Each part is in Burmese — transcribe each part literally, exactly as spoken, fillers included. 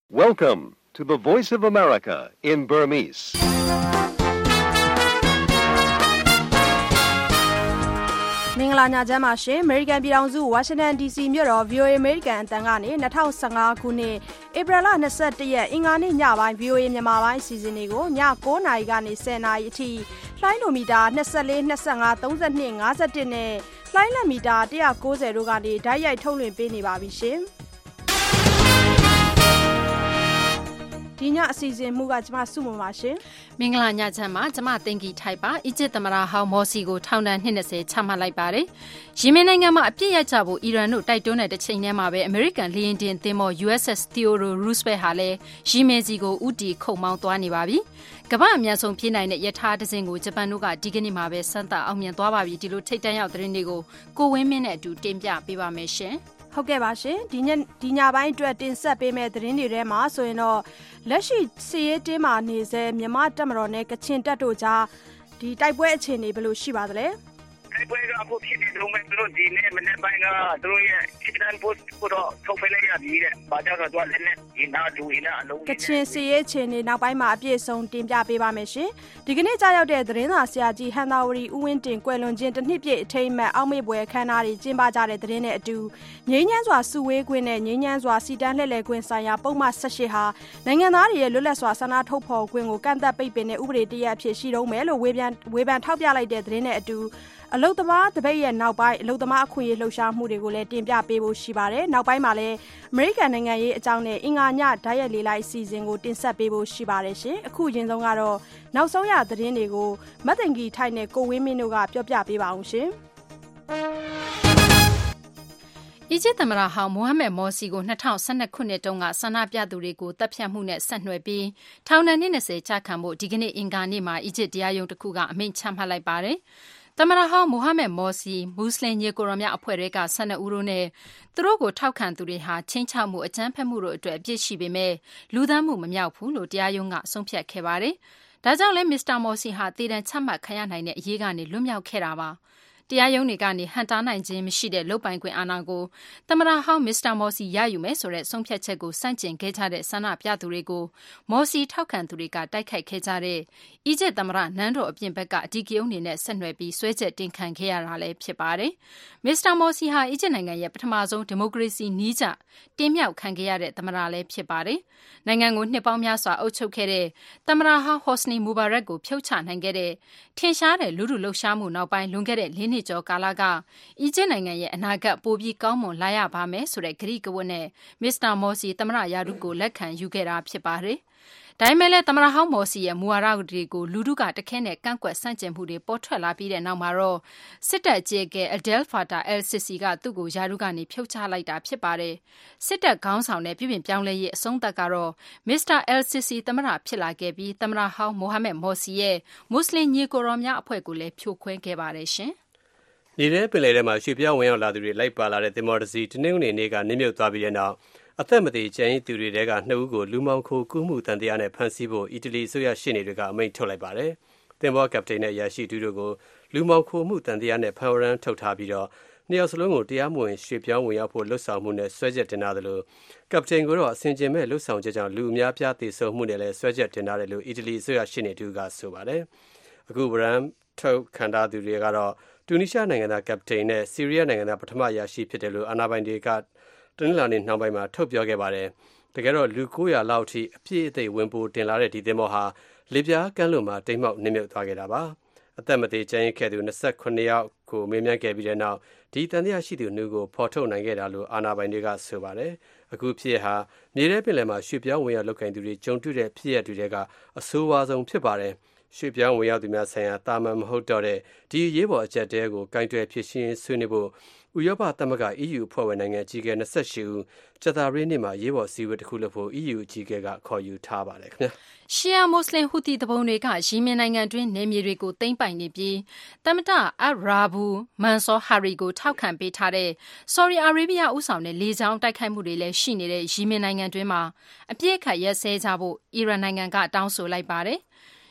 Welcome to the Voice of America in Burmese. ။မင်္ဂလာညချမ်းပါရှင်။ American ပြည်ထောင်စု Washington ဒီ စီ မြို့တော် ဗွီအိုအေ American အသံကနေ၂၀၁၅ခုနှစ်ဧပြီလ၂၁ရက်အင်္ဂါနေ့ညပိုင်း ဗွီအိုအေ မြန်မာပိုင်းအစီအစဉ်တွေကိုည၉နာရီကနေ၁၀နာရီအထိလှိုင်းလိုမီတာ၂၄၊၂၅၊၃၂၊၅၁နဲ့လှိုင်းလက်မီတာ၁၉၀တို့ကနေဓာတ်ရိုက်ထုတ်လွှင့်ပေးနေပါပြီရှင်။ဒီညအစီအစဉ်မှုကကျမစုမပါရှင်မင်္ဂလာညချမ်းပါကျမတင်ကီထိုက်ပါအီဂျစ်သမ္မတဟောင်းမော်စီကိုထောင်ဒဏ်နှစ်၂၀ချမှတ်လိုက်ပါတယ်ယီမင်နိုင်ငံမှာအပြစ်ရကြဖို့အီရန်တို့တိုက်တွန်းတဲ့တစ်ချိန်တည်းမှာပဲအမေရိကန်လေယာဉ်တင်သင်္ဘော ယူ အက်စ် အက်စ် Theodore Roosevelt ဟာလည်းယီမင်စီကိုဥတီခုတ်မောင်းသွားနေပါပြီကမ္ဘာအများဆုံးပြေးနိုင်တဲ့ရထားတစ်စင်းကိုဂျပန်တို့ကဒီကနေ့မှာပဲစမ်းသပ်အောင်မြင်သွားပါပြီဒီလိုထိတ်တန့်ရောက်သတင်းတွေကိုကိုဝင်းမင်းနဲ့အတူတင်ပြပေးပါမယ်ရှင်ဟုတ်ကဲ့ပါရှင်ဒီညဒီညပိုင်းအတွက်တင်ဆက်ပေးမယ့်သတင်းတွေထဲမှာဆိုရင်တော့လက်ရှိစီရေးတင်းမာနေစေမြန်မာတပ်မတော်နဲ့ကချင်တပ်တို့ကြားဒီတိုက်ပွဲအခြေအနေဘယ်လိုရှိပါသလဲတိုက်ပွဲကအခုဖြစ်နေတော့မဲ့တို့ဒီနေ့မနေ့ပိုင်းကတို့ရဲ့စစ်တမ်းပို့ကိုတော့ထုတ်ပေးလိုက်ရပြီတဲ့။ဘာကြောင့်တော့လည်းနဲ့ဒီနာဒူအင်းအလုံးကချင်စီရေးအခြေအနေနောက်ပိုင်းမှာအပြည့်စုံတင်ပြပေးပါမယ်ရှင်။ဒီကနေ့ကြားရောက်တဲ့သတင်းစာဆရာကြီးဟန်သာဝရီဦးဝင်းတင်ကွယ်လွန်ခြင်းတစ်နှစ်ပြည့်အထိမ်းအမှတ်အောက်မေ့ပွဲအခမ်းအနားတွေကျင်းပကြတဲ့သတင်းနဲ့အတူငြိမ်းချမ်းစွာစုဝေးခွင့်နဲ့ငြိမ်းချမ်းစွာစီတန်းလှည့်လည်ခွင့်ဆိုင်ရာပုံမှန်၁၈ဟာနိုင်ငံသားတွေရဲ့လွတ်လပ်စွာဆန္ဒထုတ်ဖော်ခွင့်ကိုကန့်သတ်ပိတ်ပင်တဲ့ဥပဒေတရက်အဖြစ်ရှိတော့မယ်လို့ဝေဖန်ဝေဖန်ထောက်ပြလိုက်တဲ့သတင်းနဲ့အတူအလုတ်သမားတပိတ်ရဲ့နောက်ပိုင်းအလုတ်သမားအခွင့်အရေးလှုပ်ရှားမှုတွေကိုလည်းတင်ပြပေးဖို့ရှိပါတယ်။နောက်ပိုင်းမှာလည်းအမေရိကန်နိုင်ငံရေးအကြောင်းနဲ့အင်္ဂါညဓာတ်ရိုက်လေးလိုက်အစီအစဉ်ကိုတင်ဆက်ပေးဖို့ရှိပါတယ်ရှင်။အခုရင်ဆုံးကတော့နောက်ဆုံးရသတင်းတွေကိုမတ်တင်ကီထိုက်နဲ့ကိုဝင်းမင်းတို့ကပြောပြပေးပါအောင်ရှင်။အီဂျစ်သမ္မတဟောင်းမိုဟာမက်မော်စီကို၂၀၁၂ခုနှစ်တုန်းကဆန္ဒပြသူတွေကိုတပ်ဖြတ်မှုနဲ့ဆက်နွယ်ပြီးထောင်ဒဏ်နှစ်၂၀ချခံဖို့ဒီကနေ့အင်္ဂါနေ့မှာအီဂျစ်တရားရုံးတစ်ခုကအမိန့်ချမှတ်လိုက်ပါတယ်။သမ္မတဟောင်းမိုဟာမက်မော်စီမွတ်စလင်ညီကိုရောင်များအဖွဲ့တွေက၁၂ဦးတို့နဲ့သူတို့ကိုထောက်ခံသူတွေဟာချင်းချောက်မှုအကြမ်းဖက်မှုတို့အတွက်အပြစ်ရှိပေမဲ့လူသတ်မှုမမြောက်ဘူးလို့တရားရုံးကဆုံးဖြတ်ခဲ့ပါတယ်။ဒါကြောင့်လဲမစ္စတာမော်စီဟာတည်တံချမှတ်ခံရနိုင်တဲ့အရေးကနေလွတ်မြောက်ခဲ့တာပါ။တရားရုံးတွေကနေဟန်တာနိုင်ခြင်းမရှိတဲ့လုပ်ပိုင်ခွင့်အာဏာကိုသမ္မတဟောင်းမစ္စတာမော်စီရယူမယ်ဆိုတဲ့ဆုံးဖြတ်ချက်ကိုစန့်ကျင်ခဲ့ကြတဲ့ဆန္ဒပြသူတွေကိုမော်စီထောက်ခံသူတွေကတိုက်ခိုက်ခဲ့ကြတဲ့အီဂျစ်သမ္မတနန်းတော်အပြင်ဘက်ကအဓိကရုဏ်းနေနဲ့ဆက်နွယ်ပြီးဆွဲချက်တင်ခံခဲ့ရတာလည်းဖြစ်ပါတယ်။မစ္စတာမော်စီဟာအီဂျစ်နိုင်ငံရဲ့ပထမဆုံးဒီမိုကရေစီနည်းကျတင်မြှောက်ခံခဲ့ရတဲ့သမ္မတလည်းဖြစ်ပါတယ်။နိုင်ငံကိုနှစ်ပေါင်းများစွာအုပ်ချုပ်ခဲ့တဲ့သမ္မတဟောင်းဟော့စနီမူဘာရက်ကိုဖြုတ်ချနိုင်ခဲ့တဲ့ထင်ရှားတဲ့လူထုလှုပ်ရှားမှုနောက်ပိုင်းလွန်ခဲ့တဲ့လေးနှစ်ကျော်ကာလကအီဂျစ်နိုင်ငံရဲ့အနာဂတ်ပိုပြီးကောင်းမွန်လာရပါမယ်ဆိုတဲ့ကတိကဝတ်နဲ့မစ္စတာမော်စီသမ္မတရာထူးကိုလက်ခံယူခဲ့တာဖြစ်ပါတယ်။ဒါပေမဲ့လည်းသမ္မတဟောင်းမော်စီရဲ့မူဝါဒတွေကိုလူထုကတခဲနဲ့ကန့်ကွက်ဆန့်ကျင်မှုတွေပေါ်ထွက်လာပြီးတဲ့နောက်မှာတော့စစ်တပ်အကြီးအကဲအဒဲလ်ဖာတာအယ်ဆီစီကသူ့ကိုရာထူးကနေဖြုတ်ချလိုက်တာဖြစ်ပါတယ်။စစ်တပ်ခေါင်းဆောင်တဲ့ပြည်ပြင်ပြောင်းလဲရေးအဆုံးသတ်ကတော့မစ္စတာအယ်ဆီစီသမ္မတဖြစ်လာခဲ့ပြီးသမ္မတဟောင်းမိုဟာမက်မော်စီရဲ့မွတ်စလင်ညီကိုရောင်များအဖွဲ့ကိုလည်းဖြိုခွဲခဲ့ပါတယ်ရှင်။နေတဲ့ပင်လယ်ထဲမှာရွှေ့ပြောင်းဝင်ရောက်လာသူတွေလိုက်ပါလာတဲ့သင်္ဘောတစ်စီးတနင်္ဂနွေနေ့ကနစ်မြုပ်သွားပြီးတဲ့နောက်အသက်မသေကျန်ရစ်သူတွေထဲကနှစ်ဦးကိုလူမှောင်ခိုကူးမှုတန်တရားနဲ့ဖမ်းဆီးဖို့အီတလီအစိုးရရှေ့နေတွေကအမိန့်ထုတ်လိုက်ပါတယ်။သင်္ဘောကပတိန်နဲ့အရာရှိတူတို့ကိုလူမှောင်ခိုမှုတန်တရားနဲ့ဖမ်းဝရမ်းထုတ်ထားပြီးတော့နှစ်ယောက်စလုံးကိုတရားမဝင်ရွှေ့ပြောင်းဝင်ရောက်ဖို့လှုံ့ဆော်မှုနဲ့ဆွဲချက်တင်ထားတယ်လို့ကပတိန်ကတော့အစင်ကျင်မဲ့လှုံ့ဆော်ချက်ကြောင့်လူအများပြားသေဆုံးမှုနဲ့လည်းဆွဲချက်တင်ထားတယ်လို့အီတလီအစိုးရရှေ့နေတူကဆိုပါတယ်။အခုဝရမ်းထုတ်ခံထားသူတွေကတော့တူနီးရှားနိုင်ငံသားကပတိန်နဲ့ဆီးရီးယားနိုင်ငံသားပထမအရာရှိဖြစ်တယ်လို့အာဏာပိုင်တွေကတနင်္လာနေ့နှောင်းပိုင်းမှာထုတ်ပြောခဲ့ပါတယ်။တကယ်တော့လူ၉ရာလောက်အထိအပြည့်အသိဝင်ပိုတင်လာတဲ့ဒီသင်္ဘောဟာလေပြားကမ်းလွန်မှာတိမ်မှောက်နစ်မြုပ်သွားခဲ့တာပါ။အသက်မသေကျန်ရစ်ခဲ့သူ၂၉ယောက်ကိုမေးမြန်းခဲ့ပြီးတဲ့နောက်ဒီတန်တရားရှိသူနှုတ်ကိုဖော်ထုတ်နိုင်ခဲ့တာလို့အာဏာပိုင်တွေကဆိုပါတယ်။အခုဖြစ်ဟာမြေထဲပင်လယ်မှာရွှေ့ပြောင်းဝင်ရောက်လုပ်ကိုင်သူတွေကြုံတွေ့တဲ့ဖြစ်ရပ်တွေကအဆိုးဝါးဆုံးဖြစ်ပါတယ်။ရွှေ့ပြောင်းဝင်ရောက်သူများဆိုင်ရာတာမန်မဟုတ်တော့တဲ့ဒီရေးပေါ်အကြက်တဲကိုကင်တွယ်ဖြစ်ရှင်းဆွေးနွေးဖို့ဥရောပသမဂ္ဂ အီးယူ အဖွဲ့ဝင်နိုင်ငံကြီးကဲ၂၈ဦးကြာသပတေးနေ့မှာရေးပေါ်စည်းဝေးတစ်ခုလုပ်ဖို့ အီးယူ အကြီးအကဲကခေါ်ယူထားပါတယ်ခင်ဗျာ။ရှီယာမွတ်စလင်ဟူသီတပုံတွေကယီမင်နိုင်ငံတွင်းနေမြေတွေကိုသိမ်းပိုက်နေပြီးသမ္မတအရာဘူမန်ဆောဟာရီကိုထောက်ခံပေးထားတဲ့ဆော်ဒီအာရေဗျဦးဆောင်တဲ့လေကြောင်းတိုက်ခိုက်မှုတွေလည်းရှိနေတဲ့ယီမင်နိုင်ငံတွင်းမှာအပြစ်အခတ်ရက်စဲကြဖို့အီရန်နိုင်ငံကတောင်းဆိုလိုက်ပါတယ်။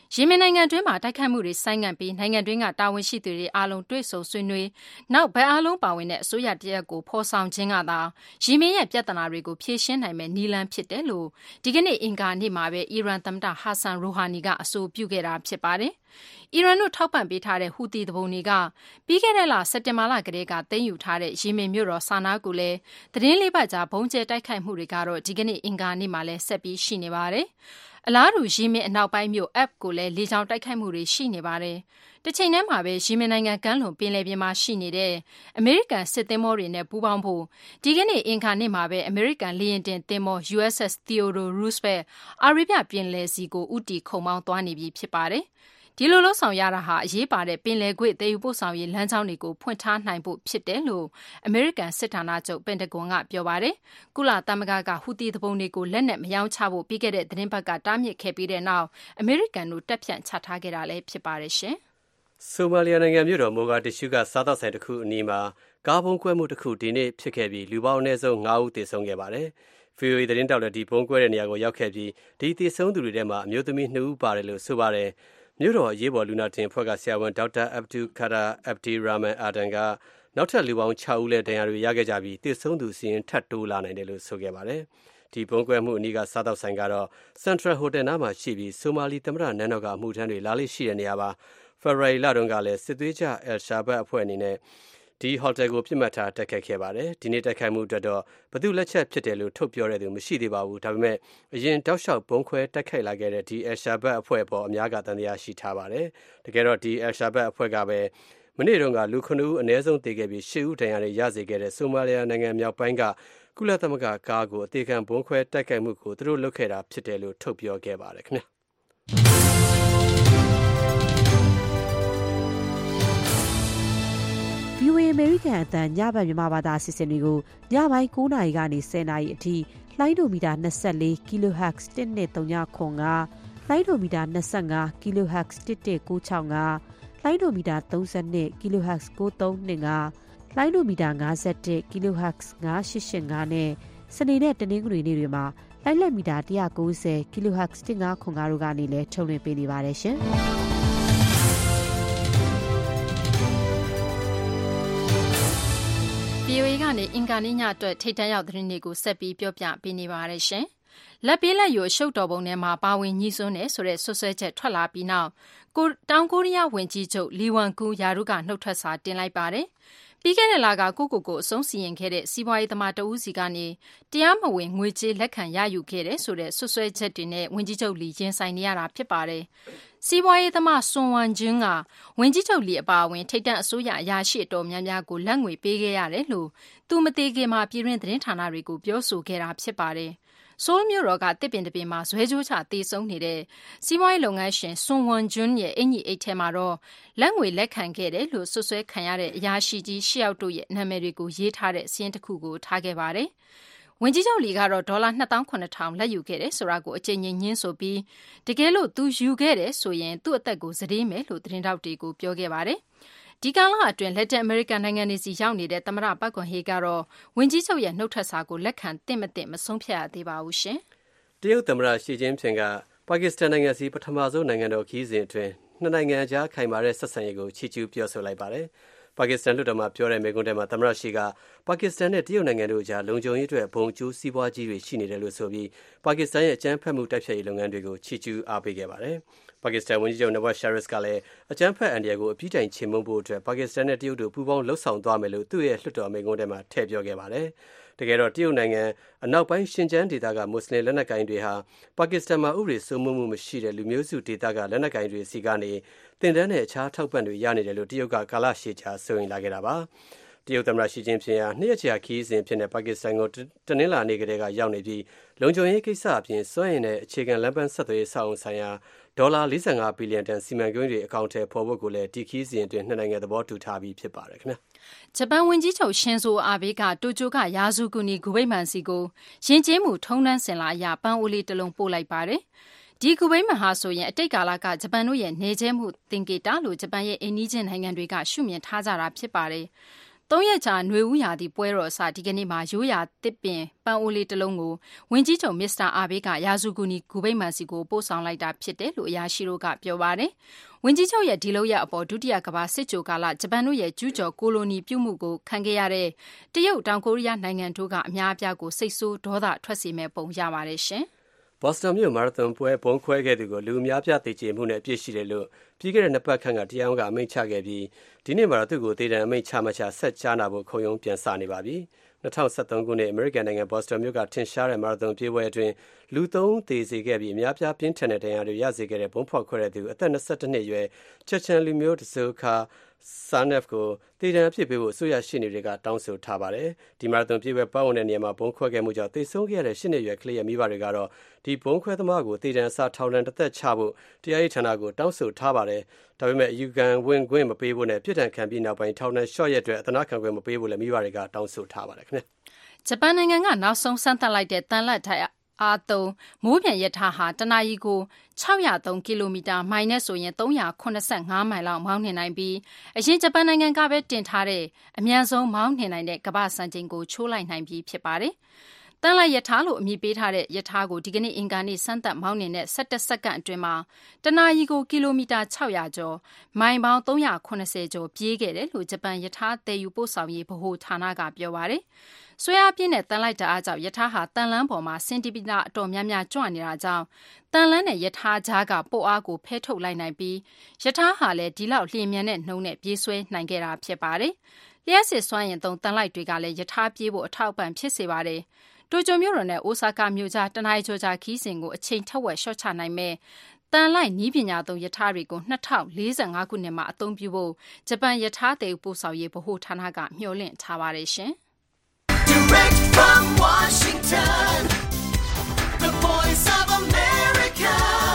ယီမင်နိုင်ငံတွင်းမှာတိုက်ခိုက်မှုတွေဆိုင်းငံ့ပြီးနိုင်ငံတွင်းကတာဝန်ရှိသူတွေအားလုံးတွေ့ဆုံဆွေးနွေးနောက်ဘက်အားလုံးပါဝင်တဲ့အစိုးရတရက်ကိုဖော်ဆောင်ခြင်းကသာယီမင်ရဲ့ပြဿနာတွေကိုဖြေရှင်းနိုင်မယ့်နည်းလမ်းဖြစ်တယ်လို့ဒီကနေ့အင်္ဂါနေ့မှာပဲအီရန်သမ္မတဟာဆန်ရူဟာနီကအဆိုပြုခဲ့တာဖြစ်ပါတယ်။အီရန်တို့ထောက်ပံ့ပေးထားတဲ့ဟူသီသူပုန်တွေကပြီးခဲ့တဲ့လစက်တင်ဘာလကတည်းကသိမ်းယူထားတဲ့ယီမင်မြို့တော်ဆာနာကိုလည်းသတင်းလေးပတ်ကြာဘုံကျဲတိုက်ခိုက်မှုတွေကတော့ဒီကနေ့အင်္ဂါနေ့မှာလည်းဆက်ပြီးရှိနေပါတယ်။အလားတူယီမင်အနောက်ပိုင်းမြို့အက်ကိုလည်းလေကြောင်းတိုက်ခိုက်မှုတွေရှိနေပါတယ်။တစ်ချိန်တည်းမှာပဲယီမင်နိုင်ငံကမ်းလွန်ပင်လယ်ပြင်မှာရှိနေတဲ့အမေရိကန်စစ်သင်္ဘောတွေနဲ့ပူးပေါင်းဖို့ဒီကနေ့အင်္ဂါနေ့မှာပဲအမေရိကန်လေယာဉ်တင်သင်္ဘော ယူ အက်စ် အက်စ် Theodore Roosevelt အာရေဗျပင်လယ်စီကိုဦးတည်ခုန်မောင်းသွားနေပြီဖြစ်ပါတယ်။ဒီလိုလှုပ်ဆောင်ရတာဟာအရေးပါတဲ့ပင်လယ်ကွေ့သယ်ယူပို့ဆောင်ရေးလမ်းကြောင်းတွေကိုဖွင့်ထားနိုင်ဖို့ဖြစ်တယ်လို့အမေရိကန်စစ်ဌာနချုပ်ပင်တဂွန်ကပြောပါတယ်။ကုလသမဂ္ဂကဟူသီသူပုန်တွေကိုလက်နက်မရောင်းချဖို့ပြီးခဲ့တဲ့သတင်းပတ်ကတားမြစ်ခဲ့ပြီးတဲ့နောက်အမေရိကန်တို့တပ်ဖြန့်ချထားခဲ့တာလည်းဖြစ်ပါတယ်ရှင်။ဆိုမာလီယာနိုင်ငံမြို့တော်မိုဂါဒစ်ရှူးကစားသောက်ဆိုင်တစ်ခုအနီးမှာကားဘုံကွဲမှုတစ်ခုဒီနေ့ဖြစ်ခဲ့ပြီးလူပေါင်းအနည်းဆုံး၅ဦးသေဆုံးခဲ့ပါတယ်။ဗွီအိုအေသတင်းတောက်လည်းဒီဘုံကွဲတဲ့နေရာကိုရောက်ခဲ့ပြီးဒီသေဆုံးသူတွေထဲမှာအမျိုးသမီးနှစ်ဦးပါတယ်လို့ဆိုပါတယ်။မြို့တော်အရေးပေါ်လူနာတင်ဖွဲ့ကဆရာဝန်ဒေါက်တာအဗ်ဒူကာတာအဗ်ဒီရာမန်အာဒန်ကနောက်ထပ်လူပေါင်း၆ဦးလည်းဒဏ်ရာတွေရခဲ့ကြပြီးသေဆုံးသူစီရင်ထပ်တိုးလာနိုင်တယ်လို့ဆိုခဲ့ပါတယ်။ဒီပုံကွဲမှုအနီးကစားတော့ဆိုင်ကတော့ Central Hotel နားမှာရှိပြီးဆိုမာလီသမ္မတနန်းတော်ကအမှုထမ်းတွေလာလေးရှိတဲ့နေရာပါ။ ဖေဖော်ဝါရီလတုန်းကလည်းစစ်သွေးကြအယ်ရှာဘတ်အဖွဲ့အနေနဲ့ဒီဟိုတယ်ကိုပြစ်မှတ်ထားတက်ခတ်ခဲ့ပါတယ်။ဒီနေ့တက်ခိုက်မှုအတွက်တော့ဘသူလက်ချက်ဖြစ်တယ်လို့ထုတ်ပြောတဲ့သူမရှိသေးပါဘူး။ဒါပေမဲ့အရင်တောက်လျှောက်ဘုံခွဲတက်ခိုက်လာခဲ့တဲ့ဒီအယ်ရှာဘတ်အဖွဲ့ပေါ်အများကတန်တရားရှိထားပါတယ်။တကယ်တော့ဒီအယ်ရှာဘတ်အဖွဲ့ကပဲမနေ့တုန်းကလူခုနှစ်ဦးအနည်းဆုံးသေခဲ့ပြီးရှစ်ဦးဒဏ်ရာတွေရစေခဲ့တဲ့ဆိုမာလီယာနိုင်ငံမြောက်ပိုင်းကကုလသမဂ္ဂကားကိုအသေးခံဘုံခွဲတက်ခိုက်မှုကိုသူတို့လုပ်ခဲ့တာဖြစ်တယ်လို့ထုတ်ပြောခဲ့ပါတယ်ခင်ဗျာ။ဗွီအိုအေ အမေရိကန်အသံညဘက်မြန်မာဘာသာအစီအစဉ်တွေကိုညပိုင်း၉နာရီကနေ၁၀နာရီအထိလှိုင်းဒိုမီတာ၂၄ kilohertz တစ်နှစ်၃ညခွန်ကလှိုင်းဒိုမီတာ၂၅ kilohertz တစ်တစ်၉၆၅လှိုင်းဒိုမီတာ၃၂ kilohertz ၉၃၂၅လှိုင်းဒိုမီတာ၅၁ kilohertz ၅၈၈၅နဲ့စနေနဲ့တနင်္ဂနွေနေ့တွေမှာလိုင်းလက်မီတာ၁၉၀ kilohertz တစ်၅ခွန်တို့ကနေလည်းထုတ်လွှင့်ပေးနေပါတယ်ရှင်။ဗွီအိုအေကနေအင်္ဂါနေ့ညအတွက်ထိပ်တန်းရောက်သတင်းတွေကိုဆက်ပြီးပြောပြပေးနေပါရရှင်။လက်ပေးလက်ယူအရှုပ်တော်ပုံထဲမှာပါဝင်ညှိစွန်းတယ်ဆိုတဲ့ဆွဆွဲချက်ထွက်လာပြီးနောက်ကိုတောင်ကိုရီးယားဝန်ကြီးချုပ်လီဝမ်ကူယာရုကနှုတ်ထွက်စာတင်လိုက်ပါတယ်။ပြီးခဲ့တဲ့လကကိုကိုကိုအဆုံးစီရင်ခဲ့တဲ့စီးပွားရေးသမားတဦးစီကနေတရားမဝင်ငွေကြေးလက်ခံရယူခဲ့တဲ့ဆိုတဲ့ဆွဆွဲချက်တွေနဲ့ဝန်ကြီးချုပ်လီရင်ဆိုင်နေရတာဖြစ်ပါတယ်။စီးပွားရေးသမားဆွန်ဝမ်ဂျင်းကဝန်ကြီးချုပ်လီအပါအဝင်ထိပ်တန်းအစိုးရအရာရှိတော်များများကိုလက်ငွေပေးခဲ့ရတယ်လို့သူမသေးခင်မှာပြည်တွင်းသတင်းဌာနတွေကိုပြောဆိုခဲ့တာဖြစ်ပါတယ်။ဆိုးလ်မြို့တော်ကတစ်ပင်တစ်ပင်မှာဇွဲကြိုးချတေဆုံးနေတဲ့စီးပွားရေးလုပ်ငန်းရှင်ဆွန်ဝမ်ဂျွန်းရဲ့အင်ကြီးအိတ်ထဲမှာတော့လက်ငွေလက်ခံခဲ့တယ်လို့ဆွဆွဲခံရတဲ့အရာရှိကြီးရှစ်ယောက်တို့ရဲ့နာမည်တွေကိုရေးထားတဲ့စာရင်းတစ်ခုကိုထားခဲ့ပါတယ်။ဝန်ကြီးချုပ်လီကတော့ဒေါ်လာနှစ်သောင်းခုနှစ်ထောင်လက်ယူခဲ့တယ်ဆိုတာကိုအကြိမ်ကြိမ်ညင်းဆိုပြီးတကယ်လို့သူယူခဲ့တယ်ဆိုရင်သူ့အသက်ကိုစတေးမယ်လို့သတင်းတောက်တွေကိုပြောခဲ့ပါတယ်။ဒီကာလအတွင်းလက်တင်အမေရိကန်နိုင်ငံတွေစီရောက်နေတဲ့သမ္မတပတ်ကွန်ဟေကတော့ဝန်ကြီးချုပ်ရဲ့နှုတ်ထွက်စာကိုလက်ခံသင့်မသင့်မဆုံးဖြတ်ရသေးပါဘူးရှင်။တရုတ်သမ္မတရှီကျင်းဖျင်ကပါကစ္စတန်နိုင်ငံစီပထမဆုံးနိုင်ငံတော်ခီးစဉ်အတွင်းနှစ်နိုင်ငံကြားခိုင်မာတဲ့ဆက်ဆံရေးကိုချီးကျူးပြောဆိုလိုက်ပါတယ်။ပါကစ္စတန်လွှတ်တော်မှာပြောတဲ့မိန့်ခွန်းထဲမှာသမ္မတရှီကပါကစ္စတန်နဲ့တရုတ်နိုင်ငံတို့ကြားလုံခြုံရေးအတွက်ဘုံကျိုးစီးပွားကြီးတွေရှိနေတယ်လို့ဆိုပြီးပါကစ္စတန်ရဲ့အကြမ်းဖက်မှုတိုက်ဖျက်ရေးလုပ်ငန်းတွေကိုချီးကျူးအားပေးခဲ့ပါတယ်။ပါကစ္စတန်ဝန်ကြီးချုပ်နဝက်ရှာရစ်ကလည်းအကြမ်းဖက်အန်ဒီယာကိုအပြစ်တိုင်ချေမှုန်းဖို့အတွက်ပါကစ္စတန်နဲ့တရုတ်တို့ပူးပေါင်းလှုပ်ဆောင်သွားမယ်လို့သူ့ရဲ့လွှတ်တော်မိန့်ခွန်းထဲမှာထည့်ပြောခဲ့ပါတယ်။တကယ်တော့တရုတ်နိုင်ငံအနောက်ပိုင်းရှင်ကျန်းဒေသကမွတ်စလင်လက်နက်ကိုင်တွေဟာပါကစ္စတန်မှာဥပဒေစိုးမိုးမှုမရှိတဲ့လူမျိုးစုဒေသကလက်နက်ကိုင်တွေစီကနေတင်တန်းနဲ့အခြားထောက်ပံ့တွေရနေတယ်လို့တရုတ်ကကာလရှည်ကြာဆိုရင်လာခဲ့တာပါ။တရုတ်သမ္မတရှီကျင်းဖျင်ဟာနှစ်ရက်ကြာခီးစဉ်ဖြစ်တဲ့ပါကစ္စတန်ကိုတနင်္လာနေ့ကတည်းကရောက်နေပြီးလုံခြုံရေးကိစ္စအပြင်စွမ်းအင်နဲ့အခြေခံလမ်းပန်းဆက်သွယ်ရေးဆောင်ဆိုင်ရာဒေါ်လာ၄၅ဘီလီယံတန်စီမံကိန်းတွေအကောင့်ထဲပေါ်ဖို့ကိုလည်းဒီခီးစဉ်အတွင်းနှစ်နိုင်ငံသဘောတူထားပြီးဖြစ်ပါတယ်ခင်ဗျာ။ဂျပန်ဝန်ကြီးချုပ်ရှင်ဇိုအာဘေးကတိုကျိုကယာဇူကူနီဂူဗိမာန်စီကိုယဉ်ကျေးမှုထုံးတမ်းစင်လာအရပန်းအိုးလေးတစ်လုံးပို့လိုက်ပါတယ်။ဒီဂူဗိမာန်ဟာဆိုရင်အတိတ်ကာလကဂျပန်တို့ရဲ့နေကျဲမှုသင်္ကေတလို့ဂျပန်ရဲ့အိမ်နီးချင်းနိုင်ငံတွေကရှုမြင်ထားကြတာဖြစ်ပါတယ်။သုံးရက်ကြာຫນွေဦးရာသီပွဲတော်အစဒီကနေ့မှာရိုးရာတစ်ပင်ပန်းအိုးလေးတစ်လုံးကိုဝန်ကြီးချုပ်မစ္စတာအာဘေးကရာဇူဂူနီဂူဗိမ္မာန်စီကိုပို့ဆောင်လိုက်တာဖြစ်တယ်လို့အရာရှိတို့ကပြောပါတယ်။ဝန်ကြီးချုပ်ရဲ့ဒီလုပ်ရအပေါ်ဒုတိယကမ္ဘာစစ်ကြိုကာလဂျပန်တို့ရဲ့ကျူးကျော်ကိုလိုနီပြုမှုကိုခံခဲ့ရတဲ့တရုတ်တောင်ကိုရီးယားနိုင်ငံတို့ကအများအပြားကိုစိတ်ဆိုးဒေါသထွက်စေမဲ့ပုံရပါတယ်ရှင်။ဘော့စတွန်မြို့မာရသွန်ပွဲပုံခွဲခဲ့သူကိုလူအများပြသိချေမှုနဲ့အပြစ်ရှိတယ်လို့ပြီးခဲ့တဲ့နှစ်ပတ်ခန့်ကတရားရုံးကအမိန့်ချခဲ့ပြီးဒီနေ့မှာတော့သူ့ကိုတေးတံအမိန့်ချမှချဆက်ကြားနာဖို့ခုံရုံးပြန်စနေပါပြီ။၂၀၁၃ခုနှစ်အမေရိကန်နိုင်ငံဘော့စတွန်မြို့ကထင်ရှားတဲ့မာရသွန်ပြေးပွဲအတွင်းလူသုံးသေစေခဲ့ပြီးအများပြားပြင်းထန်တဲ့ဒဏ်ရာတွေရစေခဲ့တဲ့ဘုံဖောက်ခွဲတဲ့သူအသက်၂၁နှစ်အရွယ်ချက်ချန်လူမျိုးတစိုးခါဆာနက်ကိုတေးတံအဖြစ်ပေးဖို့အစိုးရရှေ့နေတွေကတောင်းဆိုထားပါတယ်။ဒီမာရသွန်ပြေးပွဲပတ်ဝန်းတဲ့နေရာမှာဘုံခွဲခဲ့မှုကြောင့်သေဆုံးခဲ့တဲ့ရှစ်နှစ်အရွယ်ကလေးရဲ့မိဘတွေကတော့ဒီဘုံခွဲသမားကိုတေးတံအစားထောင်ဒဏ်တစ်သက်ချဖို့တရားရေးဌာနကိုတောင်းဆိုထားပါတယ်။ဒါပေမဲ့အယူခံဝင်ခွင့်မပေးဖို့နဲ့ပြစ်ဒဏ်ခံပြီးနောက်ပိုင်းထောင်ဒဏ်လျှော့ရက်အတွက်အသနာခံခွင့်မပေးဖို့လည်းမိဘတွေကတောင်းဆိုထားပါတယ်ခင်ဗျ။ဂျပန်နိုင်ငံကနောက်ဆုံးစမ်းသပ်လိုက်တဲ့တန်လတ်ထိုင်အားသုံးမိုးပြန်ရထားဟာတနာရီကို၆၀၃ကီလိုမီတာမိုင်နဲ့ဆိုရင်၃၇၅မိုင်လောက်မောင်းနှင်နိုင်ပြီးအရင်ဂျပန်နိုင်ငံကပဲတင်ထားတဲ့အမြန်ဆုံးမောင်းနှင်နိုင်တဲ့ကမ္ဘာ့စံချိန်ကိုချိုးလိုက်နိုင်ပြီဖြစ်ပါတယ်။တန်လတ်ရထားလို့အမည်ပေးထားတဲ့ရထားကိုဒီကနေ့အင်္ဂါနေ့စမ်းသပ်မောင်းနှင်တဲ့၁၁စက္ကန့်အတွင်းမှာတနာရီကိုကီလိုမီတာ၆၀၀ကျော်မိုင်ပေါင်း၃၇၀ကျော်ပြေးခဲ့တယ်လို့ဂျပန်ရထားသယ်ယူပို့ဆောင်ရေးဗဟိုဌာနကပြောပါတယ်။ဆွဲအားပြင်းတဲ့တန်လိုက်တအားကြောင့်ရထားဟာတန်လန်းပေါ်မှာစင်တီမီတာအတော်များများကျွနေတာကြောင့်တန်လန်းနဲ့ရထားကြားကပို့အားကိုဖဲထုတ်လိုက်နိုင်ပြီးရထားဟာလည်းဒီလောက်လျင်မြန်တဲ့နှုန်းနဲ့ပြေးဆွဲနိုင်ခဲ့တာဖြစ်ပါတယ်။လျှက်စစ်စွမ်းရင်သုံးတန်လိုက်တွေကလည်းရထားပြေးဖို့အထောက်အပံ့ဖြစ်စေပါတယ်။တိုကျိုမြို့တော်နဲ့အိုဆာကာမြို့ကြားတနင်္လာရီကျော်ကြာခီးစဉ်ကိုအချိန်ထက်ဝက်လျှော့ချနိုင်မဲ့တန်လိုက်နီးပညာသုံးရထားတွေကို၂၀၄၅ခုနှစ်မှာအသုံးပြုဖို့ဂျပန်ရထားသယ်ယူပို့ဆောင်ရေးဗဟိုဌာနကမျှော်လင့်ထားပါတယ်ရှင်။ Direct from Washington, the voice of America,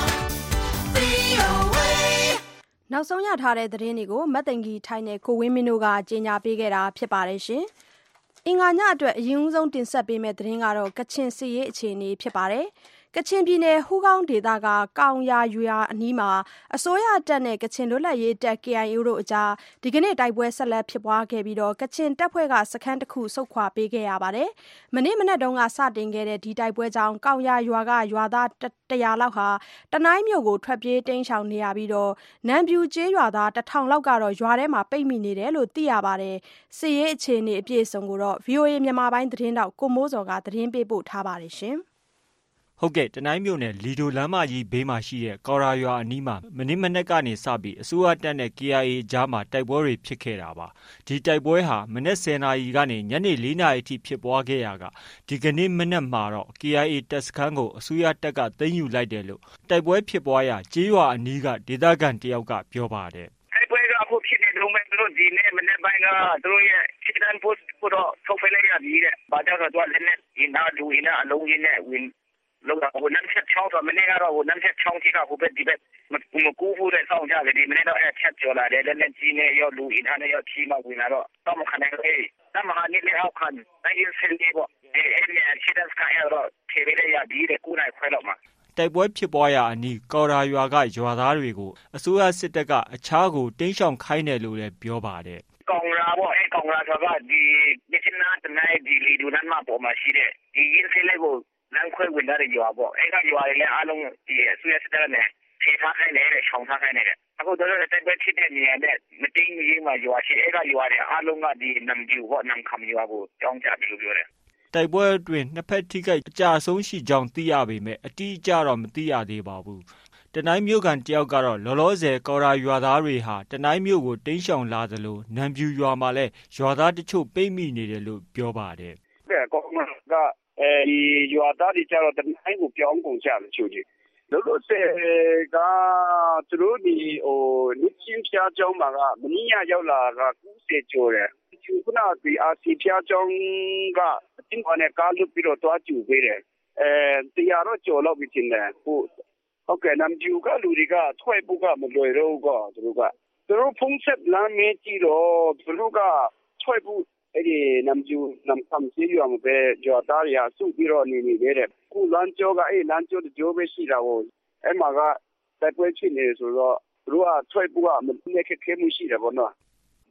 V O A နောက်ဆုံးရထားတဲ့သတင်းတွေကိုမတ်သိင်္ဂီထိုင်းနဲ့ကိုဝင်းမင်းတို့ကကြေညာပေးခဲ့တာဖြစ်ပါတယ်ရှင်။အင်္ဂါညအတွက်အရင်ဆုံးတင်ဆက်ပေးမယ့်သတင်းကတော့ကချင်စစ်ရေးအခြေအနေဖြစ်ပါတယ်။ကချင်ပြည်နယ်ဟူးကောင်းဒေသကကောင်ရာရွာအနီးမှာအစိုးရတပ်နဲ့ကချင်လွတ်လပ်ရေးတပ် K I A တို့အကြားဒီကနေ့တိုက်ပွဲဆက်လက်ဖြစ်ပွားခဲ့ပြီးတော့ကချင်တပ်ဖွဲ့ကစခန်းတစ်ခုဆုတ်ခွာပေးခဲ့ရပါတယ်။မနေ့မနက်တုန်းကစတင်ခဲ့တဲ့ဒီတိုက်ပွဲကြောင့်ကောင်ရာရွာကရွာသားတရာလောက်ဟာတနိုင်းမြို့ကိုထွက်ပြေးတိမ်းရှောင်နေရပြီးတော့နန်ပြူကျေးရွာသားတစ်ထောင်လောက်ကတော့ရွာထဲမှာပိတ်မိနေတယ်လို့သိရပါတယ်။စစ်ရေးအခြေအနေအပြည့်အစုံကိုတော့ V O A မြန်မာပိုင်းသတင်းတောက်ကိုမိုးစော်ကသတင်းပေးပို့ထားပါတယ်ရှင်။ဟုတ်ကဲ့တနိုင်းမြို့နယ်လီဒိုလမ်းမကြီးဘေးမှာရှိတဲ့ကော်ရာရွာအနီးမှာမနေ့မနက်ကနေစပြီးအစိုးရတပ်နဲ့ K I A ကြားမှာတိုက်ပွဲတွေဖြစ်ခဲ့တာပါဒီတိုက်ပွဲဟာမနက်၁၀နာရီကနေညနေ၄နာရီအထိဖြစ်ပွားခဲ့ရကဒီကနေ့မနက်မှာတော့ K I A တပ်စခန်းကိုအစိုးရတပ်ကသိမ်းယူလိုက်တယ်လို့တိုက်ပွဲဖြစ်ပွားရာကျေးရွာအနီးကဒေသခံတယောက်ကပြောပါတယ်တိုက်ပွဲကအခုဖြစ်နေတော့မဲ့သူတို့ဒီနေ့မနေ့ပိုင်းကသူတို့ရဲ့ချစ်တန်ပို့ကိုတော့ထုတ်ဖယ်လိုက်ရပြီတဲ့ဘာကြောင့်လဲတော့လည်းဒီနာဒူအင်းအလုံးကြီးနဲ့ဝင်လောကဟိုနန်းချက်ချောင်းတော့မနေ့ကတော့ဟိုနန်းချက်ချောင်းကြီးကဟိုဘက်ဒီဘက်မကူဘူးတဲ့ဆောင်းကြတယ်ဒီမနေ့တော့အဲ့ချက်ကျော်လာတယ်လည်းလည်းကြီးနေရောလူအင်ထားနေရောချီမဝင်လာတော့တော့မခံနိုင်ဘူးတမဟာနေလေအောက်ခံနိုင်စင်ဒီပေါ့အဲ့အဲ့ဒီချစ်တဲ့စကားတော့ထေရရဒီတဲ့ကိုနိုင်ခွဲတော့မှာတိုက်ပွဲဖြစ်ပွားရာအနီးကော်ရာရွာကရွာသားတွေကိုအစိုးရစစ်တပ်ကအခြားကိုတင်းရှောင်ခိုင်းတယ်လို့လည်းပြောပါတယ်ကောင်ရာပေါ့အဲ့ကောင်ရာဆိုတာဒီမြစ်နာတနိုင်ဒီလီဒူနန်မှာပေါ်မှာရှိတဲ့ဒီရင်းစလေးကိုလမ်းခွဲဝင်လာတဲ့ရွာပေါ့အဲ့ကရွာတွေလည်းအားလုံးဒီအစိုးရစစ်တပ်နဲ့ထေထားခိုင်းတယ်ရှောင်ထားခိုင်းတယ်အခုတို့လည်းတိုက်ပွဲဖြစ်တဲ့နေရာနဲ့မတင်းကြီးမှရွာရှိအဲ့ကရွာတွေအားလုံးကဒီနမ်ကျူပေါ့နမ်ခမ်ရွာကိုကြောင်းကြတယ်လို့ပြောတယ်တိုက်ပွဲအတွင်းနှစ်ဖက်ထိခိုက်အကြဆုံးရှိကြောင်းသိရပေမဲ့အတိအကျတော့မသိရသေးပါဘူးတနိုင်းမြို့ကန်တယောက်ကတော့လောလောဆယ်ကော်ရာရွာသားတွေဟာတနိုင်းမြို့ကိုတိမ်းရှောင်လာသလိုနမ်ပြူရွာမှာလည်းရွာသားတချို့ပိတ်မိနေတယ်လို့ပြောပါတယ်တဲ့ကောမကအဲဒီရွာသားတွေကျတော့တနိုင်းကိုပြောင်းကုန်ကြတယ်ချို့ကြီးလို့လို့ဆယ်ကသူတို့ဒီဟိုနစ်ချင်းဖျားကြောင်းမှာကမင်းရရောက်လာကကူးစေကျော်တယ်ခုနကဒီအာစီဖျားကြောင်းကအတင်းအနေကားလုပြီးတော့တွားကျူပေးတယ်အဲတရားတော့ကြော်တော့ပြီးတင်တယ်ဟုတ်ဟုတ်ကဲ့နမ်ကျူကလူတွေကထွဲပုကမလွယ်တော့ကသူတို့ကသူတို့ဖုန်းဆက်လမ်းမေးကြည့်တော့သူတို့ကထွဲပုအဲ့ဒီနမ်ကျူနမ်ဆမ်စီရွာမှာပဲကြော်သားရစုပြီးတော့နေနေတယ်ခုလမ်းကျောကအဲ့လမ်းကျောကြိုးပဲရှိတာကိုအဲ့မှာကတိုက်ပွဲဖြစ်နေဆိုတော့သူတို့ကထွဲပုကမနေခက်ခဲမှုရှိတယ်ပေါ့နော်ဒ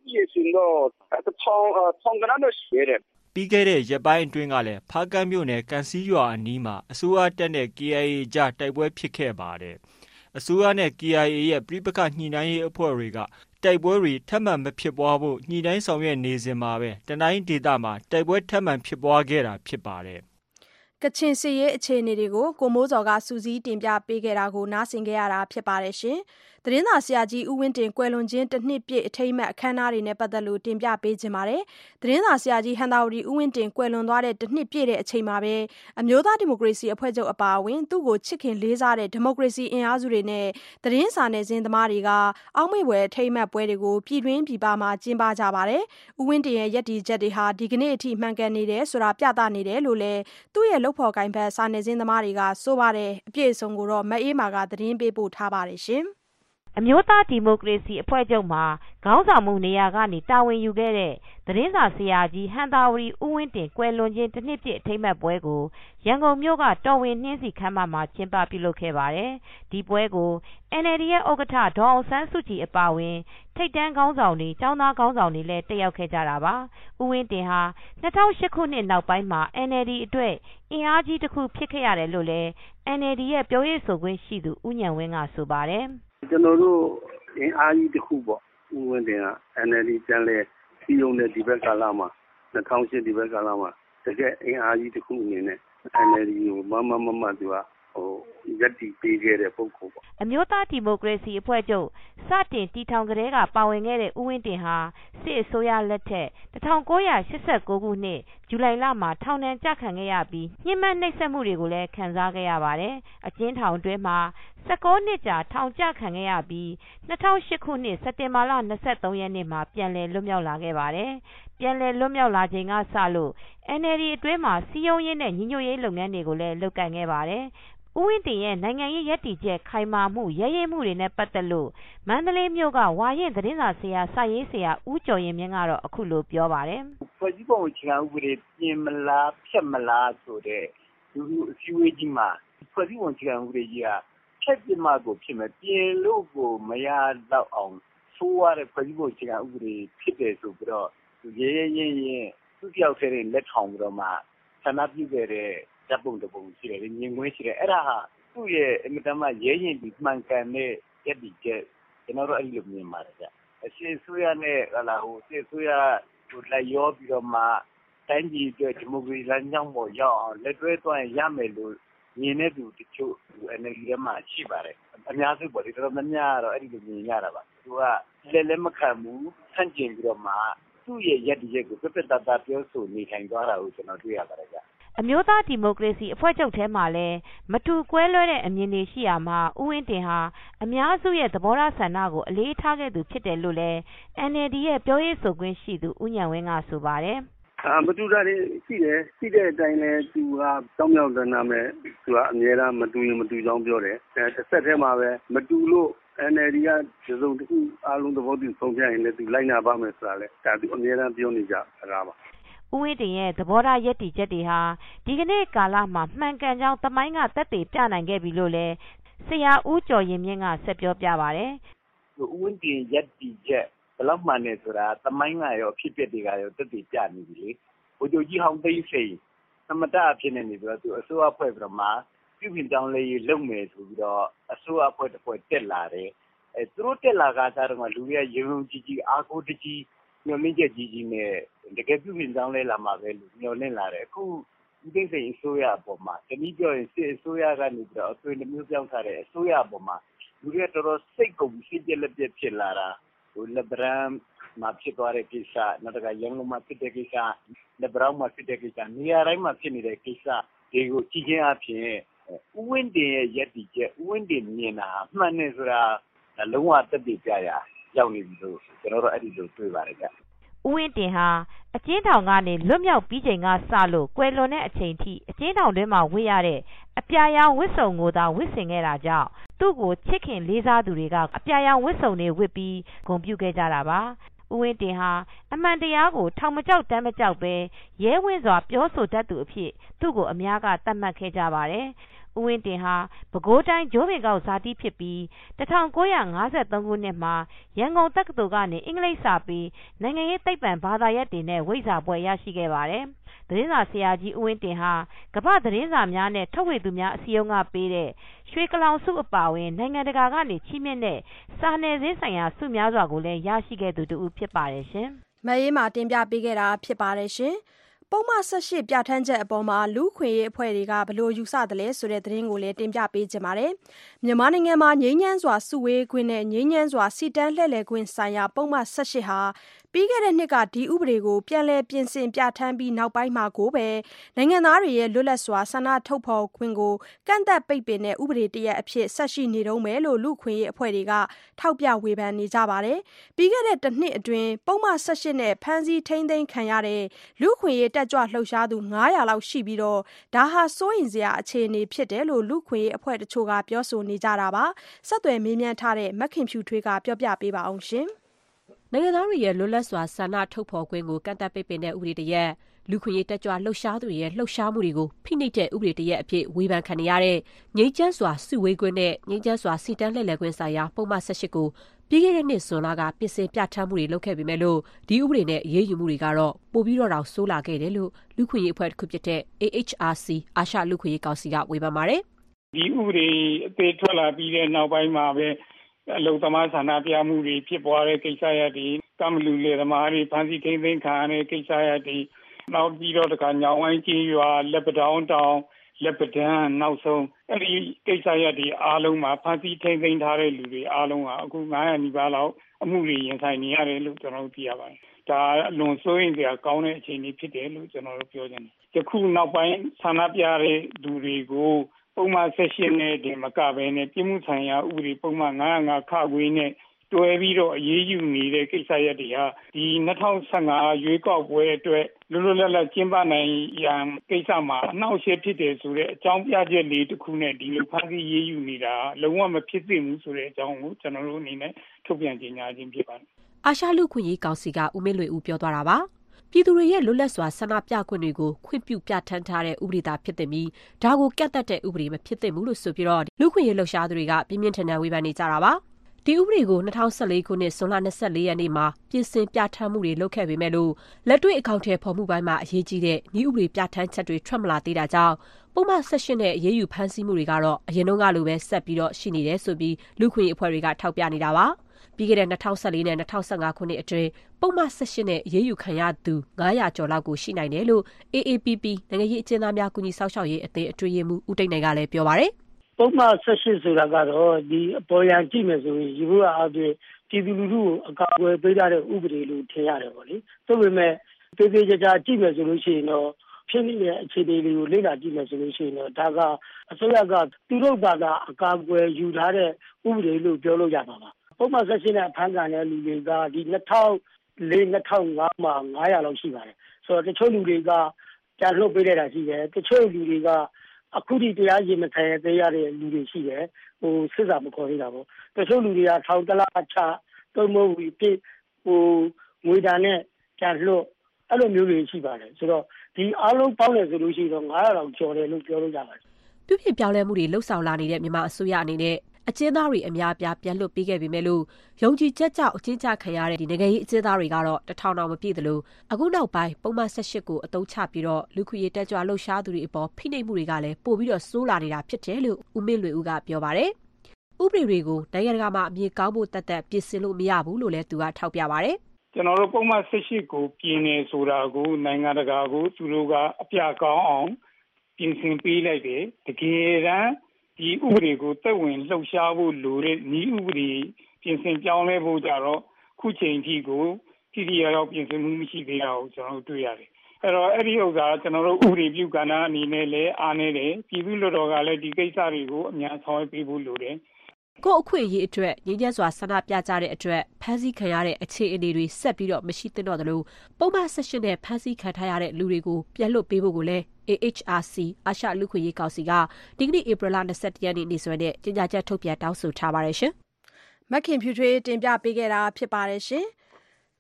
也是咯，这汤呃汤跟那都学的。 ပြီးခဲ့တဲ့ရက်ပိုင်းအတွင်းကလည်းဖားကန့်မြို့နယ်ကန်စီရွာအနီးမှာအစိုးရတပ်နဲ့ K I A ကြားတိုက်ပွဲဖြစ်ခဲ့ပါတယ်။အစိုးရနဲ့ K I A ရဲ့ပြိပခညှိနှိုင်းရေးအဖွဲ့တွေကတိုက်ပွဲတွေထပ်မံမဖြစ်ပွားဖို့ညှိနှိုင်းဆောင်ရွက်နေစဉ်မှာပဲတနိုင်းဒေသမှာတိုက်ပွဲထပ်မံဖြစ်ပွားခဲ့တာဖြစ်ပါတယ်။ကချင်စစ်ရေးအခြေအနေတွေကိုကိုမိုးစော်ကစူးစီးတင်ပြပေးခဲ့တာကိုနားဆင်ခဲ့ရတာဖြစ်ပါတယ်ရှင်။သတင်းစာဆရာကြီးဦးဝင်းတင်ကွယ်လွန်ခြင်းတစ်နှစ်ပြည့်အထိမ်းအမှတ်အခမ်းအနားတွေနဲ့ပတ်သက်လို့တင်ပြပေးခြင်းပါတယ်။သတင်းစာဆရာကြီးဟန်သာဝတီဦးဝင်းတင်ကွယ်လွန်သွားတဲ့တစ်နှစ်ပြည့်တဲ့အချိန်မှာပဲအမျိုးသားဒီမိုကရေစီအဖွဲ့ချုပ်အပါအဝင်သူ့ကိုချစ်ခင်လေးစားတဲ့ဒီမိုကရေစီအင်အားစုတွေနဲ့သတင်းစာနယ်ဇင်းသမားတွေကအောက်မေ့ဖွယ်အထိမ်းအမှတ်ပွဲတွေကိုပြည်တွင်းပြည်ပမှာကျင်းပကြပါတယ်။ဦးဝင်းတင်ရဲ့ရည်တည်ချက်တွေဟာဒီကနေ့အထိမှန်ကန်နေတယ်ဆိုတာပြသနေတယ်လို့လည်းသူ့ရဲ့လုပ်ဖော်ကိုင်ဖက်စာနယ်ဇင်းသမားတွေကဆိုပါတယ်။အပြည့်အစုံကိုတော့မအေးမာကသတင်းပေးပို့ထားပါတယ်ရှင်။အမျိုးသားဒီမိုကရေစီအဖွဲ့ချုပ်မှာခေါင်းဆောင်မှုနေရာကနေတာဝန်ယူခဲ့တဲ့သတင်းစာဆရာကြီးဟန်သာဝတီဦးဝင်းတင်ကွယ်လွန်ခြင်းတစ်နှစ်ပြည့်အထိမ်းအမှတ်ပွဲကိုရန်ကုန်မြို့ကတော်ဝင်နှင်းစီခမ်းမမှာကျင်းပပြုလုပ်ခဲ့ပါတယ်။ဒီပွဲကို N L D ရဲ့ဥက္ကဋ္ဌဒေါ်အောင်ဆန်းစုကြည်အပါအဝင်ထိပ်တန်းခေါင်းဆောင်တွေကျောင်းသားခေါင်းဆောင်တွေလည်းတက်ရောက်ခဲ့ကြတာပါ။ဦးဝင်းတင်ဟာ၂၀၀၈ခုနှစ်နောက်ပိုင်းမှာ N L D အတွက်အင်အားကြီးတစ်ခုဖြစ်ခဲ့ရတယ်လို့လည်း N L D ရဲ့ပြောရေးဆိုခွင့်ရှိသူဦးဉာဏ်ဝင်းကဆိုပါတယ်။ကျွန်တော်တို့အင်အားကြီးတစ်ခုပေါ့ဦးဝင်းတင်က N L D ကျန်လဲစီယုံတဲ့ဒီဘက်ကာလမှာ၂၀၀၈ဒီဘက်ကာလမှာတကယ်အင်အားကြီးတစ်ခုအနေနဲ့ N L D ကိုမမမမသူကဟိုရက်တီပေးခဲ့တဲ့ပုံကိုပေါ့အမျိုးသားဒီမိုကရေစီအဖွဲ့ချုပ်စတင်တည်ထောင်ကြတဲ့ကပါဝင်ခဲ့တဲ့ဦးဝင်းတင်ဟာစစ်အစိုးရလက်ထက်၁၉၈၉ခုနှစ်ဇူလိုင်လမှာထောင်ဒဏ်ကျခံခဲ့ရပြီးညှဉ်းပန်းနှိပ်စက်မှုတွေကိုလည်းခံစားခဲ့ရပါတယ်။အကျဉ်းထောင်တွင်းမှာ၁၉နှစ်ကြာထောင်ကျခံခဲ့ရပြီး၂၀၀၈ခုနှစ်စက်တင်ဘာလ၂၃ရက်နေ့မှာပြန်လည်လွတ်မြောက်လာခဲ့ပါတယ်။ပြန်လည်လွတ်မြောက်လာချိန်ကစလို့ N L D အတွင်းမှာစီယုံရေးနဲ့ညီညွတ်ရေးလုပ်ငန်းတွေကိုလည်းလုပ်ကိုင်ခဲ့ပါတယ်။ဦးဝင်းတင်ရဲ့နိုင်ငံရေးရည်တည်ချက်ခိုင်မာမှုရဲရဲမှုတွေနဲ့ပတ်သက်လို့မန္တလေးမြို့ကဝါရင်သတင်းစာဆရာစာရေးဆရာဦးကျော်ရင်မြင့်ကတော့အခုလိုပြောပါတယ်။ဖွဲ့စည်းပုံအခြေခံဥပဒေပြင်မလားဖြတ်မလားဆိုတဲ့လူလူအစည်းအဝေးကြီးမှာဖွဲ့စည်းပုံအခြေခံဥပဒေကြီးကဖြတ်ပြမကိုဖြစ်မယ်ပြင်လို့ကိုမရတော့အောင်ဆိုးရတဲ့ဖွဲ့စည်းပုံအခြေခံဥပဒေဖြစ်တယ်ဆိုပြီးတော့ရဲရဲရင်ရင်သူ့ပြောက်တဲ့လက်ထောင်ပြီးတော့မှဆန္ဒပြုခဲ့တဲ့ဓာတ်ပုံတပုံရှိတယ်မြင်ကွင်းရှိတယ်အဲ့ဒါဟာသူ့ရဲ့အမြဲတမ်းရဲရင်ဒီမှန်ကန်တဲ့ရည်တည်ချက်ကျွန်တော်တို့အဲ့လိုမြင်ပါတယ်ဗျအရှိဆိုရနဲ့ဟလာဟိုစစ်ဆိုရဟိုလိုက်ရောပြီးတော့မှတိုင်းပြည်အတွက်ဒီမိုကရေစီလမ်းကြောင်းပေါ်ရောက်အောင်လက်တွဲသွားရင်ရမယ်လို့မြင်တဲ့သူတချို့ N L D ထဲမှာရှိပါတယ်အများစုပေါ့ဒီတော်တော်များများကတော့အဲ့ဒီလိုမြင်ရတာပါသူကလက်လက်မခံဘူးဆန့်ကျင်ပြီးတော့မှသူ့ရဲ့ရည်တည်ချက်ကိုပြပြတတ်တတ်ပြောဆိုနေထိုင်သွားတာကိုကျွန်တော်တွေ့ရပါတယ်ဗျအမျိုးသားဒီမိုကရေစီအဖွဲ့ချုပ်ထဲမှာလည်းမတူကွဲလွဲတဲ့အမြင်တွေရှိရမှာဦးဝင်းတင်ဟာအများစုရဲ့သဘောထားဆန္ဒကိုအလေးထားခဲ့သူဖြစ်တယ်လို့လည်း N L D ရဲ့ပြောရေးဆိုခွင့်ရှိသူဦးဉာဏ်ဝင်းကဆိုပါတယ်။အာမတူတာတွေရှိတယ်ရှိတဲ့အတိုင်းလဲသူကတောင်းမြောက်တနာမဲ့သူကအများအားမတူရင်မတူကြောင်းပြောတယ်။အဲတစ်ဆက်တည်းမှာပဲမတူလို့ N L D ကဒီစုံတစ်ခုအားလုံးသဘောတူဆုံးဖြတ်ရင်လည်းသူလိုက်နာပါမယ်ဆိုတာလဲဒါသူအများအားပြောနေကြစကားပါဦးဝင်းတင်ရဲ့သဘောထားရည်တည်ချက်တွေဟာဒီကနေ့ကာလမှာမှန်ကန်ကြောင်းသမိုင်းကသက်သေပြနိုင်ခဲ့ပြီလို့လည်းဆရာဦးကျော်ရင်မြင့်ကဆက်ပြောပြပါတယ်။ဦးဝင်းတင်ရည်တည်ချက်ဘယ်လောက်မှန်နေဆိုတာသမိုင်းကရောဖြစ်ပျက်တွေကရောသက်သေပြနေပြီလေ။ဘိုလ်ချုပ်ကြီးဟောင်းသိန်းစိန်သမတအဖြစ်နေနေပြီးတော့သူအစိုးရဖွဲ့ပြီးတော့မှပြုပြင်ပြောင်းလဲရေးလုပ်မယ်ဆိုပြီးတော့အစိုးရဖွဲ့တစ်ဖွဲ့တက်လာတယ်။အဲသူတို့တက်လာကစားတော့လူတွေကရုံရုံကြီးကြီးအားကိုးတကြီးညှို့နှင်းချက်ကြီးကြီးနဲ့တကယ်ပြုပြင်ကြောင်းလဲလာမှာပဲလို့ညှို့နှင်းလာတယ်အခုဦးသိန်းစိန်အစိုးရအပေါ်မှာတနည်းပြောရင်စစ်အစိုးရကနေပြီးတော့အသွင်မျိုးပြောင်းထားတဲ့အစိုးရအပေါ်မှာလူတွေတော်တော်စိတ်ကုန်စိတ်ကြလက်ပြက်ဖြစ်လာတာဟိုလက်ဗရန်မှာဖြစ်သွားတဲ့ကိစ္စနောက်တကရန်ကုန်မှာဖြစ်တဲ့ကိစ္စလက်ဗရောင်းမှာဖြစ်တဲ့ကိစ္စနေရာတိုင်းမှာဖြစ်နေတဲ့ကိစ္စတွေကိုကြည့်ချင်းအဖြစ်ဦးဝင်းတင်ရဲ့ရည်တည်ချက်ဦးဝင်းတင်မြင်တာမှန်နေဆိုတာလုံးဝသက်သေပြရရောက်နေပြီလို့ကျွန်တော်တို့အဲ့ဒီလိုတွေ့ပါတယ်ကြဦးဝင်းတင်ဟာအကျဉ်းထောင်ကနေလွတ်မြောက်ပြီးချိန်ကစလို့ကွယ်လွန်တဲ့အချိန်ထိအကျဉ်းထောင်တွင်းမှာဝတ်ရတဲ့အပြာရောင်ဝတ်စုံကိုသာဝတ်ဆင်ခဲ့တာကြောင့်သူ့ကိုချစ်ခင်လေးစားသူတွေကအပြာရောင်ဝတ်စုံတွေဝတ်ပြီးဂုဏ်ပြုခဲ့ကြတာပါဦးဝင်းတင်ဟာအမှန်တရားကိုထောင်မကြောက်တမ်းမကြောက်ပဲရဲဝံ့စွာပြောဆိုတတ်သူအဖြစ်သူ့ကိုအများကသတ်မှတ်ခဲ့ကြပါတယ်ဦးဝင်းတင်ဟာပဲခူးတိုင်းဂျိုးပင်ကောက်ဇာတိဖြစ်ပြီး၁၉၅၃ခုနှစ်မှာရန်ကုန်တက္ကသိုလ်ကနေအင်္ဂလိပ်စာပြီးနိုင်ငံရေးသိပ္ပံဘာသာရပ်တွေနဲ့ဝိဇ္ဇာဘွဲ့ရရှိခဲ့ပါတယ်။သတင်းစာဆရာကြီးဦးဝင်းတင်ဟာကမ္ဘာသတင်းစာများနဲ့ထုတ်ဝေသူများအစည်းအရုံးကပေးတဲ့ရွှေကလောင်ဆုအပါအဝင်နိုင်ငံတကာကနေချီးမြှင့်တဲ့စာနယ်ဇင်းဆိုင်ရာဆုများစွာကိုလည်းရရှိခဲ့သူတဦးဖြစ်ပါတယ်ရှင်။မအေးမာတင်ပြပေးခဲ့တာဖြစ်ပါတယ်ရှင်။ပုဒ်မ၁၈ပြဋ္ဌာန်းချက်အပေါ်မှာလူ့အခွင့်အရေးအဖွဲ့တွေကဘယ်လိုယူဆသလဲဆိုတဲ့သတင်းကိုလည်းတင်ပြပေးချင်ပါတယ်။မြန်မာနိုင်ငံမှာငြိမ်းချမ်းစွာစုဝေးခွင့်နဲ့ငြိမ်းချမ်းစွာစီတန်းလှည့်လည်ခွင့်ဆိုင်ရာပုဒ်မ၁၈ဟာပြီးခဲ့တဲ့နှစ်ကဒီဥပဒေကိုပြန်လည်ပြင်ဆင်ပြဋ္ဌာန်းပြီးနောက်ပိုင်းမှာကိုပဲနိုင်ငံသားတွေရဲ့လွတ်လပ်စွာဆန္ဒထုတ်ဖော်ခွင့်ကိုကန့်သတ်ပိတ်ပင်တဲ့ဥပဒေတရပ်အဖြစ်ဆက်ရှိနေတုန်းပဲလို့လူ့အခွင့်အရေးအဖွဲ့တွေကထောက်ပြဝေဖန်နေကြပါတယ်။ပြီးခဲ့တဲ့တစ်နှစ်အတွင်းပုဒ်မ၁၈နဲ့ဖမ်းဆီးထိန်းသိမ်းခံရတဲ့လူ့အခွင့်အရေးတက်ကြွလှုပ်ရှားသူ၅၀၀လောက်ရှိပြီးတော့ဒါဟာစိုးရိမ်စရာအခြေအနေဖြစ်တယ်လို့လူ့အခွင့်အရေးအဖွဲ့တချို့ကပြောဆိုနေကြတာပါ။ဆက်သွယ်မေးမြန်းထားတဲ့မခင်ဖြူထွေးကပြောပြပေးပါအောင်ရှင်။နိုင်ငံသားတွေရဲ့လွတ်လပ်စွာဆန္ဒထုတ်ဖော်ခွင့်ကိုကန့်သတ်ပိတ်ပင်တဲ့ဥပဒေတရက်လူခွင့်ရေးတက်ကြွလှုပ်ရှားသူတွေရဲ့လှုပ်ရှားမှုတွေကိုဖိနှိပ်တဲ့ဥပဒေတရက်အဖြစ်ဝေဖန်ခံရတဲ့ငြိမ်းချမ်းစွာစုဝေးခွင့်နဲ့ငြိမ်းချမ်းစွာစီတန်းလှည့်လည်ခွင့်ဆိုင်ရာပုဒ်မ၁၈ကိုပြီးခဲ့တဲ့နှစ်ဇွန်လကပြင်ဆင်ပြဋ္ဌာန်းမှုတွေလုပ်ခဲ့ပေမဲ့လို့ဒီဥပဒေနဲ့အရေးယူမှုတွေကတော့ပိုပြီးတော့တောင်ဆိုးလာခဲ့တယ်လို့လူခွင့်ရေးအဖွဲ့တစ်ခုဖြစ်တဲ့ A H R C အာရှလူခွင့်ရေးကောင်စီကဝေဖန်ပါတယ်။ဒီဥပဒေအသေးထွက်လာပြီးတဲ့နောက်ပိုင်းမှာပဲအလုံသမားဆန္ဒပြမှုတွေဖြစ်ပွားတဲ့ကိစ္စရပ်တွေကမလူလေသမားတွေဖမ်းဆီးထိန်းသိမ်းခံရတဲ့ကိစ္စရပ်တွေနောက်ပြီးတော့တခါညောင်ဝိုင်းကြီးရွာလက်ပတောင်းတောင်လက်ပဒန်းနောက်ဆုံးအဲ့ဒီကိစ္စရပ်တွေအားလုံးမှာဖမ်းဆီးထိန်းသိမ်းထားတဲ့လူတွေအားလုံးကအခု၅၀၀နီးပါးလောက်အမှုတွေရင်ဆိုင်နေရတယ်လို့ကျွန်တော်တို့သိရပါတယ်။ဒါအလွန်စိုးရိမ်စရာကောင်းတဲ့အခြေအနေဖြစ်တယ်လို့ကျွန်တော်တို့ပြောချင်တယ်။ယခုနောက်ပိုင်းဆန္ဒပြတဲ့လူတွေကိုပုံမှန်၁၈နဲ့ဒီမကဘဲနဲ့ပြည်မှုဆိုင်ရာဥပဒေပုံမှန်၅၀၅ခခွေးနဲ့တွဲပြီးတော့အရေးယူနေတဲ့ကိစ္စရပ်တွေဟာဒီ၂၀၁၅ရွေးကောက်ပွဲအတွက်လွတ်လွတ်လပ်လပ်ကျင်းပနိုင်ရန်ကိစ္စမှာအနှောင့်အယှက်ဖြစ်တယ်ဆိုတဲ့အကြောင်းပြချက်လေးတစ်ခုနဲ့ဒီလိုဖန်ဆီးရေးယူနေတာလုံးဝမဖြစ်သင့်ဘူးဆိုတဲ့အကြောင်းကိုကျွန်တော်တို့အနေနဲ့ထုတ်ပြန်ကြေညာခြင်းဖြစ်ပါတယ်။အာရှလူခွင့်ရေးကောင်စီကဦးမင်းလွေဦးပြောသွားတာပါ။ပြည်သူတွေရဲ့လွတ်လပ်စွာဆန္ဒပြခွင့်တွေကိုခွင့်ပြုပြဋ္ဌာန်းထားတဲ့ဥပဒေသာဖြစ်တဲ့ပြီးဒါကိုကန့်သတ်တဲ့ဥပဒေမဖြစ်သင့်ဘူးလို့ဆိုပြီးတော့လူခွင့်ရေးလှုပ်ရှားသူတွေကပြင်းပြင်းထန်ထန်ဝေဖန်နေကြတာပါ။ဒီဥပဒေကို၂၀၁၄ခုနှစ်ဇွန်လ၂၄ရက်နေ့မှာပြင်ဆင်ပြဋ္ဌာန်းမှုတွေလုပ်ခဲ့ပေမဲ့လို့လက်တွေ့အကောင့်ထဲပေါ်မှုပိုင်းမှာအရေးကြီးတဲ့ဤဥပဒေပြဋ္ဌာန်းချက်တွေထွက်မလာသေးတာကြောင့်ပုံမှန်၁၈နဲ့အရေးယူဖမ်းဆီးမှုတွေကတော့အရင်တုန်းကလိုပဲဆက်ပြီးတော့ရှိနေတယ်ဆိုပြီးလူခွင့်ရေးအဖွဲ့တွေကထောက်ပြနေတာပါ။ပြီးခဲ့တဲ့၂၀၁၄နဲ့၂၀၁၅ခုနှစ်အတွင်းပုံမှန်၁၈နဲ့အရေးယူခံရသူ၅၀၀ကျော်လောက်ကိုရှိနိုင်တယ်လို့ A A P P နိုင်ငံရေးအကျဉ်းသားများကူညီဆောက်ရှောက်ရေးအသင်းအတွင်းရေးမှူးဦးတိတ်နိုင်ကလည်းပြောပါတယ်။ပုံမှန်၁၈ဆိုတာကတော့ဒီအပေါ်ရန်ကြည့်မယ်ဆိုရင်ယူရအပြင်ပြည်သူလူထုကိုအကာအကွယ်ပေးကြတဲ့ဥပဒေလို့ထင်ရတယ်ပေါ့လေ။သို့ပေမဲ့သေသေးချာချာကြည့်မယ်ဆိုလို့ရှိရင်တော့ဖြစ်နေတဲ့အခြေအနေတွေကိုလေ့လာကြည့်မယ်ဆိုလို့ရှိရင်တော့ဒါကအစိုးရကသူတို့ဘာသာအကာအကွယ်ယူထားတဲ့ဥပဒေလို့ပြောလို့ရပါပါ။ပုံမှန်၁၈နဲ့ဖမ်းခံတဲ့လူတွေကဒီ၂၀၀၄-၂၀၀၅မှာ၅၀၀လောက်ရှိပါတယ်။ဆိုတော့တချို့လူတွေကကြားလွှတ်ပေးလိုက်တာရှိတယ်။တချို့လူတွေကအခုဒီတရားရင်မခံရသေးရတဲ့လူတွေရှိတယ်ဟိုစစ်စာမခေါ်သေးတာပေါ့တချို့လူတွေကထောင်တလားချသုံးမဟုတ်ပြဟိုငွေတန်နဲ့ကြားလွှတ်အဲ့လိုမျိုးတွေရှိပါတယ်ဆိုတော့ဒီအားလုံးပေါင်းတယ်ဆိုလို့ရှိရင်တော့၅၀၀လောက်ကျော်တယ်လို့ပြောလို့ရပါတယ်ပြုပြင်ပြောင်းလဲမှုတွေလှုပ်ဆောင်လာနေတဲ့မြန်မာအစိုးရအနေနဲ့အကျဉ်းသားတွေအများအပြားပြန်လွှတ်ပေးခဲ့ပေမဲ့လို့ယုံကြည်ချက်ကြောင့်အကျဉ်းချခံရတဲ့ဒီနိုင်ငံရေးအကျဉ်းသားတွေကတော့တထောင်တောင်မပြည့်သလိုအခုနောက်ပိုင်းပုံမှန်၁၈ကိုအသုံးချပြီးတော့လူခွေရေးတက်ကြွလှုပ်ရှားသူတွေအပေါ်ဖိနှိပ်မှုတွေကလည်းပိုပြီးတော့ဆိုးလာနေတာဖြစ်တယ်လို့ဦးမင်းလွေဦးကပြောပါတယ်။ဥပဒေတွေကိုနိုင်ငံတကာမှာအမြင်ကောင်းဖို့တတ်တတ်ပြင်ဆင်လို့မရဘူးလို့လည်းသူကထောက်ပြပါတယ်။ကျွန်တော်တို့ပုံမှန်၁၈ကိုပြင်နေဆိုတာကိုနိုင်ငံတကာကိုသူတို့ကအပြကောင်းအောင်ပြင်ဆင်ပေးလိုက်တယ်တကယ်တမ်းဒီဥပဒေကိုသက်ဝင်လှုပ်ရှားဖို့လိုတဲ့ဤဥပဒေပြင်ဆင်ပြောင်းလဲဖို့ကြတော့ခုချိန်ထိကိုထိထိရောက်ပြင်ဆင်မှုမရှိသေးတာကိုကျွန်တော်တို့တွေ့ရတယ်။အဲ့တော့အဲ့ဒီဥစ္စာကျွန်တော်တို့ဥပဒေပြုကဏ္ဍအနေနဲ့လည်းအားနေတယ်ပြည်သူ့လွှတ်တော်ကလည်းဒီကိစ္စတွေကိုအများဆောင်ရွက်ပေးဖို့လိုတယ်။ကို့အခွင့်အရေးအတွက်ငြိမ်းချမ်းစွာဆန္ဒပြကြတဲ့အတွက်ဖမ်းဆီးခံရတဲ့အခြေအနေတွေဆက်ပြီးတော့မရှိသင့်တော့သလိုပုံမှန်၁၈နဲ့ဖမ်းဆီးခံထားရတဲ့လူတွေကိုပြန်လွှတ်ပေးဖို့ကိုလည်း A H R C အာရှလူခွင့်ရေးကောင်စီကဒီကနေ့ဧပြီလ၂၁ရက်နေ့နေ့စွဲနဲ့ကြေညာချက်ထုတ်ပြန်တောင်းဆိုထားပါတယ်ရှင်။မခင်ဖြူထွေးတင်ပြပေးခဲ့တာဖြစ်ပါတယ်ရှင်။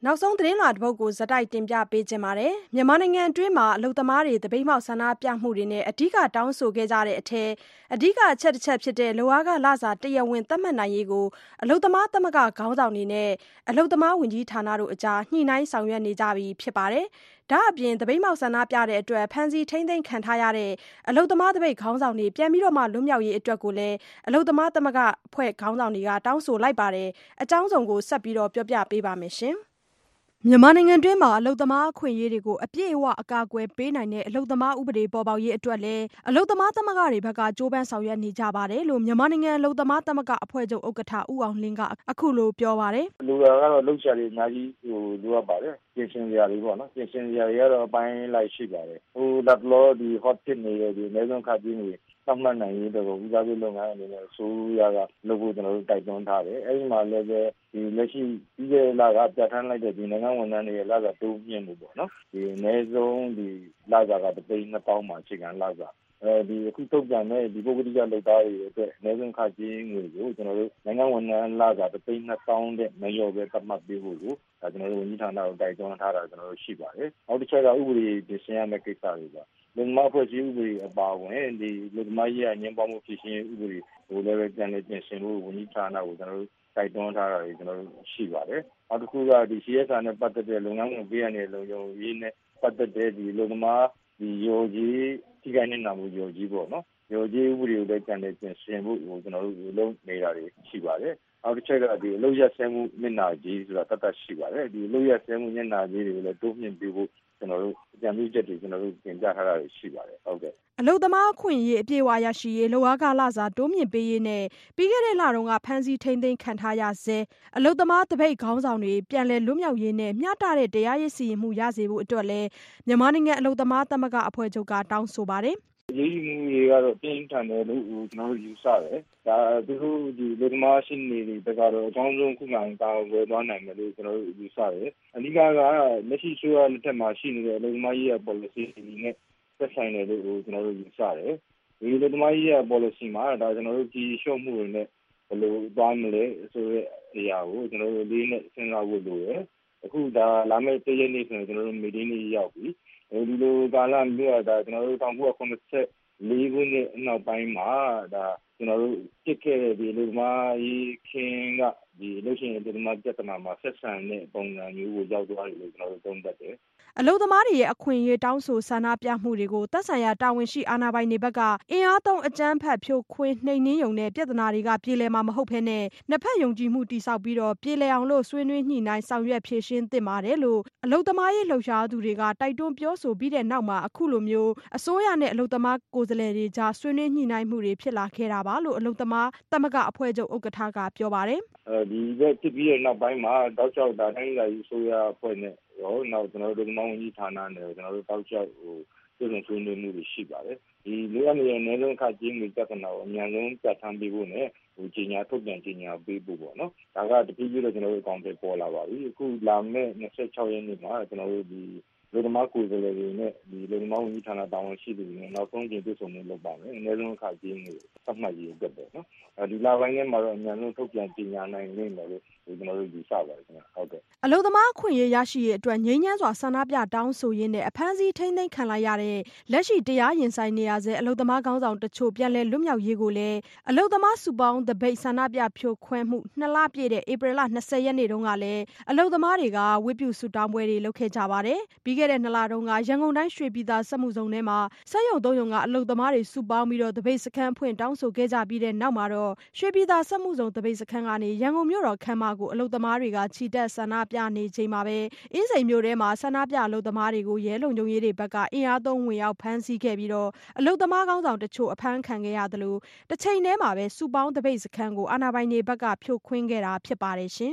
နောက်ဆုံးသတင်းလွှာတစ်ပုဒ်ကိုဇက်တိုက်တင်ပြပေးခြင်းပါတယ်။မြန်မာနိုင်ငံအတွင်းမှာအလုပ်သမားတွေတပိတ်မှောက်ဆန္ဒပြမှုတွေနဲ့အဓိကတောင်းဆိုခဲ့ကြတဲ့အထက်အဓိကအချက်တစ်ချက်ဖြစ်တဲ့လုပ်အားကလစာတရားဝင်သတ်မှတ်နိုင်ရေးကိုအလုပ်သမားသမဂ္ဂခေါင်းဆောင်တွေနဲ့အလုပ်သမားဝန်ကြီးဌာနတို့အကြားညှိနှိုင်းဆောင်ရွက်နေကြပြီဖြစ်ပါတယ်။ဒါအပြင်တပိတ်မှောက်ဆန္ဒပြတဲ့အတွက်ဖမ်းဆီးထိန်းသိမ်းခံထားရတဲ့အလုပ်သမားတပိတ်ခေါင်းဆောင်တွေပြန်ပြီးတော့မှလွတ်မြောက်ရေးအတွက်ကိုလည်းအလုပ်သမားသမဂ္ဂအဖွဲ့ခေါင်းဆောင်တွေကတောင်းဆိုလိုက်ပါတယ်။အကြောင်းစုံကိုဆက်ပြီးတော့ပြောပြပေးပါမယ်ရှင်။မြန်မာနိုင်ငံတွင်းမှာအလုပ်သမားအခွင့်အရေးတွေကိုအပြည့်အဝအကာအကွယ်ပေးနိုင်တဲ့အလုပ်သမားဥပဒေပေါ်ပေါက်ရေးအတွက်လည်းအလုပ်သမားသမဂ္ဂတွေဘက်ကကြိုးပမ်းဆောင်ရွက်နေကြပါတယ်လို့မြန်မာနိုင်ငံအလုပ်သမားသမဂ္ဂအဖွဲ့ချုပ်ဥက္ကဋ္ဌဦးအောင်လင်းကအခုလိုပြောပါတယ်။လူတွေကတော့လှုပ်ရှားတွေအများကြီးဟိုလိုအပ်ပါတယ်။ပြင်ဆင်စရာတွေပေါ့နော်။ပြင်ဆင်စရာတွေကတော့အပိုင်းလိုက်ရှိပါတယ်။ဟိုလက်လောဒီ hot ဖြစ်နေတဲ့ဒီအနည်းဆုံးခါကြီးတွေသတ်မှတ်နိုင်ရေးတော့ဦးစားပေးလုပ်ငန်းအနေနဲ့ဆိုရကလုပ်ဖို့ကျွန်တော်တို့တိုက်တွန်းထားတယ်။အဲဒီမှာလည်းပဲဒီလက်ရှိပြီးခဲ့တဲ့လကပြဋ္ဌာန်းလိုက်တဲ့ဒီနိုင်ငံဝန်ထမ်းတွေရဲ့လစာတိုးမြင့်မှုပေါ့နော်။ဒီအနည်းဆုံးဒီလစာကတစ်သိန်းနှစ်သောင်းမှာအခြေခံလစာအဲဒီအခုထုတ်ပြန်တဲ့ဒီပုဂ္ဂလိကလုပ်သားတွေအတွက်အနည်းဆုံးခကြီးငွေကိုကျွန်တော်တို့နိုင်ငံဝန်ထမ်းလစာတစ်သိန်းနှစ်သောင်းတဲ့မလျော့ပဲသတ်မှတ်ပေးဖို့ကိုဒါကျွန်တော်တို့ဝန်ကြီးဌာနကိုတိုက်တွန်းထားတာကျွန်တော်တို့ရှိပါတယ်။နောက်တစ်ချက်ကဥပဒေပြင်ဆင်ရမယ့်ကိစ္စတွေပါ။လူမအဖွဲ့အစည်းဥပဒေအပါအဝင်ဒီလူမကြီးအငင်းပေါင်းမှုဖြစ်ခြင်းဥပဒေဟိုလည်းပဲပြန်လည်ပြင်ဆင်ဖို့ဝန်ကြီးဌာနကိုကျွန်တော်တို့တိုက်တွန်းထားတာတွေကျွန်တော်တို့ရှိပါတယ်။နောက်တစ်ခုကဒီ C S R နဲ့ပတ်သက်တဲ့လုပ်ငန်းဝင်ပေးရတဲ့လုံခြုံရေးနဲ့ပတ်သက်တဲ့ဒီလူသမားဒီရောကြီးဒီကနေ့နာမှုရောကြီးပေါ့နော်။ရောကြီးဥပဒေကိုလည်းပြန်လည်ပြင်ဆင်ဖို့ဟိုကျွန်တော်တို့လုပ်နေတာတွေရှိပါတယ်။နောက်တစ်ချက်ကဒီအလုပ်ရဆဲမှုမျက်နှာကြီးဆိုတာတတ်တတ်ရှိပါတယ်။ဒီအလုပ်ရဆဲမှုမျက်နှာကြီးတွေကိုလည်းတိုးမြင့်ပေးဖို့ကျွန်တော်တို့အကြံပြုချက်တွေကျွန်တော်တို့ပြင်ပြထားတာရှိပါတယ်ဟုတ်ကဲ့အလုပ်သမားအခွင့်အရေးအပြည့်အဝရရှိရေးလုပ်အားကလစာတိုးမြင့်ပေးရေးနဲ့ပြီးခဲ့တဲ့လတုန်းကဖမ်းဆီးထိန်းသိမ်းခံထားရဆဲအလုပ်သမားတပိတ်ခေါင်းဆောင်တွေပြန်လည်လွတ်မြောက်ရေးနဲ့မျှတတဲ့တရားရေးစီရင်မှုရစေဖို့အတွက်လည်းမြန်မာနိုင်ငံအလုပ်သမားသမဂ္ဂအဖွဲ့ချုပ်ကတောင်းဆိုပါတယ်ရေးမှုတွေကတော့ပြင်းထန်တယ်လို့ကျွန်တော်တို့ယူဆတယ်။ဒါသူတို့ဒီလူသမားရှင်းနေတွေကတော့အကောင်းဆုံးခုခံတာဝယ်သွားနိုင်မယ်လို့ကျွန်တော်တို့ယူဆတယ်။အဓိကကလက်ရှိဆိုရလက်ထက်မှာရှိနေတဲ့လူသမားရေး policy တွေနဲ့သက်ဆိုင်တယ်လို့ကျွန်တော်တို့ယူဆတယ်။ဒီလူသမားရေး policy မှာဒါကျွန်တော်တို့ဒီရှုံ့မှုတွေနဲ့ဘယ်လိုသွားမလဲဆိုတဲ့အရာကိုကျွန်တော်တို့လေးနဲ့စဉ်းစားဖို့လိုတယ်။အခုဒါလာမယ့်တရက်နေ့ဆိုရင်ကျွန်တော်တို့ meeting လေးရောက်ပြီ။ဒီလိုကာလမျိုးကဒါကျွန်တော်တို့တောင်ခုခုနှစ်လေးခုနှစ်နောက်ပိုင်းမှာဒါကျွန်တော်တို့ဖြစ်ခဲ့တဲ့ဒီလူသမားရေးခင်းကဒီလူရှင်လူသမားပြဿနာမှာဆက်ဆံတဲ့ပုံစံမျိုးကိုရောက်သွားတယ်လို့ကျွန်တော်တို့သုံးသပ်တယ်အလုပ်သမားတွေရဲ့အခွင့်အရေးတောင်းဆိုဆန္ဒပြမှုတွေကိုသက်ဆိုင်ရာတာဝန်ရှိအာဏာပိုင်တွေဘက်ကအင်အားသုံးအကြမ်းဖက်ဖြိုခွင်းနှိမ်နင်းရုံနဲ့ပြဿနာတွေကပြေလည်မှာမဟုတ်ဘဲနဲ့နှစ်ဖက်ယုံကြည်မှုတည်ဆောက်ပြီးတော့ပြေလည်အောင်လို့ဆွေးနွေးညှိနှိုင်းဆောင်ရွက်ဖြေရှင်းသင့်ပါတယ်လို့အလုပ်သမားရေးလှုပ်ရှားသူတွေကတိုက်တွန်းပြောဆိုပြီးတဲ့နောက်မှာအခုလိုမျိုးအစိုးရနဲ့အလုပ်သမားကိုယ်စားလှယ်တွေကြားဆွေးနွေးညှိနှိုင်းမှုတွေဖြစ်လာခဲ့တာပါလို့အလုပ်သမားသမဂ္ဂအဖွဲ့ချုပ်ဥက္ကဋ္ဌကပြောပါတယ်အဲဒီဘက်ဖြစ်ပြီးတဲ့နောက်ပိုင်းမှာတောက်လျှောက်ဒါတိုင်းလာရေးဆိုရအဖွဲ့နဲ့ရောနောက်ကျွန်တော်တို့ဒီမောင်ကြီးဌာနနဲ့ကျွန်တော်တို့တောက်လျှောက်ဟိုပြည်စုံဆွေးနွေးမှုတွေရှိပါတယ်ဒီလူရနေတဲ့နယ်လုံးခါကြီးမျိုးပြဿနာကိုအများဆုံးပြဋ္ဌာန်းပေးဖို့နဲ့ဟိုကြီးညာထုတ်ပြန်ကြီးညာပေးဖို့ပေါ့နော်ဒါကတတိယတော့ကျွန်တော်တို့အကောင့်တွေပေါ်လာပါပြီအခုလာမယ့်၂၆ရက်နေ့မှာကျွန်တော်တို့ဒီလူသမားကိုယ်စားလှယ်တွေနဲ့ဒီလူသမားဝန်ကြီးဌာနတာဝန်ရှိသူတွေနဲ့နောက်ဆုံးကြိမ်တွေ့ဆုံမှုလုပ်ပါမယ်အနည်းဆုံးအခါကြီးမျိုးသတ်မှတ်ရေးအတွက်ပေါ့နော်အဲဒီလာပိုင်းထဲမှာတော့အများဆုံးထုတ်ပြန်ကြီးညာနိုင်နေတယ်လို့ကျွန်တော်တို့ယူဆပါတယ်ခင်ဗျဟုတ်ကဲ့အလုပ်သမားအခွင့်အရေးရရှိရေးအတွက်ငြိမ်းချမ်းစွာဆန္ဒပြတောင်းဆိုရင်းနဲ့အဖမ်းဆီးထိန်းသိမ်းခံလိုက်ရတဲ့လက်ရှိတရားရင်ဆိုင်နေရဆဲအလုပ်သမားခေါင်းဆောင်တချို့ပြန်လည်လွတ်မြောက်ရေးကိုလည်းအလုပ်သမားစုပေါင်းတပိတ်ဆန္ဒပြဖြိုခွဲမှုနှစ်လပြည့်တဲ့ဧပြီလ၂၀ရက်နေ့တုန်းကလည်းအလုပ်သမားတွေကဝတ်ပြုဆုတောင်းပွဲတွေလုပ်ခဲ့ကြပါတယ်ပြီးခဲ့တဲ့နှစ်လတုန်းကရန်ကုန်တိုင်းရွှေပြည်သာစက်မှုဇုံထဲမှာစက်ရုံသုံးရုံကအလုပ်သမားတွေစုပေါင်းပြီးတော့တပိတ်စခန်းဖွင့်တောင်းဆိုခဲ့ကြပြီးတဲ့နောက်မှာတော့ရွှေပြည်သာစက်မှုဇုံတပိတ်စခန်းကနေရန်ကုန်မြို့တော်ခမ်းမကိုအလုပ်သမားတွေကချီတက်ဆန္ဒပြနေချိန်မှာပဲအင်းစိန်မြို့ထဲမှာဆန္ဒပြအလုပ်သမားတွေကိုရဲလုံခြုံရေးတွေဘက်ကအင်အားသုံးဝင်ရောက်ဖမ်းဆီးခဲ့ပြီးတော့အလုပ်သမားခေါင်းဆောင်တချို့အဖမ်းခံခဲ့ရသလိုတစ်ချိန်တည်းမှာပဲစုပေါင်းတပိတ်စခန်းကိုအာဏာပိုင်တွေဘက်ကဖြိုခွင်းခဲ့တာဖြစ်ပါတယ်ရှင်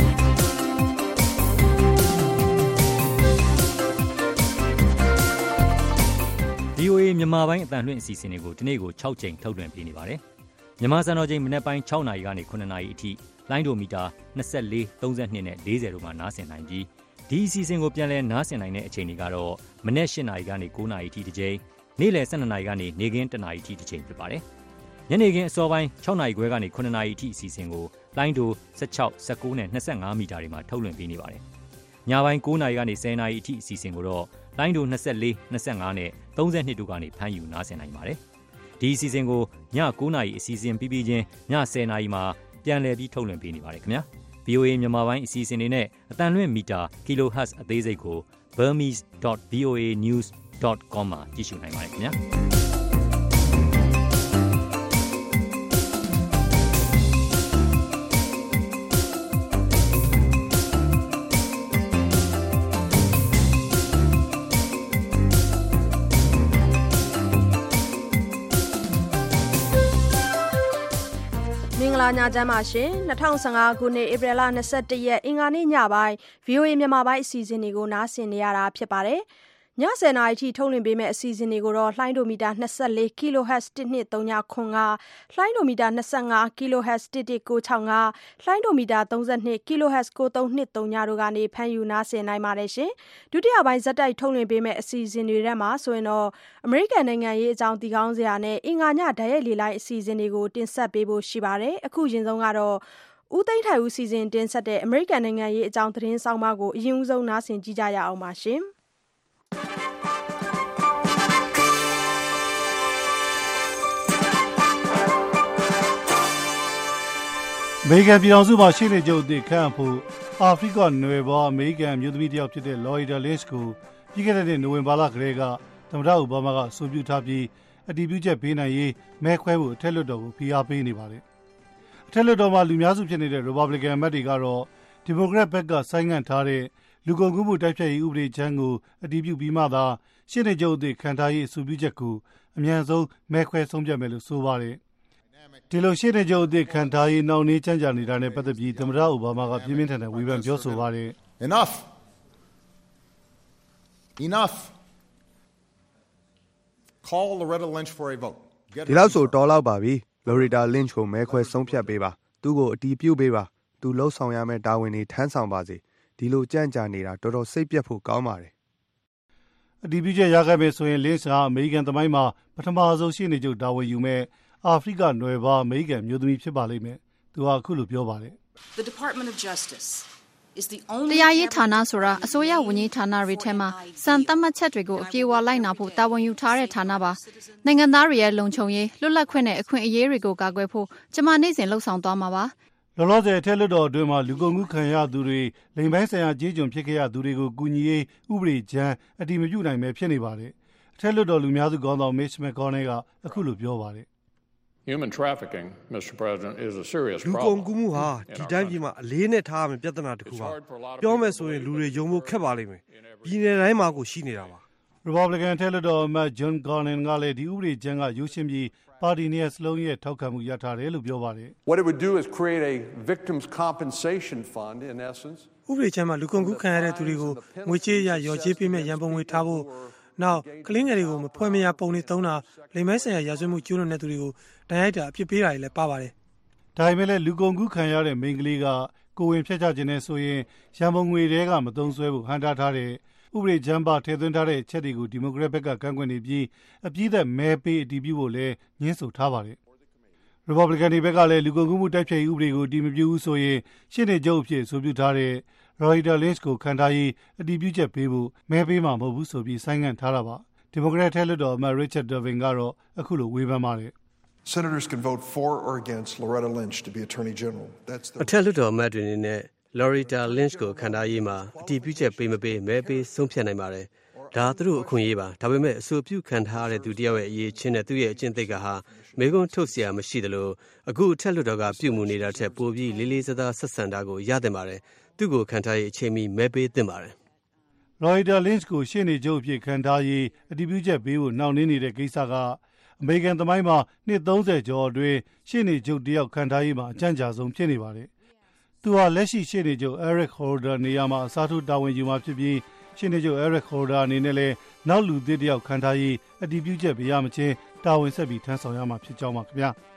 ဗွီအိုအေ မြန်မာပိုင်းအသံလွှင့်အစီအစဉ်တွေကိုဒီနေ့ကို၆ကြိမ်ထုတ်လွှင့်ပေးနေပါတယ်။မြန်မာစံတော်ချိန်မနက်ပိုင်း၆နာရီကနေခုနှစ်နာရီအထိလိုင်းဒိုမီတာ၂၄၊၃၂နဲ့၄၀တို့မှာနားဆင်နိုင်ပြီးဒီအစီအစဉ်ကိုပြန်လည်နားဆင်နိုင်တဲ့အချိန်တွေကတော့မနက်၈နာရီကနေ၉နာရီအထိတစ်ကြိမ်နေ့လယ်၁၂နာရီကနေနေ့ခင်း၁နာရီအထိတစ်ကြိမ်ဖြစ်ပါတယ်။ညနေခင်းအစောပိုင်း၆နာရီခွဲကနေခုနှစ်နာရီအထိအစီအစဉ်ကိုလိုင်းဒို၁၆၊၁၉နဲ့၂၅မီတာတွေမှာထုတ်လွှင့်ပေးနေပါတယ်။ညပိုင်း၉နာရီကနေ၁၀နာရီအထိအစီအစဉ်ကိုတော့လိုင်းဒို၂၄ ၂၅နဲ့၃၂တို့ကနေဖမ်းယူနားဆင်နိုင်ပါတယ်။ဒီအစီအစဉ်ကိုည၉နာရီအစီအစဉ်ပြီးပြီးချင်းည၁၀နာရီမှာပြန်လည်ပြီးထုတ်လွှင့်ပေးနေပါတယ်ခင်ဗျာ။ဗီအိုအေ မြန်မာပိုင်းအစီအစဉ်တွေနဲ့အတန်လွင့်မီတာ kilohertz အသေးစိတ်ကို burmese dot v o a news dot com မှာကြည့်ရှုနိုင်ပါတယ်ခင်ဗျာ။ညချမ်းပါရှင်၂၀၁၅ခုနှစ်ဧပြီလ၂၁ရက်အင်္ဂါနေ့ညပိုင်း ဗီအိုအေ မြန်မာပိုင်းအစီအစဉ်တွေကိုနားဆင်နေရတာဖြစ်ပါတယ်။ည၁၀နာရီထိထုတ်လွှင့်ပေးမယ့်အစီအစဉ်တွေကိုတော့လှိုင်းဒိုမီတာ၂၄ kilohertz တစ်နှစ်သုံးညခွန်ငါလှိုင်းဒိုမီတာ၂၅ kilohertz တစ်တစ်ကို၆ငါလှိုင်းဒိုမီတာ၃၂ kilohertz ကိုသုံးနှစ်သုံးညတို့ကနေဖမ်းယူနားဆင်နိုင်ပါတယ်ရှင်။ဒုတိယပိုင်းဇက်တိုက်ထုတ်လွှင့်ပေးမယ့်အစီအစဉ်တွေထဲမှာဆိုရင်တော့အမေရိကန်နိုင်ငံရေးအကြောင်းဒီကောင်းစရာနဲ့အင်္ဂါညဓာတ်ရိုက်လေလိုင်းအစီအစဉ်တွေကိုတင်ဆက်ပေးဖို့ရှိပါတယ်။အခုရင်ဆုံးကတော့ဦးသိန်းထိုင်ဦးစီစဉ်တင်ဆက်တဲ့အမေရိကန်နိုင်ငံရေးအကြောင်းသတင်းဆောင်မကိုအရင်ဦးဆုံးနားဆင်ကြည့်ကြရအောင်ပါရှင်။အမေရိကန်ပြည်ထောင်စုမှာရှေ့နေချုပ်အသစ်ခန့်ဖို့အာဖရိကနွယ်ဖွားအမေရိကန်မျိုးသမီးတစ်ယောက်ဖြစ်တဲ့ Loretta Lynch ကိုပြီးခဲ့တဲ့နိုဝင်ဘာလကတည်းကသမ္မတအိုဘားမားကအဆိုပြုထားပြီးအတည်ပြုချက်ပေးနိုင်ရေးမဲခွဲဖို့အထက်လွှတ်တော်ကိုဖိအားပေးနေပါတယ်။အထက်လွှတ်တော်မှာလူများစုဖြစ်နေတဲ့ Republican အမတ်တွေကတော့ Democrat ဘက်ကဆိုင်းငံ့ထားတဲ့လူကုန်ကူးမှုတိုက်ဖျက်ရေးဥပဒေကြမ်းကိုအတည်ပြုပြီးမှသာရှေ့နေချုပ်အသစ်ခန့်ထားရေးအဆိုပြုချက်ကိုအမြန်ဆုံးမဲခွဲဆုံးဖြတ်မယ်လို့ဆိုပါတယ်။ဒီလိုရှေ့နေချုပ်အသစ်ခန့်ထားရေးနှောင့်နှေးကြန့်ကြာနေတာနဲ့ပတ်သက်ပြီးသမ္မတအိုဘားမားကပြင်းပြင်းထန်ထန်ဝေဖန်ပြောဆိုပါတယ်။ Enough. Enough. Call Loretta Lynch for a vote. ဒီလောက်ဆိုတော်လောက်ပါပြီ။ Loretta Lynch ကိုမဲခွဲဆုံးဖြတ်ပေးပါ။သူ့ကိုအတီးပြုတ်ပေးပါ။သူလှုပ်ဆောင်ရမယ့်တာဝန်တွေထမ်းဆောင်ပါစေ။ဒီလိုကြန့်ကြာနေတာတော်တော်စိတ်ပြတ်ဖို့ကောင်းပါတယ်။အတီးပြုတ်ချက်ရခဲ့မယ်ဆိုရင် Lynch ကအမေရိကန်သမိုင်းမှာပထမဆုံးရှေ့နေချုပ်တာဝန်ယူမဲ့အာဖရိကနွယ်ဖွားအမေရိကန်မျိုးသမီးဖြစ်ပါလိမ့်မယ်။သူကအခုလိုပြောပါတယ်။ The Department of Justice is the only တရားရေးဌာနဆိုတာအစိုးရဝန်ကြီးဌာနတွေထဲမှာစံသတ်မှတ်ချက်တွေကိုအပြည့်အဝလိုက်နာဖို့တာဝန်ယူထားတဲ့ဌာနပါ။နိုင်ငံသားတွေရဲ့လုံခြုံရေးလွတ်လပ်ခွင့်နဲ့အခွင့်အရေးတွေကိုကာကွယ်ဖို့ကျမနေ့စဉ်လှုပ်ဆောင်သွားမှာပါ။လောလောဆယ်အထက်လွှတ်တော်အတွင်းမှာလူကုန်ကူးခံရသူတွေလိမ်ပိုင်းဆိုင်ရာကြေးကျွန်ဖြစ်ခဲ့ရသူတွေကိုကူညီရေးဥပဒေကြမ်းအတည်မပြုနိုင်ပဲဖြစ်နေပါတယ်။အထက်လွှတ်တော်လူများစုခေါင်းဆောင် Mitch McConnell ကအခုလိုပြောပါတယ်။ Human trafficking, Mister President, is a serious problem. လူကုန်ကူးမှုဟာဒီတိုင်းပြည်မှာအလေးနဲ့ထားရမယ့်ပြဿနာတစ်ခုပါပြောမယ်ဆိုရင်လူတွေယုံဖို့ခက်ပါလိမ့်မယ်ပြည်နယ်တိုင်းမှာကိုရှိနေတာပါ Republican အထက်လွှတ်တော်အမတ် John Cornyn ကလည်းဒီဥပဒေကြမ်းကရိုးရှင်းပြီးပါတီနှစ်ရပ်စလုံးရဲ့ထောက်ခံမှုရထားတယ်လို့ပြောပါတယ် What it would do is create a victims compensation fund in essence. ဥပဒေကြမ်းမှာလူကုန်ကူးခံရတဲ့သူတွေကိုငွေကြေးရရော်ကြေးပေးမဲ့ရန်ပုံငွေထားဖို့နောက်ကလင်းငယ်တွေကိုမဖွဲ့မရပုံနေသုံးတာလိမ်မိုင်းဆိုင်ရာရာဇဝတ်မှုကျူးလွန်တဲ့သူတွေကိုတန်ရိုက်တာအဖြစ်ပေးတာတွေလည်းပါပါတယ်။ဒါပေမဲ့လည်းလူကုန်ကူးခံရတဲ့မိန်းကလေးကကိုဝင်ဖျက်ချခြင်းနဲ့ဆိုရင်ရန်ပုံငွေတွေကမသုံးဆွဲဖို့ဟန်တာထားတဲ့ဥပဒေကြမ်းပါထည့်သွင်းထားတဲ့အချက်တွေကိုဒီမိုကရက်ဘက်ကကန့်ကွက်နေပြီးအပြည့်သက်မဲပေးအတည်ပြုဖို့လည်းညှင်းဆိုထားပါတယ်။ Republican တွေဘက်ကလည်းလူကုန်ကူးမှုတိုက်ဖျက်ရေးဥပဒေကိုအတည်မပြုဘူးဆိုရင်ရှင်းနေကြုံအဖြစ်ဆိုပြုထားတဲ့ Loretta Lynch ကိုခန့်ထားရေးအတည်ပြုချက်ပေးဖို့မဲပေးမှာမဟုတ်ဘူးဆိုပြီးဆိုင်းငံ့ထားတာပါ။ Democrat ထဲလွှတ်တော်အမတ် Richard Durbin ကတော့အခုလိုဝေဖန်ပါတယ်။ Senators can vote for or against Loretta Lynch to be Attorney General. That's the အထက်လွှတ်တော်အမတ်တွေအနေနဲ့ Loretta Lynch ကိုခန့်ထားရေးမှာအတည်ပြုချက်ပေးမပေးမဲပေးဆုံးဖြတ်နိုင်ပါတယ်။ဒါသူတို့အခွင့်အရေးပါ။ဒါပေမဲ့အဆိုပြုခန့်ထားတဲ့သူတယောက်ရဲ့အရေးချင်းနဲ့သူ့ရဲ့အကျင့်သိက္ခာဟာမေကွန်းထုတ်เสียမရှိသလိုအခုအထက်လွှတ်တော်ကပြုမှုနေတာထက်ပိုပြီးလေးလေးစားစားဆက်ဆံတာကိုရသင့်ပါတယ်။သူ့ကိုခန့်ထားရေးအချိန်မီမဲပေးသင့်ပါတယ်။ Loretta Lynch ကိုရှေ့နေချုပ်အဖြစ်ခန့်ထားရေးအတည်ပြုချက်ပေးဖို့နှောင့်နှေးနေတဲ့ကိစ္စကအမေရိကန်သမိုင်းမှာနှစ်သုံးဆယ်ကျော်အတွင်းရှေ့နေချုပ်တယောက်ခန့်ထားရေးမှာအကြမ်းကြာဆုံးဖြစ်နေပါတယ်။သူဟာလက်ရှိရှေ့နေချုပ် Eric Holder နေရာမှာအစားထိုးတာဝန်ယူမှာဖြစ်ပြီးရှေ့နေချုပ် Eric Holder အနေနဲ့လည်းနောက်လူသစ်တယောက်ခန့်ထားရေးအတည်ပြုချက်ပေးရမချင်းတာဝန်ဆက်ပြီးထမ်းဆောင်ရမှာဖြစ်ကြောင်းပါခင်ဗျာ။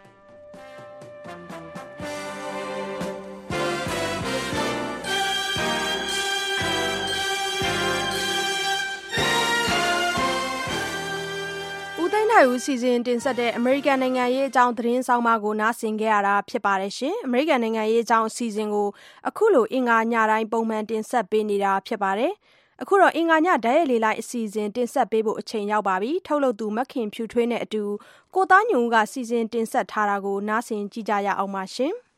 ဦးသိန်းနိုင်ဦးစီစဉ်တင်ဆက်တဲ့အမေရိကန်နိုင်ငံရေးအကြောင်းသတင်းဆောင်မကိုနားဆင်ခဲ့ရတာဖြစ်ပါတယ်ရှင်။အမေရိကန်နိုင်ငံရေးအကြောင်းအစီအစဉ်ကိုအခုလိုအင်္ဂါညတိုင်းပုံမှန်တင်ဆက်ပေးနေတာဖြစ်ပါတယ်။အခုတော့အင်္ဂါညဓာတ်ရိုက်လေးလိုက်အစီအစဉ်တင်ဆက်ပေးဖို့အချိန်ရောက်ပါပြီ။ထုတ်လုပ်သူမခင်ဖြူထွေးနဲ့အတူကိုသားညုံဦးကစီစဉ်တင်ဆက်ထားတာကိုနားဆင်ကြည့်ကြရအောင်ပါရှင်။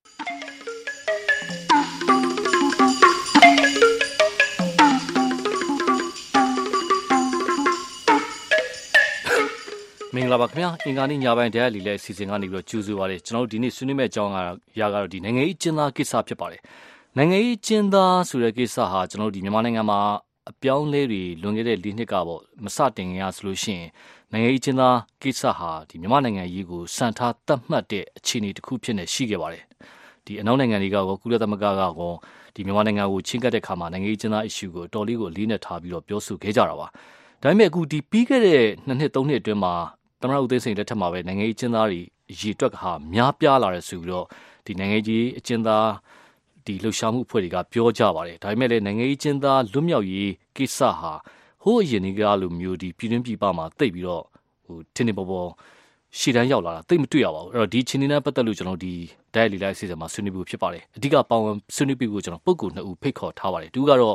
မင်္ဂလာပါခင်ဗျာအင်္ဂါနေ့ညပိုင်းတရားလီလဲအစီအစဉ်ကနေပြီးတော့ကြိုးဆိုပါရစေကျွန်တော်တို့ဒီနေ့ဆွေးနွေးမယ့်အကြောင်းကတော့ရာကတော့ဒီနိုင်ငံရေးကျင်းသားကိစ္စဖြစ်ပါတယ်နိုင်ငံရေးကျင်းသားဆိုတဲ့ကိစ္စဟာကျွန်တော်တို့ဒီမြန်မာနိုင်ငံမှာအပြောင်းလဲတွေလွန်ခဲ့တဲ့၄နှစ်ကပေါ့မစတင်ရဆိုလို့ရှိရင်နိုင်ငံရေးကျင်းသားကိစ္စဟာဒီမြန်မာနိုင်ငံရေးကိုစံထားသတ်မှတ်တဲ့အခြေအနေတစ်ခုဖြစ်နေရှိခဲ့ပါတယ်ဒီအနောက်နိုင်ငံတွေကကောကုလသမဂ္ဂကကောဒီမြန်မာနိုင်ငံကိုချင်းကပ်တဲ့ခါမှာနိုင်ငံရေးကျင်းသား issue ကိုတော်လေးကိုအလေးနဲ့ထားပြီးတော့ပြောဆိုခဲ့ကြတာပါဒါပေမဲ့အခုဒီပြီးခဲ့တဲ့နှစ်နှစ်သုံးနှစ်အတွင်းမှာသမ္မတဦးသိန်းစိန်လက်ထက်မှာပဲနိုင်ငံရေးအကျဉ်းသားတွေရည်တွက်ဟာများပြားလာတယ်ဆိုပြီးတော့ဒီနိုင်ငံရေးအကျဉ်းသားဒီလှုပ်ရှားမှုအဖွဲ့တွေကပြောကြပါတယ်ဒါပေမဲ့လည်းနိုင်ငံရေးအကျဉ်းသားလွတ်မြောက်ရေးကိစ္စဟာဟိုးအရင်ကလိုမျိုးဒီပြည်တွင်းပြည်ပမှာတိတ်ပြီးတော့ဟိုထင်းနေပေါ်ပေါ်ရှေ့တန်းရောက်လာတာတိတ်မတွေ့ရပါဘူးအဲ့တော့ဒီချင်းနေနဲ့ပတ်သက်လို့ကျွန်တော်ဒီဒိုင်လီလိုက်အစီအစဉ်မှာဆွေးနွေးဖို့ဖြစ်ပါတယ်အဓိကပါဝင်ဆွေးနွေးဖို့ကျွန်တော်ပုဂ္ဂိုလ်နှစ်ဦးဖိတ်ခေါ်ထားပါတယ်သူကတော့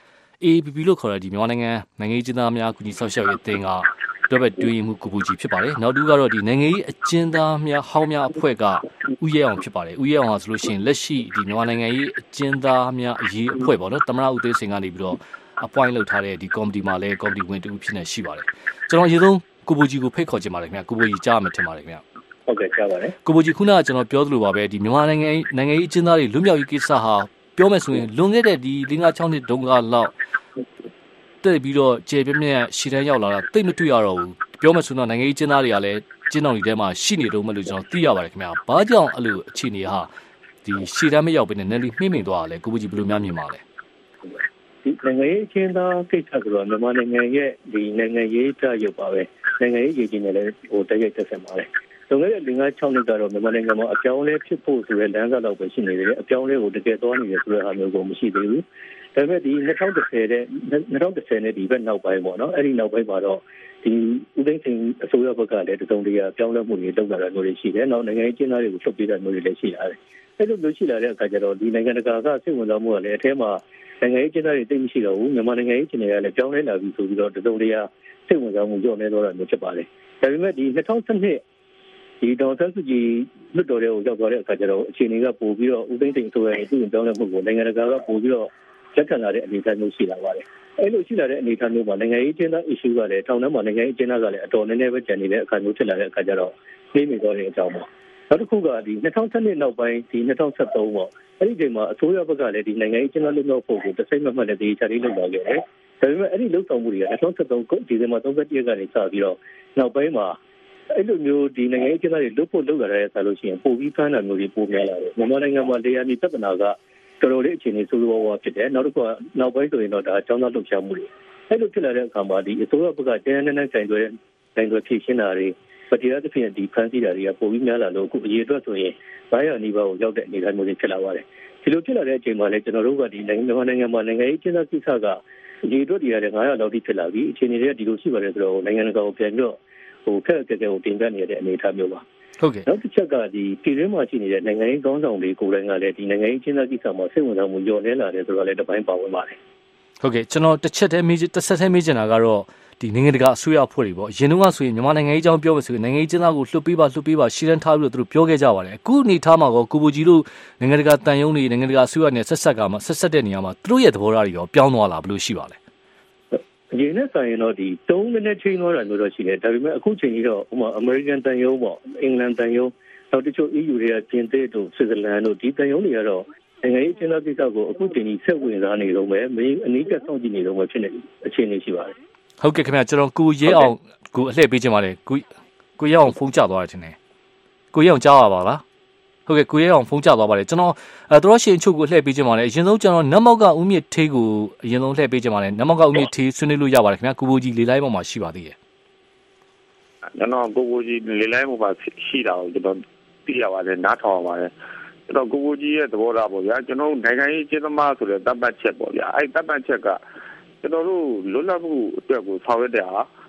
A P P လို့ခေါ်တဲ့ဒီမြန်မာနိုင်ငံနိုင်ငံရေးအကျဉ်းသားများကူညီဆောက်ရှောက်ရေးအသင်းကတော့ပဲတွေ့ရင်မှုကိုပူကြီးဖြစ်ပါတယ်နောက်တူကတော့ဒီနိုင်ငံရေးအကျဉ်းသားများဟောင်းများအဖွဲ့ကဥရဲအောင်ဖြစ်ပါတယ်ဥရဲအောင်ဟာဆိုလို့ရှိရင်လက်ရှိဒီမြန်မာနိုင်ငံရေးအကျဉ်းသားများအရေးအဖွဲ့ပေါ့နော်သမ္မတဦးသိန်းစိန်ကနေပြီးတော့ appoint လုပ်ထားတဲ့ဒီ committee မှာလည်း committee ဝင်တူဖြစ်နေရှိပါတယ်ကျွန်တော်အရင်ဆုံးကိုပူကြီးကိုဖိတ်ခေါ်ချင်ပါတယ်ခင်ဗျကိုပူကြီးကြားမှထင်ပါတယ်ခင်ဗျဟုတ်ကဲ့ကြားပါတယ်ကိုပူကြီးခုနကကျွန်တော်ပြောသလိုပါပဲဒီမြန်မာနိုင်ငံနိုင်ငံရေးအကျဉ်းသားတွေလွတ်မြောက်ရေးကိစ္စဟာပြောမယ်ဆိုရင်လွန်ခဲ့တဲ့ဒီ၄-၆နှစ်တုန်းကလောက်တက်ပြီးတော့ကျေပြည့်မြတ်ရှည်တန်းရောက်လာတာတိတ်မတွေ့ရတော့ဘူးပြောမှဆိုတော့နိုင်ငံရေးကျင်းသားတွေကလည်းကျင်းတော်တွေထဲမှာရှိနေတော့မှလို့ကျွန်တော်သိရပါတယ်ခင်ဗျာဘာကြောင့်အဲ့လိုအခြေအနေဟာဒီရှည်တန်းမရောက်ဘဲနဲ့နယ်လီမှိမ့်မိန်သွားတာလဲကိုပူကြီးဘယ်လိုများမြင်ပါလဲဒီနိုင်ငံရေးကျင်းသားကိစ္စဆိုတော့မြန်မာနိုင်ငံရဲ့ဒီနိုင်ငံရေးကြရုပ်ပါပဲနိုင်ငံရေးရည်ကြီးနေလဲဟိုတရက်တက်ဆက်ပါလေလွန်ခဲ့တဲ့၄-၆နှစ်ကတော့မြန်မာနိုင်ငံမှာအပြောင်းလဲဖြစ်ဖို့ဆိုတဲ့လမ်းစာတော့ပဲရှိနေတယ်အပြောင်းလဲကိုတကယ်သွားနေတယ်ဆိုတဲ့ဟာမျိုးကိုမရှိသေးဘူးဒါပေမဲ့ဒီ၂၀၁၀တဲ့၂၀၁၀နဲ့ဒီဘက်နောက်ပိုင်းပေါ့နော်အဲ့ဒီနောက်ပိုင်းမှာတော့ဒီဦးသိန်းစိန်အစိုးရဘက်ကလည်းတစုံတရာပြောင်းလဲမှုတွေလုပ်လာတာမျိုးတွေရှိတယ်။နောက်နိုင်ငံရေးကျင်းသားတွေကိုထုတ်ပေးတာမျိုးတွေလည်းရှိလာတယ်။အဲ့လိုမျိုးရှိလာတဲ့အခါကျတော့ဒီနိုင်ငံတကာကစိတ်ဝင်စားမှုကလည်းအထဲမှာနိုင်ငံရေးကျင်းသားတွေတိတ်မရှိတော့ဘူးမြန်မာနိုင်ငံရေးကျင်းတွေကလည်းပြောင်းလဲလာပြီဆိုပြီးတော့တစုံတရာစိတ်ဝင်စားမှုညော့နေတော့တာမျိုးဖြစ်ပါလေ။ဒါပေမဲ့ဒီ၂၀၁၂ဒီဒေါ်ဆန်းစုကြည်လွတ်တော်တွေကိုရောက်သွားတဲ့အခါကျတော့အခြေအနေကပိုပြီးတော့ဦးသိန်းစိန်အစိုးရရဲ့သူ့ပြောင်းလဲမှုကိုနိုင်ငံတကာကပိုပြီးတော့လက်ခံလာတဲ့အနေအထားမျိုးရှိလာပါတယ်။အဲ့လိုရှိလာတဲ့အနေအထားမျိုးမှာနိုင်ငံရေးကျင်းသား issue ကလည်းထောင်ထဲမှာနိုင်ငံရေးကျင်းသားကလည်းအတော်နည်းနည်းပဲကျန်နေတဲ့အခါမျိုးဖြစ်လာတဲ့အခါကျတော့နေမိသွားတဲ့အကြောင်းပါ။နောက်တစ်ခုကဒီ၂၀၁၂နောက်ပိုင်းဒီ၂၀၁၃ပေါ့အဲ့ဒီချိန်မှာအစိုးရဘက်ကလည်းဒီနိုင်ငံရေးကျင်းသားလွတ်မြောက်ဖို့ကိုတစိမ့်မမှတ်တဲ့ဒီချာရီလုပ်လာခဲ့တယ်။ဒါပေမဲ့အဲ့ဒီလုပ်ဆောင်မှုတွေက၂၀၁၃ဒီဇင်ဘာ၃၁ရက်ကနေစပြီးတော့နောက်ပိုင်းမှာအဲ့လိုမျိုးဒီနိုင်ငံရေးကျင်းသားတွေလွတ်ဖို့လုပ်လာတဲ့ဆိုလို့ရှိရင်ပိုပြီးဖမ်းတာမျိုးတွေပိုများလာတယ်။မြန်မာနိုင်ငံမှာလေယာဉ်ပြည်ပြဿနာကတော်တော်လေးအခြေအနေဆိုးဆိုးဝါးဝါးဖြစ်တယ်နောက်တစ်ခုကနောက်ပိုင်းဆိုရင်တော့ဒါအကြောင်းသားလှုပ်ရှားမှုတွေအဲ့လိုဖြစ်လာတဲ့အခါမှာဒီအစိုးရဘက်ကတန်းတန်းတန်းခြင်တွေခြင်တွေဖြည့်ရှင်းတာတွေပတိရသဖြင့်ဒီဖန်ဆီးတာတွေကပိုပြီးများလာလို့အခုအရေးအတွက်ဆိုရင်ဘာရနီးပါးကိုရောက်တဲ့အနေအထားမျိုးတွေဖြစ်လာပါတယ်ဒီလိုဖြစ်လာတဲ့အချိန်မှာလည်းကျွန်တော်တို့ကဒီနိုင်ငံနိုင်ငံမှာနိုင်ငံရေးကျင်းပကိစ္စကအရေးအတွက်တွေရတယ်ငါးရာလောက်ထိဖြစ်လာပြီအခြေအနေတွေကဒီလိုရှိပါတယ်ဆိုတော့နိုင်ငံတကာကိုပြန်ပြီးတော့ဟိုခက်ခက်ခဲခဲကိုတင်ပြနေတဲ့အနေအထားမျိုးပါဟုတ်ကဲ့နောက်တစ်ချက်ကဒီပြည်တွင်းမှာရှိနေတဲ့နိုင်ငံရေးကောင်းဆောင်တွေကိုယ်တိုင်ကလည်းဒီနိုင်ငံရေးချင်းသားကိစ္စမှာစိတ်ဝင်စားမှုညော့နေလာတယ်ဆိုတော့လည်းတစ်ပိုင်းပါဝင်ပါတယ်ဟုတ်ကဲ့ကျွန်တော်တစ်ချက်တည်းမေးတစ်ဆက်တည်းမေးချင်တာကတော့ဒီနိုင်ငံတကာအစိုးရအဖွဲ့တွေပေါ့အရင်တုန်းကဆိုရင်မြန်မာနိုင်ငံရေးအကြောင်းပြောမယ်ဆိုရင်နိုင်ငံရေးချင်းသားကိုလွှတ်ပေးပါလွှတ်ပေးပါရှင်းတန်းထားပြီးတော့သူတို့ပြောခဲ့ကြပါတယ်အခုအနေထားမှာကောကိုဘူကြီးတို့နိုင်ငံတကာတန်ယုံတွေနိုင်ငံတကာအစိုးရနဲ့ဆက်ဆက်ကမှဆက်ဆက်တဲ့နေရာမှာသူတို့ရဲ့သဘောထားတွေရောပြောင်းသွားလာဘယ်လိုရှိပါလဲအရင်နဲ့ဆိုင်ရင်တော့ဒီသုံးမိနစ်ချိန်သွားတာမျိုးတော့ရှိတယ်ဒါပေမဲ့အခုချိန်ကြီးတော့ဥပမာအမေရိကန်တန်ယုံပေါ့အင်္ဂလန်တန်ယုံနောက်တချို့ E U တွေကပြင်သစ်တို့ဆွစ်ဇာလန်တို့ဒီတန်ယုံတွေကတော့နိုင်ငံရေးကျင်းပကိစ္စကိုအခုချိန်ကြီးဆက်ဝင်စားနေတော့မယ်မင်းအနည်းကစောင့်ကြည့်နေတော့မှဖြစ်နေအခြေအနေရှိပါတယ်ဟုတ်ကဲ့ခင်ဗျကျွန်တော်ကိုရဲအောင်ကိုအလှည့်ပေးချင်ပါတယ်ကိုကိုရဲအောင်ဖုန်းချသွားတယ်ထင်တယ်ကိုရဲအောင်ကြားရပါလားဟုတ်ကဲ့ကိုရဲအောင်ဖုန်းချသွားပါတယ်ကျွန်တော်အဲတော်ရှင်ချုပ်ကိုလှည့်ပေးချင်ပါတယ်အရင်ဆုံးကျွန်တော်နတ်မောက်ကဦးမြင့်ထေးကိုအရင်ဆုံးလှည့်ပေးချင်ပါတယ်နတ်မောက်ကဦးမြင့်ထေးဆွေးနွေးလို့ရပါတယ်ခင်ဗျကိုဘိုးကြီးလေလိုက်ပေါ်မှာရှိပါသေးတယ်ကျွန်တော်ကိုဘိုးကြီးလေလိုက်ပေါ်မှာရှိတာကိုကျွန်တော်သိရပါတယ်နားထောင်ပါတယ်ကျွန်တော်ကိုဘိုးကြီးရဲ့သဘောထားပေါ့ဗျာကျွန်တော်နိုင်ငံရေးကျင်းသမားဆိုတဲ့တပ်ပတ်ချက်ပေါ့ဗျာအဲ့တပ်ပတ်ချက်ကကျွန်တော်တို့လွတ်လပ်မှုအတွက်ကိုဆောင်ရွက်တဲ့ဟာ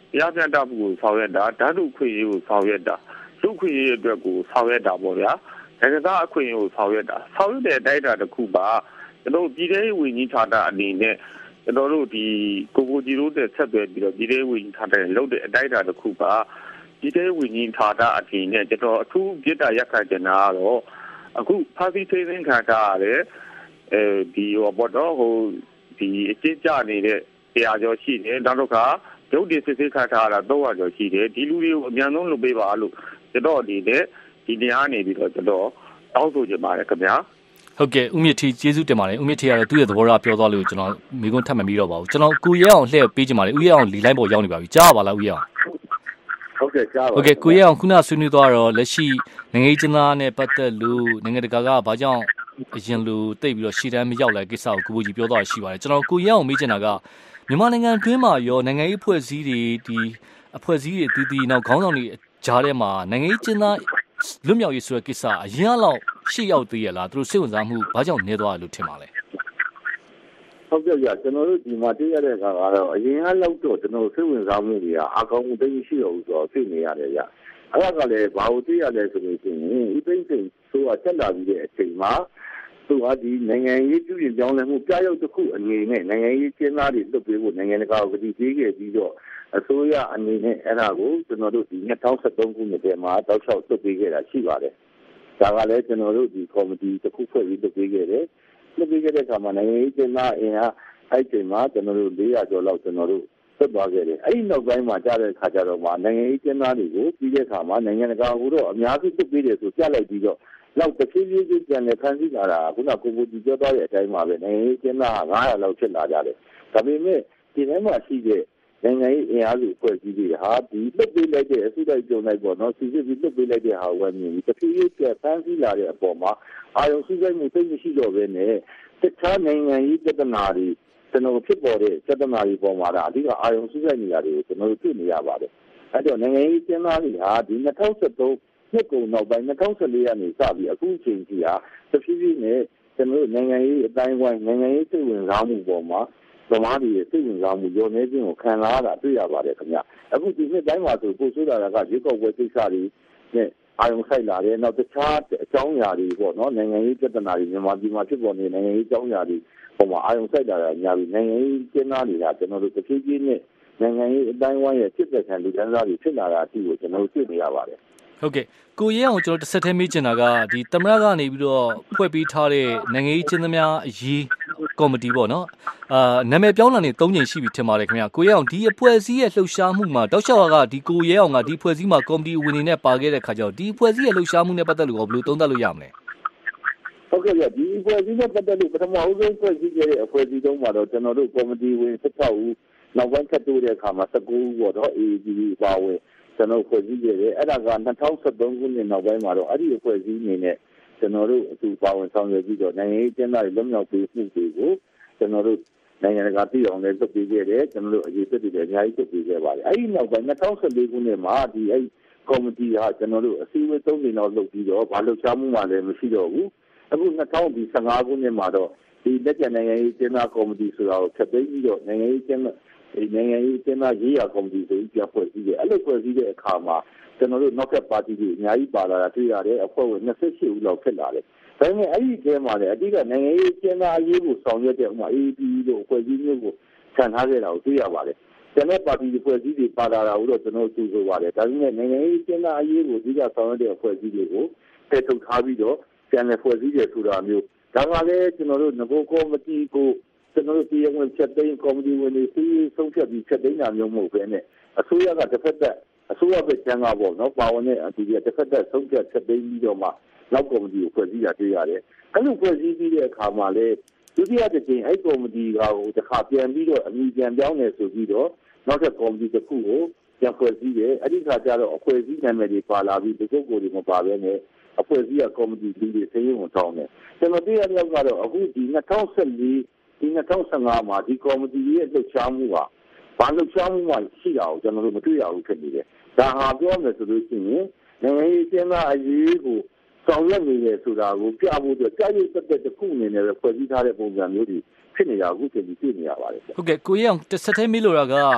တရားမျှတမှုကိုဆောင်ရွက်တာဓာတ်ထုခွင့်ရေးကိုဆောင်ရွက်တာလူခွင့်ရေးအတွက်ကိုဆောင်ရွက်တာပေါ့ဗျာနိုင်ငံသားအခွင့်အရေးကိုဆောင်ရွက်တာဆောင်ရွက်တဲ့အတိုင်းအတာတစ်ခုပါကျွန်တော်ပြည်ထောင်စုဝန်ကြီးဌာနအနေနဲ့ကျွန်တော်တို့ဒီကိုကိုကြီးတို့တဲ့ဆက်သွယ်ပြီးတော့ပြည်ထောင်စုဝန်ကြီးဌာနနဲ့လုပ်တဲ့အတိုင်းအတာတစ်ခုပါပြည်ထောင်စုဝန်ကြီးဌာနအပြင်နဲ့ကျွန်တော်အထူးပြစ်ဒဏ်ရက်ခံတင်တာကတော့အခုဖာစီသေးသိန်းခံထားရတယ်အဲဒီဟောပေါ့တော့ဟိုဒီအကျဉ်းကျနေတဲ့တရားကျော်ရှိတယ်နောက်တော့ကရုပ်တည်စစ်စစ်ခတ်ထားတာတော့ရကျော်ရှိတယ်ဒီလူတွေကိုအများဆုံးလုပ်ပေးပါလို့ကျွန်တော်ဒီတဲ့ဒီတရားနေပြီးတော့ကျွန်တော်တောင်းဆိုချင်ပါတယ်ခင်ဗျာဟုတ်ကဲ့ဦးမြင့်ထီကျေးဇူးတင်ပါတယ်ဦးမြင့်ထီကတော့သူ့ရဲ့သဘောထားပြောသွားလို့ကျွန်တော်မိကုန်းထပ်မပြီးတော့ပါဘူးကျွန်တော်ကိုရဲအောင်လှည့်ပေးချင်ပါတယ်ဦးရဲအောင်လီလိုက်ပေါ်ရောက်နေပါပြီကြားပါလားဦးရဲအောင်ဟုတ်ကဲ့ကြားပါဟုတ်ကဲ့ကိုရဲအောင်ခုနဆွေးနွေးသွားတော့လက်ရှိနိုင်ငံရေးကျင်းသားနဲ့ပတ်သက်လို့နိုင်ငံတကာကဘာကြောင့်အရင်လိုတိတ်ပြီးတော့ရှေ့တန်းမရောက်လာကိစ္စကိုကိုကိုကြီးပြောသွားရှိပါတယ်ကျွန်တော်ကိုရဲအောင်မေးချင်တာကမြန်မာနိုင်ငံတွင်းမှာရောနိုင်ငံရေးအဖွဲ့အစည်းတွေဒီအဖွဲ့အစည်းတွေတည်တည်နောက်ခေါင်းဆောင်တွေကြားထဲမှာနိုင်ငံရေးကျင်းသားလွတ်မြောက်ရေးဆိုတဲ့ကိစ္စအရင်လောက်ရှေ့ရောက်သေးရလားသူတို့စိတ်ဝင်စားမှုဘာကြောင့်နေသွားတယ်လို့ထင်ပါလဲဟုတ်ကဲ့ကြာကျွန်တော်တို့ဒီမှာတွေ့ရတဲ့အခါကတော့အရင်ကလောက်တော့ကျွန်တော်စိတ်ဝင်စားမှုတွေကအကောင်းမှုတည်းရှိတော့ဘူးဆိုတော့သိနေရတယ်ကြာအဲ့ဒါကလည်းဘာလို့တွေ့ရလဲဆိုလို့ရှိရင်ဥပိ္ပစိန်ဆိုတာတက်လာပြီးတဲ့အချိန်မှာသူကဒီနိုင်ငံရေးပြုပြင်ပြောင်းလဲမှုကြားရောက်တစ်ခုအနေနဲ့နိုင်ငံရေးကျင်းသားတွေလွတ်ပေးဖို့နိုင်ငံတကာကတိပေးခဲ့ပြီးတော့အစိုးရအနေနဲ့အဲ့ဒါကိုကျွန်တော်တို့ဒီ၂၀၁၃ခုနှစ်ထဲမှာတောက်လျှောက်လွတ်ပေးခဲ့တာရှိပါတယ်။ဒါကလည်းကျွန်တော်တို့ဒီကော်မတီတစ်ခုဖွဲ့ပြီးလွတ်ပေးခဲ့တယ်။လွတ်ပေးခဲ့တဲ့အခါမှာနိုင်ငံရေးကျင်းသားအင်အားအဲ့ဒီမှာကျွန်တော်တို့၄ရာကျော်လောက်ကျွန်တော်တို့ဆက်သွားခဲ့တယ်။အဲ့ဒီနောက်ပိုင်းမှာကြားတဲ့အခါကျတော့မှနိုင်ငံရေးကျင်းသားတွေကိုပြီးတဲ့အခါမှာနိုင်ငံတကာကတော့အများကြီးလွတ်ပေးတယ်ဆိုကြားလိုက်ပြီးတော့လောက်တစ်ပြေးပြေးချင်းပြန်လည်ဖန်ဆီးလာတာခုနကကိုကိုကြီးပြောသွားတဲ့အတိုင်းပါပဲနိုင်ငံရေးကျင်းသား၅ရာလောက်ဖြစ်လာကြတယ်။ဒါပေမဲ့ဒီထဲမှာရှိတဲ့နိုင်ငံရေးအင်အားစုဖွဲ့စည်းတွေဟာဒီလွတ်ပေးလိုက်တဲ့အစုလိုက်ကြုံလိုက်ပေါ့နော်စီစစ်ပြီးလွတ်ပေးလိုက်တဲ့ဟာဝယ်မြင်ပြီးတစ်ပြေးပြေးပြန်ဖန်ဆီးလာတဲ့အပေါ်မှာအာရုံစူးစိုက်မှုသိမရှိတော့ဘဲနဲ့တခြားနိုင်ငံရေးပြဿနာတွေကျွန်တော်ဖြစ်ပေါ်တဲ့ပြဿနာတွေပေါ်မှာဒါအဓိကအာရုံစူးစိုက်နေတာတွေကိုကျွန်တော်တို့တွေ့နေရပါတယ်။အဲတော့နိုင်ငံရေးကျင်းသားတွေဟာဒီ၂၀၁၃နှစ်ကုန်နောက်ပိုင်း၂၀၁၄ကနေစပြီးအခုချိန်ကြီးဟာတဖြည်းဖြည်းနဲ့ကျွန်တော်တို့နိုင်ငံရေးအတိုင်းဝိုင်းနိုင်ငံရေးစိတ်ဝင်စားမှုပေါ်မှာဗမာပြည်ရဲ့စိတ်ဝင်စားမှုရောနေခြင်းကိုခံလာရတာတွေ့ရပါတယ်ခင်ဗျအခုဒီနှစ်တိုင်းမှာဆိုပို့ဆိုတာကရေကောက်ဝဲကိစ္စတွေနဲ့အာရုံစိုက်လာတယ်နောက်တခြားအကြောင်းအရာတွေပေါ့နော်နိုင်ငံရေးပြဿနာတွေမြန်မာပြည်မှာဖြစ်ပေါ်နေနိုင်ငံရေးအကြောင်းအရာတွေပေါ်မှာအာရုံစိုက်လာတာညာပြီးနိုင်ငံရေးကျင်းသားတွေကကျွန်တော်တို့တစ်ဖြည်းဖြည်းနဲ့နိုင်ငံရေးအတိုင်းဝိုင်းရဲ့ဖြစ်ပျက်ခံလူတန်းစားတွေဖြစ်လာတာအထိကိုကျွန်တော်တို့တွေ့နေရပါတယ်ဟုတ်ကဲ့ကိုရဲအောင်ကျွန်တော်တစ်ဆက်တည်းမေးချင်တာကဒီသမရကနေပြီးတော့ဖွဲ့ပေးထားတဲ့နိုင်ငံရေးကျင်းသမားအရေးကော်မတီပေါ့နော်အာနာမည်ပြောင်းလာနေ၃ချိန်ရှိပြီထင်ပါတယ်ခင်ဗျာကိုရဲအောင်ဒီအဖွဲ့အစည်းရဲ့လှုပ်ရှားမှုမှာတောက်လျှောက်ကဒီကိုရဲအောင်ကဒီအဖွဲ့အစည်းမှာကော်မတီဝင်နေနဲ့ပါခဲ့တဲ့ခါကျတော့ဒီအဖွဲ့အစည်းရဲ့လှုပ်ရှားမှုနဲ့ပတ်သက်လို့ဘယ်လိုသုံးသပ်လို့ရမလဲဟုတ်ကဲ့ဒီအဖွဲ့အစည်းနဲ့ပတ်သက်လို့ပထမဦးဆုံးဖွဲ့စည်းခဲ့တဲ့အဖွဲ့အစည်းတုန်းမှာတော့ကျွန်တော်တို့ကော်မတီဝင်၁၆ဦးနောက်ပိုင်းဆက်တိုးတဲ့အခါမှာ၁၉ဦးပေါ့နော် အေ အေ ဂျီ ဒီ ပါဝင်ကျွန်တော်ဖွဲ့စည်းခဲ့တယ်အဲ့ဒါက၂၀၁၃ခုနှစ်နောက်ပိုင်းမှာတော့အဲ့ဒီအဖွဲ့အစည်းအနေနဲ့ကျွန်တော်တို့အတူပါဝင်ဆောင်ရွက်ပြီးတော့နိုင်ငံရေးကျင်းသားတွေလွတ်မြောက်ပေးမှုတွေကိုကျွန်တော်တို့နိုင်ငံတကာပြည်အောင်လည်းလုပ်ပေးခဲ့တယ်ကျွန်တော်တို့အရေးသက်တွေလည်းအများကြီးလုပ်ပေးခဲ့ပါတယ်အဲ့ဒီနောက်ပိုင်း၂၀၁၄ခုနှစ်မှာဒီအဲ့ကော်မတီဟာကျွန်တော်တို့အစည်းအဝေး၃ကြိမ်လောက်လုပ်ပြီးတော့ဘာလှုပ်ရှားမှုမှလည်းမရှိတော့ဘူးအခု၂၀၁၅ခုနှစ်မှာတော့ဒီလက်ကျန်နိုင်ငံရေးကျင်းသားကော်မတီဆိုတာကိုဖျက်သိမ်းပြီးတော့နိုင်ငံရေးကျင်းဒီနိုင်ငံရေးကျင်းသားရေးရာကော်မတီဆိုပြီးပြန်ဖွဲ့စည်းတယ်အဲ့လိုဖွဲ့စည်းတဲ့အခါမှာကျွန်တော်တို့နောက်ထပ်ပါတီတွေအများကြီးပါလာတာတွေ့ရတယ်အဖွဲ့ဝင်၂၈ဦးလောက်ဖြစ်လာတယ်ဒါပေမဲ့အဲ့ဒီထဲမှာလည်းအဓိကနိုင်ငံရေးကျင်းသားအရေးကိုဆောင်ရွက်တဲ့ဥပမာ အေ အေ ပီ တို့အဖွဲ့အစည်းမျိုးကိုခြံထားခဲ့တာကိုတွေ့ရပါတယ်ကျန်တဲ့ပါတီတွေဖွဲ့စည်းတွေပါလာတာကိုတော့ကျွန်တော်တို့ကြိုးဆိုပါတယ်ဒါပေမဲ့နိုင်ငံရေးကျင်းသားအရေးကိုအဓိကဆောင်ရွက်တဲ့အဖွဲ့အစည်းတွေကိုတည်ထုတ်ထားပြီးတော့ပြန်လည်ဖွဲ့စည်းရဆိုတာမျိုးဒါကလည်းကျွန်တော်တို့ငကိုကော်မတီကိုကျွန်တော်တို့ပြည်ဝင်ချက်သိမ်းကော်မတီဝင်တွေစီးဆုံးဖြတ်ပြီးချက်သိမ်းတာမျိုးမဟုတ်ဘဲနဲ့အစိုးရကတစ်ဖက်သက်အစိုးရပဲကျန်ကပေါ့နော်ပါဝင်တဲ့အတူတူတစ်ဖက်သက်ဆုံးဖြတ်ချက်သိမ်းပြီးတော့မှနောက်ကော်မတီကိုဖွဲ့စည်းတာတွေ့ရတယ်အဲ့လိုဖွဲ့စည်းပြီးတဲ့အခါမှာလေဒုတိယတစ်ချိန်အဲ့ကော်မတီကဟိုတစ်ခါပြန်ပြီးတော့အမည်ပြန်ပြောင်းနေဆိုပြီးတော့နောက်ထပ်ကော်မတီတစ်ခုကိုပြန်ဖွဲ့စည်းတယ်အဲ့ဒီခါကျတော့အဖွဲ့အစည်းနာမည်တွေပါလာပြီးဒီကုတ်ကိုယ်တွေမပါဘဲနဲ့အဖွဲ့အစည်းကကော်မတီလူတွေစည်းရုံးထောင်းတယ်ကျွန်တော်တွေ့ရတဲ့ကတော့အခုဒီ၂၀၁၄ဒီ၂၀၁၅မှာဒီကော်မတီရဲ့လှုပ်ရှားမှုကဘာလှုပ်ရှားမှုမှရှိတာကိုကျွန်တော်တို့မတွေ့ရဘူးဖြစ်နေတယ်ဒါဟာပြောမယ်ဆိုလို့ရှိရင်နိုင်ငံရေးကျင်းသားအရေးကိုဆောင်ရွက်နေတယ်ဆိုတာကိုပြဖို့အတွက်ကြာရုပ်သက်သက်တစ်ခုအနေနဲ့ဖွဲ့စည်းထားတဲ့ပုံစံမျိုးတွေဖြစ်နေတာအခုချိန်ကြီးတွေ့နေရပါတယ်ဟုတ်ကဲ့ကိုရဲအောင်တစ်ဆက်တည်းမေးလိုတာက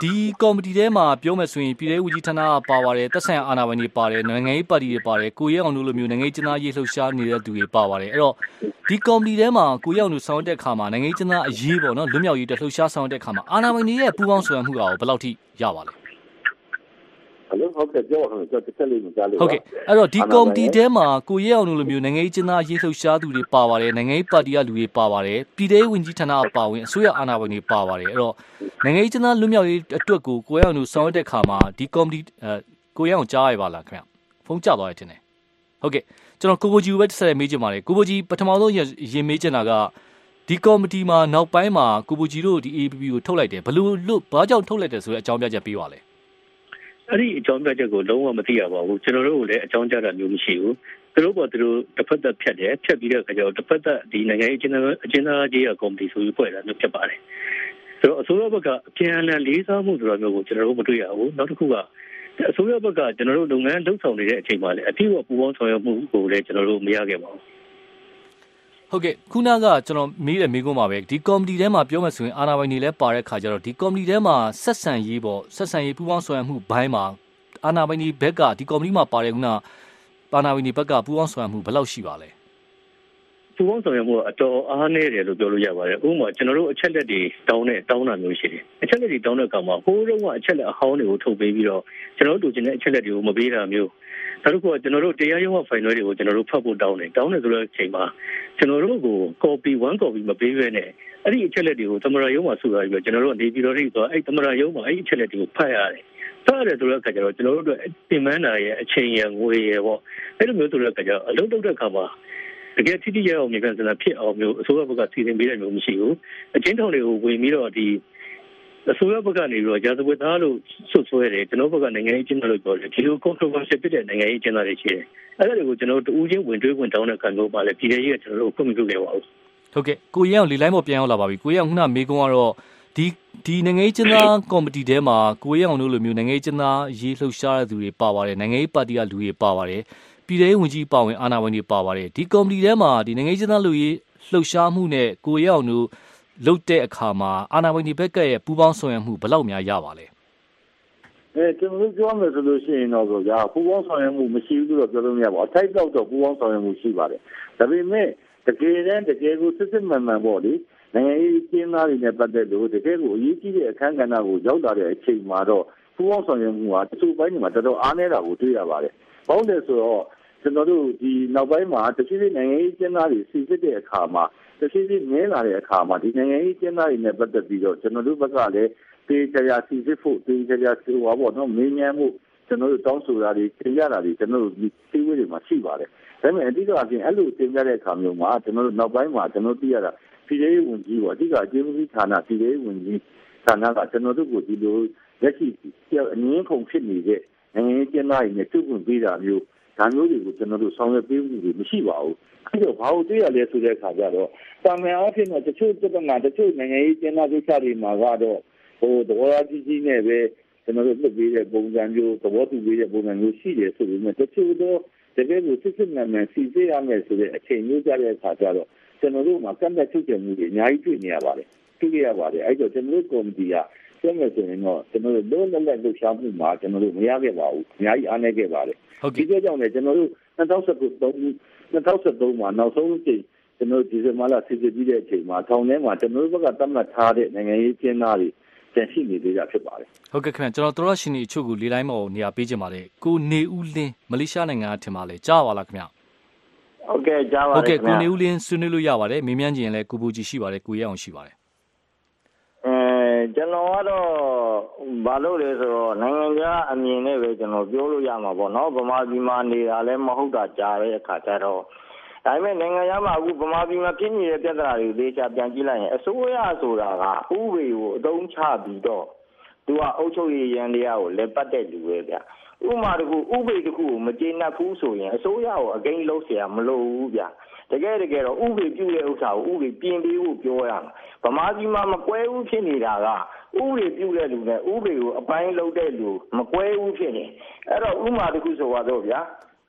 ဒီကော်မတီထဲမှာပြောမယ်ဆိုရင်ပြည်ထောင်စုကြီးဌာနကပါပါတယ်သက်ဆိုင်ရာအာဏာပိုင်တွေပါတယ်နိုင်ငံရေးပါတီတွေပါတယ်ကိုရဲအောင်တို့လိုမျိုးနိုင်ငံရေးကျင်းသားရေးလှုပ်ရှားနေတဲ့သူတွေပါပါတယ်အဲ့တော့ဒီကော်မတီထဲမှာကိုရဲအောင်တို့ဆောင်တဲ့အခါမှာနိုင်ငံရေးကျင်းသားအရေးပေါ့နော်လွတ်မြောက်ရေးတလှုပ်ရှားဆောင်တဲ့အခါမှာအာဏာပိုင်တွေရဲ့ပူးပေါင်းဆောင်ရွက်မှုအားဘယ်လောက်ထိရပါလဲဟုတ်ကဲ့ပြောရအောင်ကျွန်တော်တစ်ချက်လေးကြားလို့ဟုတ်ကဲ့အဲ့တော့ဒီကော်မတီထဲမှာကိုရဲအောင်တို့လိုမျိုးနိုင်ငံရေးကျင်းသားရေးလှုပ်ရှားသူတွေပါပါတယ်နိုင်ငံရေးပါတီကလူတွေပါပါတယ်ပြည်ထောင်စုဝန်ကြီးဌာနအပါဝင်အစိုးရအာဏာပိုင်တွေပါပါတယ်အဲ့တော့နိုင်ငံရေးကျင်းသားလွတ်မြောက်ရေးအတွက်ကိုကိုရဲအောင်တို့ဆောင်တဲ့အခါမှာဒီကော်မတီအဲကိုရဲအောင်ကြားရပါလားခင်ဗျဖုန်းကျသွားရတဲ့တင်ဟုတ်ကဲ့ကျွန်တော်ကိုဘိုဂျီပဲတစ်ဆက်မေးချင်ပါတယ်ကိုဘိုဂျီပထမဆုံးရင်မေးချင်တာကဒီကော်မတီမှာနောက်ပိုင်းမှာကိုဘိုဂျီတို့ဒီ A P P ကိုထုတ်လိုက်တယ်ဘလို့လို့ဘာကြောင့်ထုတ်လိုက်တယ်ဆိုတဲ့အကြောင်းပြချက်ပေးပါလဲအဲ့ဒီအကြောင်းပြချက်ကိုလုံးဝမသိရပါဘူးကျွန်တော်တို့ကလည်းအကြောင်းကြားတာမျိုးမရှိဘူးသူတို့ကသူတို့တစ်ဖက်သက်ဖြတ်တယ်ဖြတ်ပြီးတဲ့အခါကျတော့တစ်ဖက်သက်ဒီနိုင်ငံရေးအကျဉ်းသားအကျဉ်းသားကြီးကကော်မတီဆိုပြီးဖွဲ့တာမျိုးဖြစ်ပါတယ်ဆိုတော့အစိုးရဘက်ကအပြန်အလှန်လေးစားမှုဆိုတာမျိုးကိုကျွန်တော်တို့မတွေ့ရဘူးနောက်တစ်ခုကအစိုးရဘက်ကကျွန်တော်တို့လုပ်ငန်းလုပ်ဆောင်နေတဲ့အချိန်မှာလည်းအပြည့်အဝပူးပေါင်းဆောင်ရွက်မှုကိုလည်းကျွန်တော်တို့မရခဲ့ပါဘူးဟုတ်ကဲ့ခုနကကျွန်တော်မေးတယ်မေးခွန်းပါပဲဒီကော်မတီထဲမှာပြောမှဆိုရင်အာဏာပိုင်တွေလည်းပါတဲ့ခါကျတော့ဒီကော်မတီထဲမှာဆက်ဆံရေးပေါ့ဆက်ဆံရေးပူးပေါင်းဆောင်ရွက်မှုဘိုင်းမှာအာဏာပိုင်တွေဘက်ကဒီကော်မတီမှာပါတယ်ခုနအာဏာပိုင်တွေဘက်ကပူးပေါင်းဆောင်ရွက်မှုဘယ်လောက်ရှိပါလဲပူးပေါင်းဆောင်ရွက်မှုအတော်အားနည်းတယ်လို့ပြောလို့ရပါတယ်ဥပမာကျွန်တော်တို့အချက်လက်တွေတောင်းတဲ့တောင်းတာမျိုးရှိတယ်အချက်လက်တွေတောင်းတဲ့အခါမှာဟိုးတုန်းကအချက်လက်အဟောင်းတွေကိုထုတ်ပေးပြီးတော့ကျွန်တော်တို့လိုချင်တဲ့အချက်လက်တွေကိုမပေးတာမျိုးနောက်တစ်ခုကကျွန်တော်တို့တရားရုံးက file တွေကိုကျွန်တော်တို့ဖတ်ဖို့တောင်းတယ်တောင်းတယ်ဆိုတဲ့အချိန်မှာကျွန်တော်တို့ကို copy one copy မပေးဘဲနဲ့အဲ့ဒီအချက်လက်တွေကိုသမရရုံးမှာဆိုတာပြီးတော့ကျွန်တော်တို့နေပြီးတော့ဒီဆိုအဲ့သမရရုံးမှာအဲ့ဒီအချက်လက်တွေကိုဖတ်ရတယ်ဖတ်ရတယ်ဆိုတဲ့အခါကျတော့ကျွန်တော်တို့အတွက်ပြင်ပန်းတာရဲ့အချိန်ရငွေရပေါ့အဲ့လိုမျိုးဆိုတဲ့အခါကျတော့အလုပ်လုပ်တဲ့အခါမှာတကယ်ထိထိရောက်အောင်မြေကန်စနာဖြစ်အောင်မျိုးအစိုးရဘက်ကစီစဉ်ပေးတယ်မျိုးမရှိဘူးအချင်းထောင်တွေကိုဝင်ပြီးတော့ဒီအစိုးရဘက်ကနေပြီးတော့ရာဇဝတ်သားလို့ဆွဆွဲတယ်ကျွန်တော်ဘက်ကနိုင်ငံရေးကျင်းပလို့ပြောတယ်ဒီလို controversy ဖြစ်တဲ့နိုင်ငံရေးကျင်းပတွေရှိတယ်အဲ့ဒါတွေကိုကျွန်တော်တို့အူးချင်းဝင်တွေးဝင်တောင်းတဲ့ခံလို့ပါလေပြည်ထောင်ကြီးကကျွန်တော်တို့ခွင့်မပြုခဲ့ပါဘူးဟုတ်ကဲ့ကိုရဲအောင်လေလိုင်းပေါ်ပြန်ရောက်လာပါပြီကိုရဲအောင်ခုနမေးခွန်းကတော့ဒီဒီနိုင်ငံရေးကျင်းသားကော်မတီထဲမှာကိုရဲအောင်တို့လိုမျိုးနိုင်ငံရေးကျင်းသားရေးလှုပ်ရှားတဲ့သူတွေပါပါတယ်နိုင်ငံရေးပါတီကလူတွေပါပါတယ်ပြည်ထောင်ဝင်ကြီးပါဝင်အာဏာပိုင်တွေပါပါတယ်ဒီကော်မတီထဲမှာဒီနိုင်ငံရေးကျင်းသားလူရေးလှုပ်ရှားမှုနဲ့ကိုရဲအောင်တို့လုတ်တဲ့အခါမှာအာဏာပိုင်တွေဘက်ကရဲ့ပူးပေါင်းဆောင်ရွက်မှုဘယ်လောက်များရပါလဲအဲကျွန်တော်ပြောမယ်ဆိုလို့ရှိရင်တော့ဗျာပူးပေါင်းဆောင်ရွက်မှုမရှိဘူးလို့ပြောလို့မရပါဘူးအထိုက်တော့တော့ပူးပေါင်းဆောင်ရွက်မှုရှိပါတယ်ဒါပေမဲ့တကယ်တမ်းတကယ်ကိုစစ်စစ်မှန်မှန်ပေါ့လေနိုင်ငံရေးကျင်းသားတွေနဲ့ပတ်သက်လို့တကယ်ကိုအရေးကြီးတဲ့အခန်းကဏ္ဍကိုရောက်လာတဲ့အချိန်မှာတော့ပူးပေါင်းဆောင်ရွက်မှုဟာတချို့ပိုင်းတွေမှာတော်တော်အားနည်းတာကိုတွေ့ရပါတယ်ဘာလို့လဲဆိုတော့ကျွန်တော်တို့ဒီနောက်ပိုင်းမှာတချို့နိုင်ငံရေးကျင်းသားတွေစီစစ်တဲ့အခါမှာတချို့နည်းလာတဲ့အခါမှာဒီနိုင်ငံရေးကျင်းသားတွေနဲ့ပတ်သက်ပြီးတော့ကျွန်တော်တို့ဘက်ကလည်းတေချာချာစီစစ်ဖို့တေချာချာစီဟောပေါ့နော်မင်းញ្ញမ်းမှုကျွန်တော်တို့တောင်းဆိုတာတွေတင်ရတာတွေကျွန်တော်တို့ဒီစီဝေးတွေမှာရှိပါတယ်ဒါပေမဲ့အဓိကအပြင်အဲ့လိုတင်ပြတဲ့အခါမျိုးမှာကျွန်တော်တို့နောက်ပိုင်းမှာကျွန်တော်သိရတာပြည်ထောင်စုဝန်ကြီးပေါ့အဓိကအကျဉ်းဦးစီးဌာနပြည်ထောင်စုဝန်ကြီးဌာနကကျွန်တော်တို့ကိုဒီလိုလက်ရှိအငင်းခုန်ဖြစ်နေတဲ့နိုင်ငံရေးကျင်းသားတွေနဲ့တွေ့ဆုံပေးတာမျိုးဒါမျိုးတွေကိုကျွန်တော်တို့ဆောင်ရွက်ပေးမှုတွေမရှိပါဘူးအဲ့တော့ဘာလို့တွေ့ရလဲဆိုတဲ့အခါကျတော့တာမန်အားဖြင့်တော့တချို့ပြဿနာတချို့နိုင်ငံရေးကျင်းသားကိစ္စတွေမှာကတော့ဟိုသဘောထားကြီးကြီးနဲ့ပဲကျွန်တော်တို့လုပ်ပေးတဲ့ပုံစံမျိုးသဘောတူပေးတဲ့ပုံစံမျိုးရှိတယ်ဆိုပေမဲ့တချို့တော့တကယ်ကိုစစ်စစ်မှန်မှန်စီစစ်ရမယ်ဆိုတဲ့အချိန်မျိုးကြတဲ့အခါကျတော့ကျွန်တော်တို့မှာကန့်သက်ချုပ်ချယ်မှုတွေအများကြီးတွေ့နေရပါတယ်တွေ့ရပါတယ်အဲ့တော့ကျွန်တော်တို့ကော်မတီကပြောမယ်ဆိုရင်တော့ကျွန်တော်တို့လုံးလုံးလှုပ်ရှားမှုမှာကျွန်တော်တို့မရခဲ့ပါဘူးအများကြီးအားနည်းခဲ့ပါတယ်ဒီကြောင့်လည်းကျွန်တော်တို့၂၀၁၉ ၂၀၁၃မှာနောက်ဆုံးချိန်ကျွန်တော်ဒီဇင်ဘာလစစ်စစ်ပြီးတဲ့အချိန်မှာထောင်ထဲမှာကျွန်တော်တို့ဘက်ကသတ်မှတ်ထားတဲ့နိုင်ငံရေးကျင်းသားတွေတန်ရှိနေသေးတာဖြစ်ပါတယ်ဟုတ်ကဲ့ခင်ဗျကျွန်တော်တို့ရှင်ဒီအချို့ကိုလေးလိုင်းမော်နေရာပေးခြင်းပါတယ်ကိုနေဦးလင်းမလေးရှားနိုင်ငံကထင်ပါလေကြားပါလားခင်ဗျဟုတ်ကဲ့ကြားပါတယ်ခင်ဗျဟုတ်ကဲ့ကိုနေဦးလင်းဆွေးနွေးလို့ရပါတယ်မေးမြန်းခြင်းလည်းကိုပူကြီးရှိပါတယ်ကိုရအောင်ရှိပါတယ်အဲကျွန်တော်ကတော့ဘာလို့လဲဆိုတော့နိုင်ငံခြားအမြင်နဲ့ပဲကျွန်တော်ပြောလို့ရမှာပေါ့နော်ဗမာပြည်မှာနေတာလည်းမဟုတ်တာကြားတဲ့အခါကျတော့ဒါပေမဲ့နိုင်ငံခြားမှာအခုဗမာပြည်မှာဖြစ်နေတဲ့ပြဿနာတွေကိုသေချာပြန်ကြည့်လိုက်ရင်အစိုးရဆိုတာကဥပဒေကိုအသုံးချပြီးတော့သူကအုပ်ချုပ်ရေးရန်တရားကိုလက်ပတ်တဲ့လူပဲဗျဥပမာတခုဥပဒေတခုကိုမကျေနပ်ဘူးဆိုရင်အစိုးရကိုအကိန်းလုံးเสียမလို့ဘူးဗျတကယ်တကယ်တော့ဥပဒေပြုတဲ့ဥစ္စာကိုဥပဒေပြင်ပေးဖို့ပြောရမှာဗမာပြည်မှာမကွဲဘူးဖြစ်နေတာကဥပဒေပြုတဲ့လူနဲ့ဥပဒေကိုအပိုင်းလုပ်တဲ့လူမကွဲဘူးဖြစ်နေအဲ့တော့ဥပမာတခုဆိုတော့ဗျာ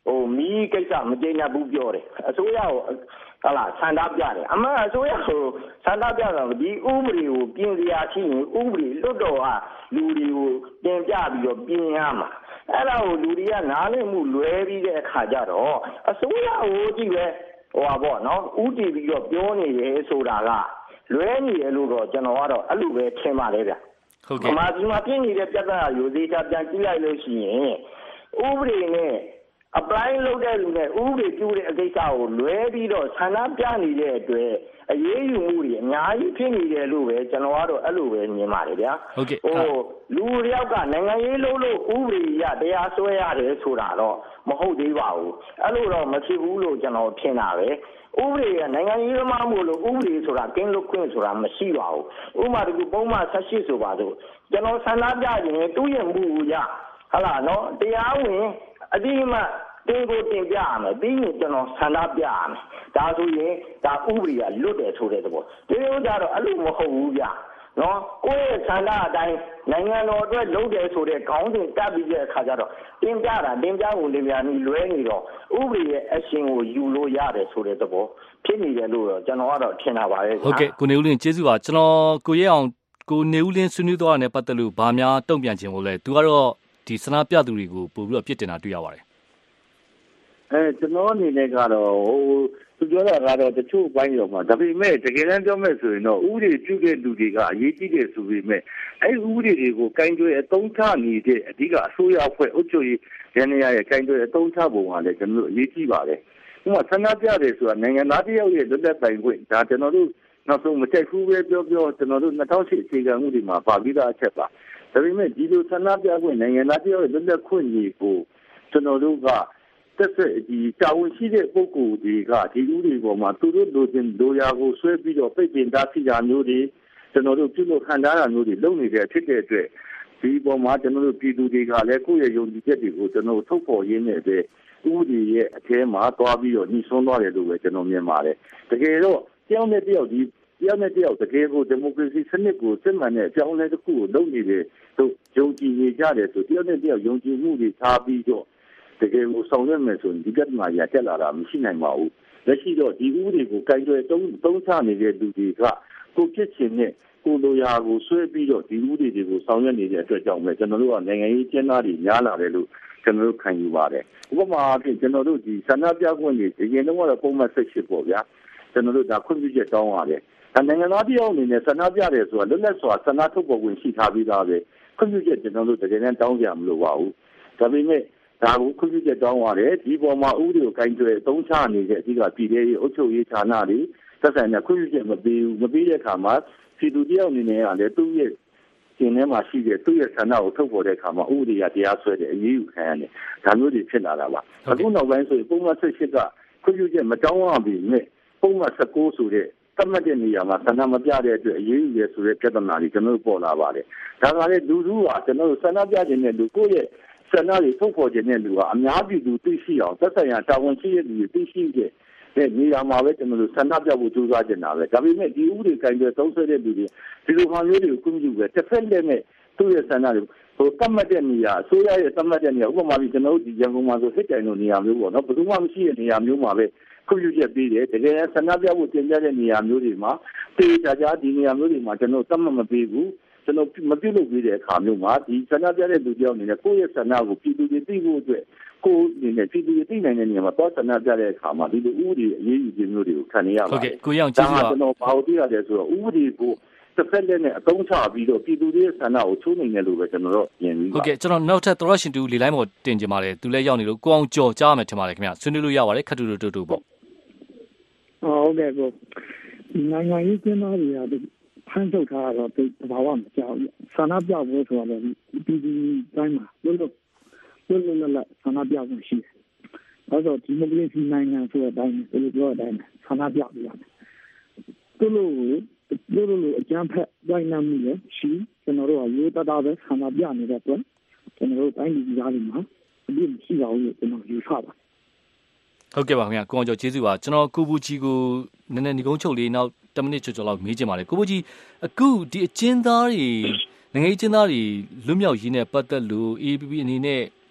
ဟိုမီးကိစ္စမကျေနပ်ဘူးပြောတယ်အစိုးရကိုဟာလားဆန္ဒပြတယ်အမှန်အစိုးရကိုဆန္ဒပြတာဒီဥပဒေကိုပြင်စရာရှိရင်ဥပဒေလွတ်တော်ဟာလူတွေကိုတင်ပြပြီးတော့ပြင်ရမှာအဲ့ဒါကိုလူတွေကနားလည်မှုလွဲပြီးတဲ့အခါကျတော့အစိုးရကိုကြည့်ပဲဟိုပါပေါ့နော်ဥတီပြီးတော့ပြောနေရဲဆိုတာကလွဲနေတယ်လို့တော့ကျွန်တော်ကတော့အဲ့လိုပဲထင်ပါတယ်ဗျဟုတ်ကဲ့ဒီမှာဒီမှာပြင်နေတဲ့ပြဿနာကိုဒေတာပြန်ကြည့်လိုက်လို့ရှိရင်ဥပဒေနဲ့ apply လုပ်တဲ့လူနဲ့ဥပဒေပြုတဲ့အကိစ္စကိုလွဲပြီးတော့ဆန္ဒပြနေတဲ့အတွက်အရေးယူမှုတွေအများကြီးဖြစ်နေတယ်လို့ပဲကျွန်တော်ကတော့အဲ့လိုပဲမြင်ပါတယ်ဗျာဟုတ်ကဲ့ဟိုလူတယောက်ကနိုင်ငံရေးလုပ်လို့ဥပဒေရတရားစွဲရတယ်ဆိုတာတော့မဟုတ်သေးပါဘူးအဲ့လိုတော့မဖြစ်ဘူးလို့ကျွန်တော်ထင်တာပဲဥပဒေကနိုင်ငံရေးသမားမို့လို့ဥပဒေဆိုတာကင်းလွတ်ခွင့်ဆိုတာမရှိပါဘူးဥပမာတကူပုံမှန်ဆက်ရှိဆိုပါတော့ကျွန်တော်ဆန္ဒပြရင်တူးရမှုရဟလာနော်တရားဝင်အတိအမှတင်ကိုတင်ပြရမယ်ပြီးရင်ကျွန်တော်ဆန္ဒပြရမယ်ဒါဆိုရင်ဒါဥပဒေကလွတ်တယ်ဆိုတဲ့သဘောဒီလိုကြတော့အဲ့လိုမဟုတ်ဘူးဗျနော်ကိုယ့်ရဲ့ဆန္ဒအတိုင်းနိုင်ငံတော်အတွက်လုပ်တယ်ဆိုတဲ့ခေါင်းစဉ်တက်ပြီးတဲ့အခါကျတော့တင်ပြတာတင်ပြဖို့လင်မြန်လွဲနေတော့ဥပဒေရဲ့အရှင်ကိုယူလို့ရတယ်ဆိုတဲ့သဘောဖြစ်နေတယ်လို့တော့ကျွန်တော်ကတော့ထင်တာပါပဲဟုတ်ကဲ့ကိုနေဦးလင်းကျေးဇူးပါကျွန်တော်ကိုရဲအောင်ကိုနေဦးလင်းဆွေးနွေးသွားတာနဲ့ပတ်သက်လို့ဗာများတုံ့ပြန်ခြင်းလို့လဲသူကတော့ဒီဆန္ဒပြသူတွေကိုပို့ပြီးတော့ပြစ်တင်တာတွေ့ရပါတယ်အဲကျွန်တော်အနေနဲ့ကတော့ဟိုသူပြောတာကတော့တချို့ဘိုင်းရောမှာဒါပေမဲ့တကယ်တမ်းပြောမယ်ဆိုရင်တော့ဥပဒေပြုတဲ့လူတွေကအရေးကြီးတယ်ဆိုပေမဲ့အဲဥပဒေတွေကိုကင်တွယ်အသုံးချနေတဲ့အဓိကအစိုးရအဖွဲ့အုပ်ချုပ်ရေးရန်ရရဲ့ကင်တွယ်အသုံးချပုံကလည်းကျွန်တော်တို့အရေးကြီးပါတယ်ဥပမာဆန္ဒပြတယ်ဆိုတာနိုင်ငံသားတယောက်ရဲ့လွတ်လပ်ပိုင်ခွင့်ဒါကျွန်တော်တို့နောက်ဆုံးမတက်ဘူးပဲပြောပြောကျွန်တော်တို့၂၀၀၈အခြေခံဥပဒေမှာပါပြီးသားအချက်ပါဒါပေမဲ့ဒီလိုဆန္ဒပြခွင့်နိုင်ငံသားတယောက်ရဲ့လွတ်လပ်ခွင့်တွေကိုကျွန်တော်တို့ကတက်တဲ့ဒီတာဝန်ရှိတဲ့ပုဂ္ဂိုလ်တွေကဒီဥပဒေပေါ်မှာသူတို့လိုချင်လိုရာကိုဆွဲပြီးတော့ပိတ်ပင်တားဆီးတာမျိုးတွေကျွန်တော်တို့ပြုလုပ်ခံထားတာမျိုးတွေလုပ်နေတဲ့ဖြစ်တဲ့အတွက်ဒီပေါ်မှာကျွန်တော်တို့ပြည်သူတွေကလည်းကိုယ့်ရဲ့ယုံကြည်ချက်တွေကိုကျွန်တော်ထုတ်ဖော်ရင်းနဲ့ပဲဥပဒေရဲ့အထဲမှာတွားပြီးတော့ညှိစွန်းသွားတယ်လို့ပဲကျွန်တော်မြင်ပါတယ်တကယ်တော့တယောက်နဲ့တယောက်ဒီတယောက်နဲ့တယောက်တကယ်ကိုဒီမိုကရေစီစနစ်ကိုစစ်မှန်တဲ့အကြောင်းအလဲတစ်ခုကိုလုပ်နေတယ်တို့ယုံကြည်နေကြတယ်ဆိုတယောက်နဲ့တယောက်ယုံကြည်မှုတွေထားပြီးတော့တကယ်ကိုဆောင်ရွက်မယ်ဆိုရင်ဒီကတည်းကရတက်လာတာမရှိနိုင်ပါဘူးလက်ရှိတော့ဒီဥပဒေကိုကင်တွယ်သုံးသုံးချနေတဲ့လူတွေကကိုဖြစ်ချင်တဲ့ကိုလိုရာကိုဆွဲပြီးတော့ဒီဥပဒေတွေကိုဆောင်ရွက်နေတဲ့အတွက်ကြောင့်ပဲကျွန်တော်တို့ကနိုင်ငံရေးကျင်းသားတွေများလာတယ်လို့ကျွန်တော်တို့ခံယူပါတယ်ဥပမာအဖြစ်ကျွန်တော်တို့ဒီဆန္ဒပြခွင့်တွေဒီရင်တော့ပုံမှန်ဆက်ရှိပေါ့ဗျာကျွန်တော်တို့ဒါခွင့်ပြုချက်တောင်းရတယ်ဒါနိုင်ငံသားတယောက်အနေနဲ့ဆန္ဒပြတယ်ဆိုတာလွတ်လပ်စွာဆန္ဒထုတ်ဖော်ခွင့်ရှိထားပြီးသားပဲခွင့်ပြုချက်ကျွန်တော်တို့တကယ်တမ်းတောင်းကြမလို့ပါဘူးဒါပေမဲ့ဒါကိုခွင့်ပြုချက်တောင်းရတယ်ဒီပေါ်မှာဥပဒေကိုကင်တွယ်သုံးချနေတဲ့အဓိကပြည်ထောင်စုအုပ်ချုပ်ရေးဌာနတွေသက်ဆိုင်တဲ့ခွင့်ပြုချက်မပေးဘူးမပေးတဲ့အခါမှာပြည်သူတယောက်အနေနဲ့ကလည်းသူ့ရဲ့ကျင်းထဲမှာရှိတဲ့သူ့ရဲ့ဆန္ဒကိုထုတ်ဖော်တဲ့အခါမှာဥပဒေကတရားစွဲတယ်အရေးယူခံရတယ်ဒါမျိုးတွေဖြစ်လာတာပါအခုနောက်ပိုင်းဆိုရင်ပုံမှန်ဆက်ရှိကခွင့်ပြုချက်မတောင်းရဘူးနဲ့ပုံမှန်၁၉ဆိုတဲ့သတ်မှတ်တဲ့နေရာမှာဆန္ဒမပြတဲ့အတွက်အရေးယူရဆိုတဲ့ပြဿနာတွေကျွန်တော်တို့ပေါ်လာပါတယ်ဒါကလည်းလူထုကကျွန်တော်တို့ဆန္ဒပြနေတဲ့လူကိုယ့်ရဲ့ဆန္ဒတွေထုတ်ဖော်ခြင်းတဲ့လူကအများပြည်သူသိရှိအောင်သက်ဆိုင်ရာတာဝန်ရှိတဲ့လူတွေသိရှိတဲ့နေရာမှာပဲကျွန်တော်တို့ဆန္ဒပြဖို့ကြိုးစားကြတာပဲဒါပေမဲ့ဒီဥပဒေကိုင်တွယ်သုံးဆွဲတဲ့လူတွေဒီလိုမှမျိုးတွေကိုခွင့်ပြုပဲတစ်ဖက်လက်နဲ့သူ့ရဲ့ဆန္ဒတွေဟိုတတ်မှတ်တဲ့နေရာအစိုးရရဲ့တတ်မှတ်တဲ့နေရာဥပမာပြီးကျွန်တော်တို့ဒီရန်ကုန်မှာဆိုစစ်တိုင်လိုနေရာမျိုးပေါ့နော်ဘယ်သူမှမရှိတဲ့နေရာမျိုးမှာပဲခွင့်ပြုချက်ပေးတယ်တကယ်ဆန္ဒပြဖို့တင်ပြတဲ့နေရာမျိုးတွေမှာတေချာချာဒီနေရာမျိုးတွေမှာကျွန်တော်တတ်မှတ်မပေးဘူးကျွန်တော်မပြုလုပ်ပြီးတဲ့အခါမျိုးမှာဒီဆန္ဒပြတဲ့လူတယောက်အနေနဲ့ကိုယ့်ရဲ့ဆန္ဒကိုပြည်သူတွေသိဖို့အတွက်ကိုယ်အနေနဲ့ပြည်သူတွေသိနိုင်တဲ့နေရာမှာတော့ဆန္ဒပြတဲ့အခါမှာဒီလိုဥပဒေအရေးယူခြင်းမျိုးတွေကိုခံရရပါတယ်ဟုတ်ကဲ့ကိုရောင်ကျေးဇူးပါကျွန်တော်ဘာလို့သိရတယ်ဆိုတော့ဥပဒေကိုတစ်ဖက်လက်နဲ့အသုံးချပြီးတော့ပြည်သူတွေရဲ့ဆန္ဒကိုချိုးနိုင်တယ်လို့ပဲကျွန်တော်တို့မြင်ပြီးပါဟုတ်ကဲ့ကျွန်တော်နောက်ထပ်သရရှင်တူလေလိုင်းပေါ်တင်ကြပါတယ်သူလည်းရောက်နေလို့ကိုအောင်ကျော်ကြားမယ်ထင်ပါတယ်ခင်ဗျဆွေးနွေးလို့ရပါတယ်ခက်တူတူတူပေါ့ဟုတ်ကဲ့ကိုနိုင်ငံရေးကျင်းသားတွေကဖမ်းထုတ်ထားတော့ဒီဘာမှမကြောက်ဘူးဆန္ဒပြဖို့ဆိုတော့ဒီဒီတိုင်းမှာလွတ်လွတ်လွတ်လွတ်လပ်ဆန္ဒပြဖို့ရှိတယ်။ဒါဆိုဒီမိုကရေစီနိုင်ငံဆိုတဲ့အတိုင်းဒီလိုပြောတဲ့အတိုင်းဆန္ဒပြပြရတယ်။သူတို့တို့တို့အကြမ်းဖက်ဝိုင်းနှမှုလည်းရှိကျွန်တော်တို့ကရိုးသားသားပဲဆန္ဒပြနေတဲ့အတွက်ကျွန်တော်တို့တိုင်းပြည်သားတွေမှာအပြစ်မရှိပါဘူးလို့ကျွန်တော်ယူဆပါတယ်ဟုတ်ကဲ့ပါခင်ဗျာကိုအောင်ကျော်ကျေးဇူးပါကျွန်တော်ကိုဘူကြီးကိုနည်းနည်းညီကုန်းချုပ်လေးနောက်tenမိနစ်ကျော်ကျော်လောက်မေးချင်ပါတယ်ကိုဘူကြီးအခုဒီအကျဉ်းသားတွေနိုင်ငံရေးအကျဉ်းသားတွေလွတ်မြောက်ရေးနဲ့ပတ်သက်လို့ A A P P အနေနဲ့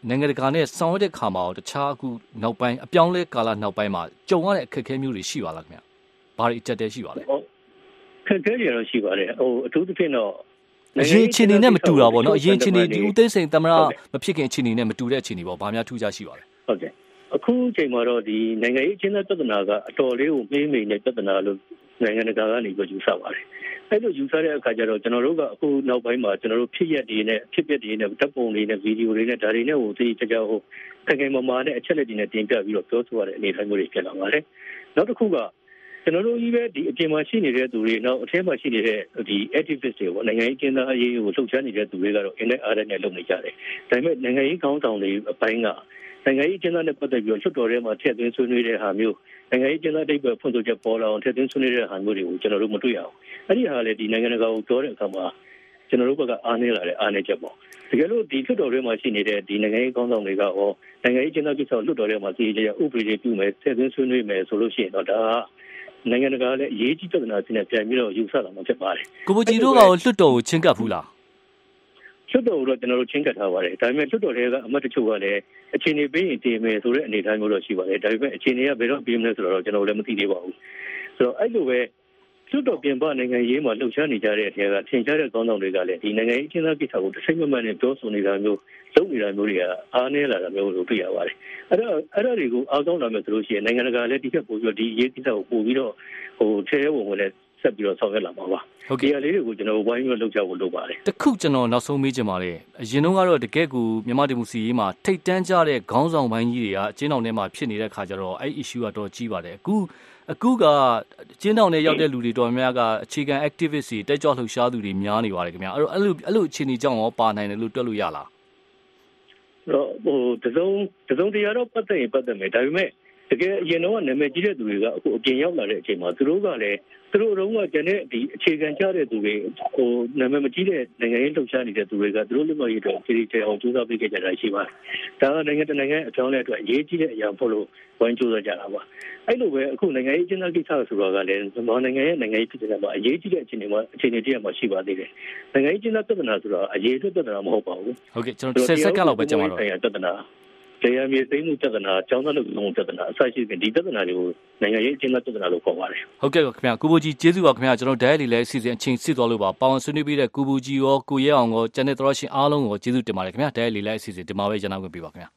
နိုင်ငံတကာနဲ့ဆောင်ရွက်တဲ့ခါမှာတခြားအခုနောက်ပိုင်းအပြောင်းလဲကာလနောက်ပိုင်းမှာကြုံရတဲ့အခက်အခဲမျိုးတွေရှိပါလားခင်ဗျ။ဘာတွေအကျက်တဲရှိပါလဲ။ခက်ခဲတွေတော့ရှိပါတယ်။ဟိုအထူးသဖြင့်တော့အရင်အခြေအနေနဲ့မတူတာပေါ့နော်။အရင်အခြေအနေဒီဦးသိန်းစိန်သမ္မတမဖြစ်ခင်အခြေအနေနဲ့မတူတဲ့အခြေအနေပေါ့။ဘာများထူးခြားရှိပါလဲ။ဟုတ်ကဲ့။အခုချိန်မှာတော့ဒီနိုင်ငံရေးအချင်းသားပြဿနာကအတော်လေးကိုမေးမိန်တဲ့ပြဿနာလို့နိုင်ငံတကာကနေပြီးယူဆပါတယ်။အဲ့လိုယူဆတဲ့အခါကျတော့ကျွန်တော်တို့ကအခုနောက်ပိုင်းမှာကျွန်တော်တို့ဖြစ်ရက်တွေနဲ့ဖြစ်ပျက်တွေနဲ့ဓာတ်ပုံတွေနဲ့ဗီဒီယိုတွေနဲ့ဒါတွေနဲ့ဟိုသိကြကြဟိုတကယ်မှမာနဲ့အချက်လက်တွေနဲ့တင်ပြပြီးတော့ပြောဆိုရတဲ့အနေအထားမျိုးတွေဖြစ်လာပါတယ်။နောက်တစ်ခုကကျွန်တော်တို့ကြီးပဲဒီအပြင်မှာရှိနေတဲ့သူတွေနောက်အထက်မှာရှိနေတဲ့ဒီ activist တွေပေါ့နိုင်ငံရေးကျင်းသားအရေးကိုလှုပ်ရှားနေတဲ့သူတွေကတော့အင်းနဲ့အားနဲ့လုပ်နေကြတယ်။ဒါပေမဲ့နိုင်ငံရေးခေါင်းဆောင်တွေအပိုင်းကနိုင်ငံရေးကျင်းသားနဲ့ပတ်သက်ပြီးတော့လွှတ်တော်ထဲမှာထည့်သွင်းဆွေးနွေးတဲ့ဟာမျိုးနိုင်ငံရေးကျင်းသားတိတ်ပဲဖွင့်ဆိုချက်ပေါ်လာအောင်ထည့်သွင်းဆွေးနွေးတဲ့ဟာမျိုးတွေကိုကျွန်တော်တို့မတွေ့ရအောင်။အဲ့ဒီဟာလေဒီနိုင်ငံတကာကိုပြောတဲ့အခါမှာကျွန်တော်တို့ဘက်ကအားနည်းလာတဲ့အားနည်းချက်ပေါ့။တကယ်လို့ဒီလွှတ်တော်ထဲမှာရှိနေတဲ့ဒီနိုင်ငံရေးခေါင်းဆောင်တွေကရောနိုင်ငံရေးကျင်းသားကိစ္စကိုလွှတ်တော်ထဲမှာစီရေးကြဥပဒေတွေပြုမယ်ထည့်သွင်းဆွေးနွေးမယ်ဆိုလို့ရှိရင်တော့ဒါကနိုင်ငံတကာလည်းအရေးကြီးပြဿနာတွေနဲ့ပြန်ပြီးတော့ယူဆလာမှာဖြစ်ပါတယ်။ကိုဘကြီးတို့ကလွှတ်တော်ကိုချင်းကပ်ဘူးလား။လွှတ်တော်ကိုတော့ကျွန်တော်တို့ချင်းကပ်ထားပါတယ်။ဒါပေမဲ့လွှတ်တော်တွေကအမတ်တချို့ကလည်းအခြေအနေပေးရင်တည်မယ်ဆိုတဲ့အနေအထားမျိုးတော့ရှိပါတယ်။ဒါပေမဲ့အခြေအနေကဘယ်တော့ပြီးမလဲဆိုတော့ကျွန်တော်လည်းမသိသေးပါဘူး။ဆိုတော့အဲ့လိုပဲလွှတ်တော်ပြင်ပနိုင်ငံရေးမှာလှုပ်ရှားနေကြတဲ့အထက်ကထင်ရှားတဲ့ကောင်းဆောင်တွေကလည်းဒီနိုင်ငံရေးအချင်းသားကိစ္စကိုတစ်စိမ့်မမှန်နဲ့ပြောဆိုနေတာမျိုးလုပ်နေတာမျိုးတွေကအားနည်းလာတာမျိုးလို့တွေ့ရပါတယ်။အဲ့တော့အဲ့ဒါတွေကိုအားကောင်းလာမယ်ဆိုလို့ရှိရင်နိုင်ငံတကာလည်းဒီကပို့ပြီးတော့ဒီရေးကိစ္စကိုပို့ပြီးတော့ဟိုထဲဝင်ဝင်လည်းဆက်ပြီးတော့ဆောင်ရွက်လာမှာပါ။ဟုတ်ကဲ့။ဒီအလေးတွေကိုကျွန်တော်ဝိုင်းပြီးလုပ်ကြဖို့လုပ်ပါတယ်။တစ်ခုကျွန်တော်နောက်ဆုံးမေးချင်ပါတယ်။အရင်တုန်းကတော့တကယ့်ကိုမြန်မာဒီမိုစီရေးမှာထိတ်တန်းကြတဲ့ခေါင်းဆောင်ပိုင်းကြီးတွေကအကျဉ်းထောင်ထဲမှာဖြစ်နေတဲ့ခါကျတော့အဲ့ issue ကတော့ကြီးပါတယ်။အခုအခုကကျင်းတောင်နဲ့ရောက်တဲ့လူတွေတော်များများကအခြေခံ activist တွေတက်ကြွလှုပ်ရှားသူတွေများနေပါတယ်ခင်ဗျာအဲ့တော့အဲ့လိုအဲ့လိုအခြေအနေကြောင့်ရောပါနိုင်တယ်လို့တွက်လို့ရလားတော့ဟိုတစုံတစုံတရားတော့ပတ်သက်ရင်ပတ်သက်မယ်ဒါပေမဲ့တကယ်အရင်တော့နာမည်ကြီးတဲ့သူတွေကအခုအပြင်ရောက်လာတဲ့အချိန်မှာသူတို့ကလည်းသူတို့တော့ကကျန်တဲ့ဒီအခြေခံကြတဲ့သူတွေဟိုနာမည်မကြီးတဲ့နိုင်ငံရေးလှုပ်ရှားနေတဲ့သူတွေကသူတို့လူမျိုးရေးတော့ဖြည်းဖြည်းအောင်ကြိုးစားပေးကြတာရှိပါတယ်ဒါကနိုင်ငံတနိုင်ငံအကြောင်းနဲ့အတွက်အရေးကြီးတဲ့အရာဖို့လို့ဝိုင်းကြိုးစားကြတာပါအဲ့လိုပဲအခုနိုင်ငံရေးအကျဉ်းသားကိစ္စဆိုတော့ကလည်းမြန်မာနိုင်ငံရဲ့နိုင်ငံရေးပြည်နယ်မှာအရေးကြီးတဲ့အခြေအနေမှာအခြေအနေတည်းမှာရှိပါသေးတယ်နိုင်ငံရေးအကျဉ်းသားပြဿနာဆိုတော့အရေးအတွက်ပြဿနာမဟုတ်ပါဘူးဟုတ်ကဲ့ကျွန်တော်ဆယ်စက္ကန့်လောက်ပဲကြာမှာတော့ပြဿနာတရားမြေသိမှုပြဿနာကျောင်းသားလူမျိုးပြဿနာအစရှိတဲ့ဒီပြဿနာတွေကိုနိုင်ငံရေးအကျဉ်းသားပြဿနာလို့ခေါ်ပါတယ်ဟုတ်ကဲ့ခင်ဗျာကိုဘူကြီးကျေးဇူးပါခင်ဗျာကျွန်တော်ဒိုင်လီလည်းအစီအစဉ်အချိန်စစ်သွားလို့ပါပေါအောင်ဆွေးနွေးပြီးတဲ့ကိုဘူကြီးရောကိုရဲအောင်ရောကျန်တဲ့သရရှင်အားလုံးကိုကျေးဇူးတင်ပါတယ်ခင်ဗျာဒိုင်လီလည်းအစီအစဉ်ဒီမှာပဲရန်နာခွင့်ပေးပါခင်ဗျာ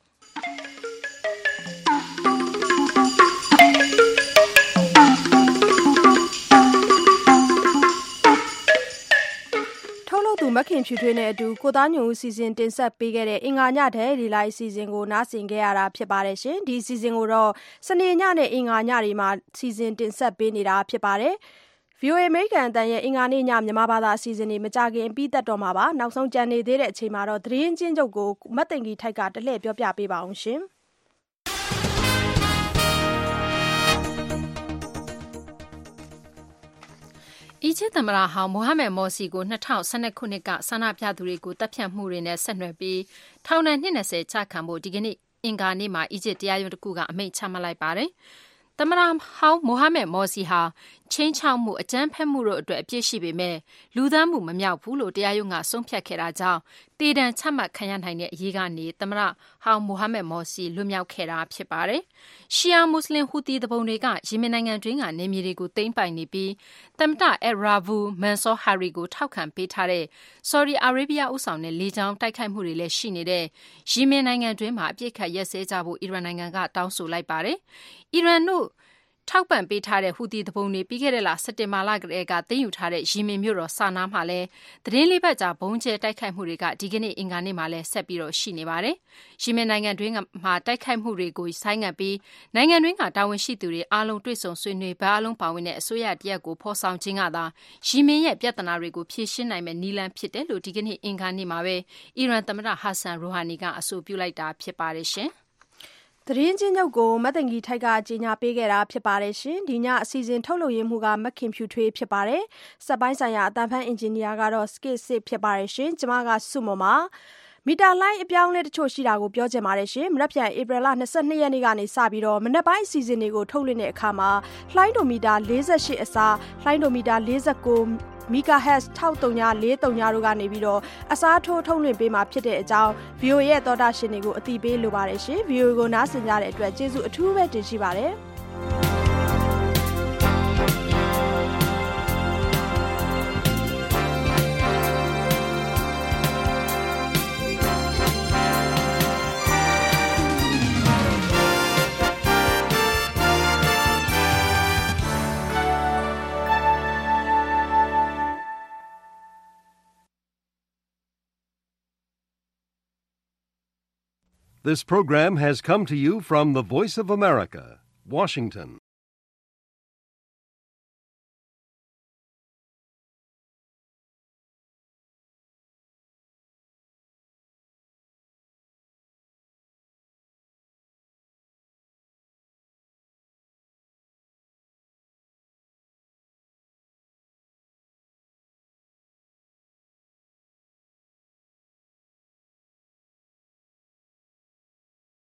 သူမခင်ဖြူထွေးနဲ့အတူကိုသားညွန့်ဦးစီစဉ်တင်ဆက်ပေးခဲ့တဲ့အင်္ဂါညတဲ့ဒီလိုက်အစီအစဉ်ကိုနားဆင်ခဲ့ရတာဖြစ်ပါတယ်ရှင်ဒီအစီအစဉ်ကိုတော့စနေညနဲ့အင်္ဂါညတွေမှာစီစဉ်တင်ဆက်ပေးနေတာဖြစ်ပါတယ် ဗီအိုအေ အမေရိကန်အသံရဲ့အင်္ဂါနေ့ညမြန်မာဘာသာအစီအစဉ်တွေမကြခင်ပြီးသက်တော့မှာပါနောက်ဆုံးကြံနေသေးတဲ့အချိန်မှာတော့သတင်းချင်းချုပ်ကိုမတ်သိင်္ဂီထိုက်ကတလှည့်ပြောပြပေးပါအောင်ရှင်အီဂျစ်သမ္မတဟောင်းမိုဟာမက်မော်စီကို၂၀၁၂ခုနှစ်ကဆန္ဒပြသူတွေကိုတပ်ဖြတ်မှုတွေနဲ့ဆက်နွယ်ပြီးထောင်ဒဏ်နှစ်၂၀ချခံဖို့ဒီကနေ့အင်္ဂါနေ့မှာအီဂျစ်တရားရုံးတစ်ခုကအမိန့်ချမှတ်လိုက်ပါတယ်။သမ္မတဟောင်းမိုဟာမက်မော်စီဟာချင်းချောက်မှုအကြမ်းဖက်မှုတို့အတွက်အပြစ်ရှိပေမဲ့လူသားမှုမမြောက်ဘူးလို့တရားရုံးကဆုံးဖြတ်ခဲ့တာကြောင့်တေဒဏ်ချမှတ်ခံရနိုင်တဲ့အရေးကနေသမ္မတဟောင်းမိုဟာမက်မော်စီလွတ်မြောက်ခဲ့တာဖြစ်ပါတယ်။ရှီယာမွတ်စလင်ဟူသီတပုံတွေကယီမင်နိုင်ငံတွင်းကနေမြေတွေကိုသိမ်းပိုက်နေပြီးသမ္မတအက်ရာဘူမန်ဆောဟာရီကိုထောက်ခံပေးထားတဲ့ဆော်ဒီအာရေဗျဦးဆောင်တဲ့လေကြောင်းတိုက်ခိုက်မှုတွေလည်းရှိနေတဲ့ယီမင်နိုင်ငံတွင်းမှာအပြစ်ခတ်ရက်စဲကြဖို့အီရန်နိုင်ငံကတောင်းဆိုလိုက်ပါတယ်။အီရန်တို့ထောက်ပံ့ပေးထားတဲ့ဟူသီတပုံတွေပြီးခဲ့တဲ့လစက်တင်ဘာလကတည်းကသိမ်းယူထားတဲ့ယီမင်မြို့တော်ဆာနာမှာလည်းသတင်းလေးပတ်ကြာဘုံကျဲတိုက်ခိုက်မှုတွေကဒီကနေ့အင်္ဂါနေ့မှာလည်းဆက်ပြီးတော့ရှိနေပါတယ်။ယီမင်နိုင်ငံတွင်းမှာတိုက်ခိုက်မှုတွေကိုဆိုင်းငံ့ပြီးနိုင်ငံတွင်းကတာဝန်ရှိသူတွေအားလုံးတွေ့ဆုံဆွေးနွေးဘာအလုံးပါဝင်တဲ့အစိုးရတရက်ကိုဖော်ဆောင်ခြင်းကသာယီမင်ရဲ့ပြဿနာတွေကိုဖြေရှင်းနိုင်မယ့်နည်းလမ်းဖြစ်တယ်လို့ဒီကနေ့အင်္ဂါနေ့မှာပဲအီရန်သမ္မတဟာဆန်ရိုဟာနီကအဆိုပြုလိုက်တာဖြစ်ပါတယ်ရှင်။သတင်းချင်းချုပ်ကိုမတ်သိင်္ဂီထိုက်ကကြီးညာပေးခဲ့တာဖြစ်ပါတယ်ရှင်ဒီညအစီအစဉ်ထုတ်လုပ်ရမှုကမခင်ဖြူထွေးဖြစ်ပါတယ်စက်ပိုင်းဆိုင်ရာအတန်ဖန်အင်ဂျင်နီယာကတော့ skit စစ်ဖြစ်ပါတယ်ရှင်ကျွန်မကစုမမမီတာလိုင်းအပြောင်းလဲတချို့ရှိတာကိုပြောချင်ပါတယ်ရှင်မနက်ဖြန်ဧပြီလ၂၂ရက်နေ့ကနေစပြီးတော့မနက်ပိုင်းအစီအစဉ်တွေကိုထုတ်လွှင့်တဲ့အခါမှာလှိုင်းဒိုမီတာ၄၈အစားလှိုင်းဒိုမီတာ၄၉မီဂါဟက်ဇ်၁၃၄၃တို့ကနေပြီးတော့အစားထိုးထုတ်လွှင့်ပေးမှာဖြစ်တဲ့အကြောင်း ဗီအိုအေ ရဲ့သောတာရှင်တွေကိုအသိပေးလိုပါတယ်ရှင် ဗီအိုအေ ကိုနားဆင်ကြတဲ့အတွက်ကျေးဇူးအထူးပဲတင်ရှိပါတယ် This program has come to you from the Voice of America, Washington.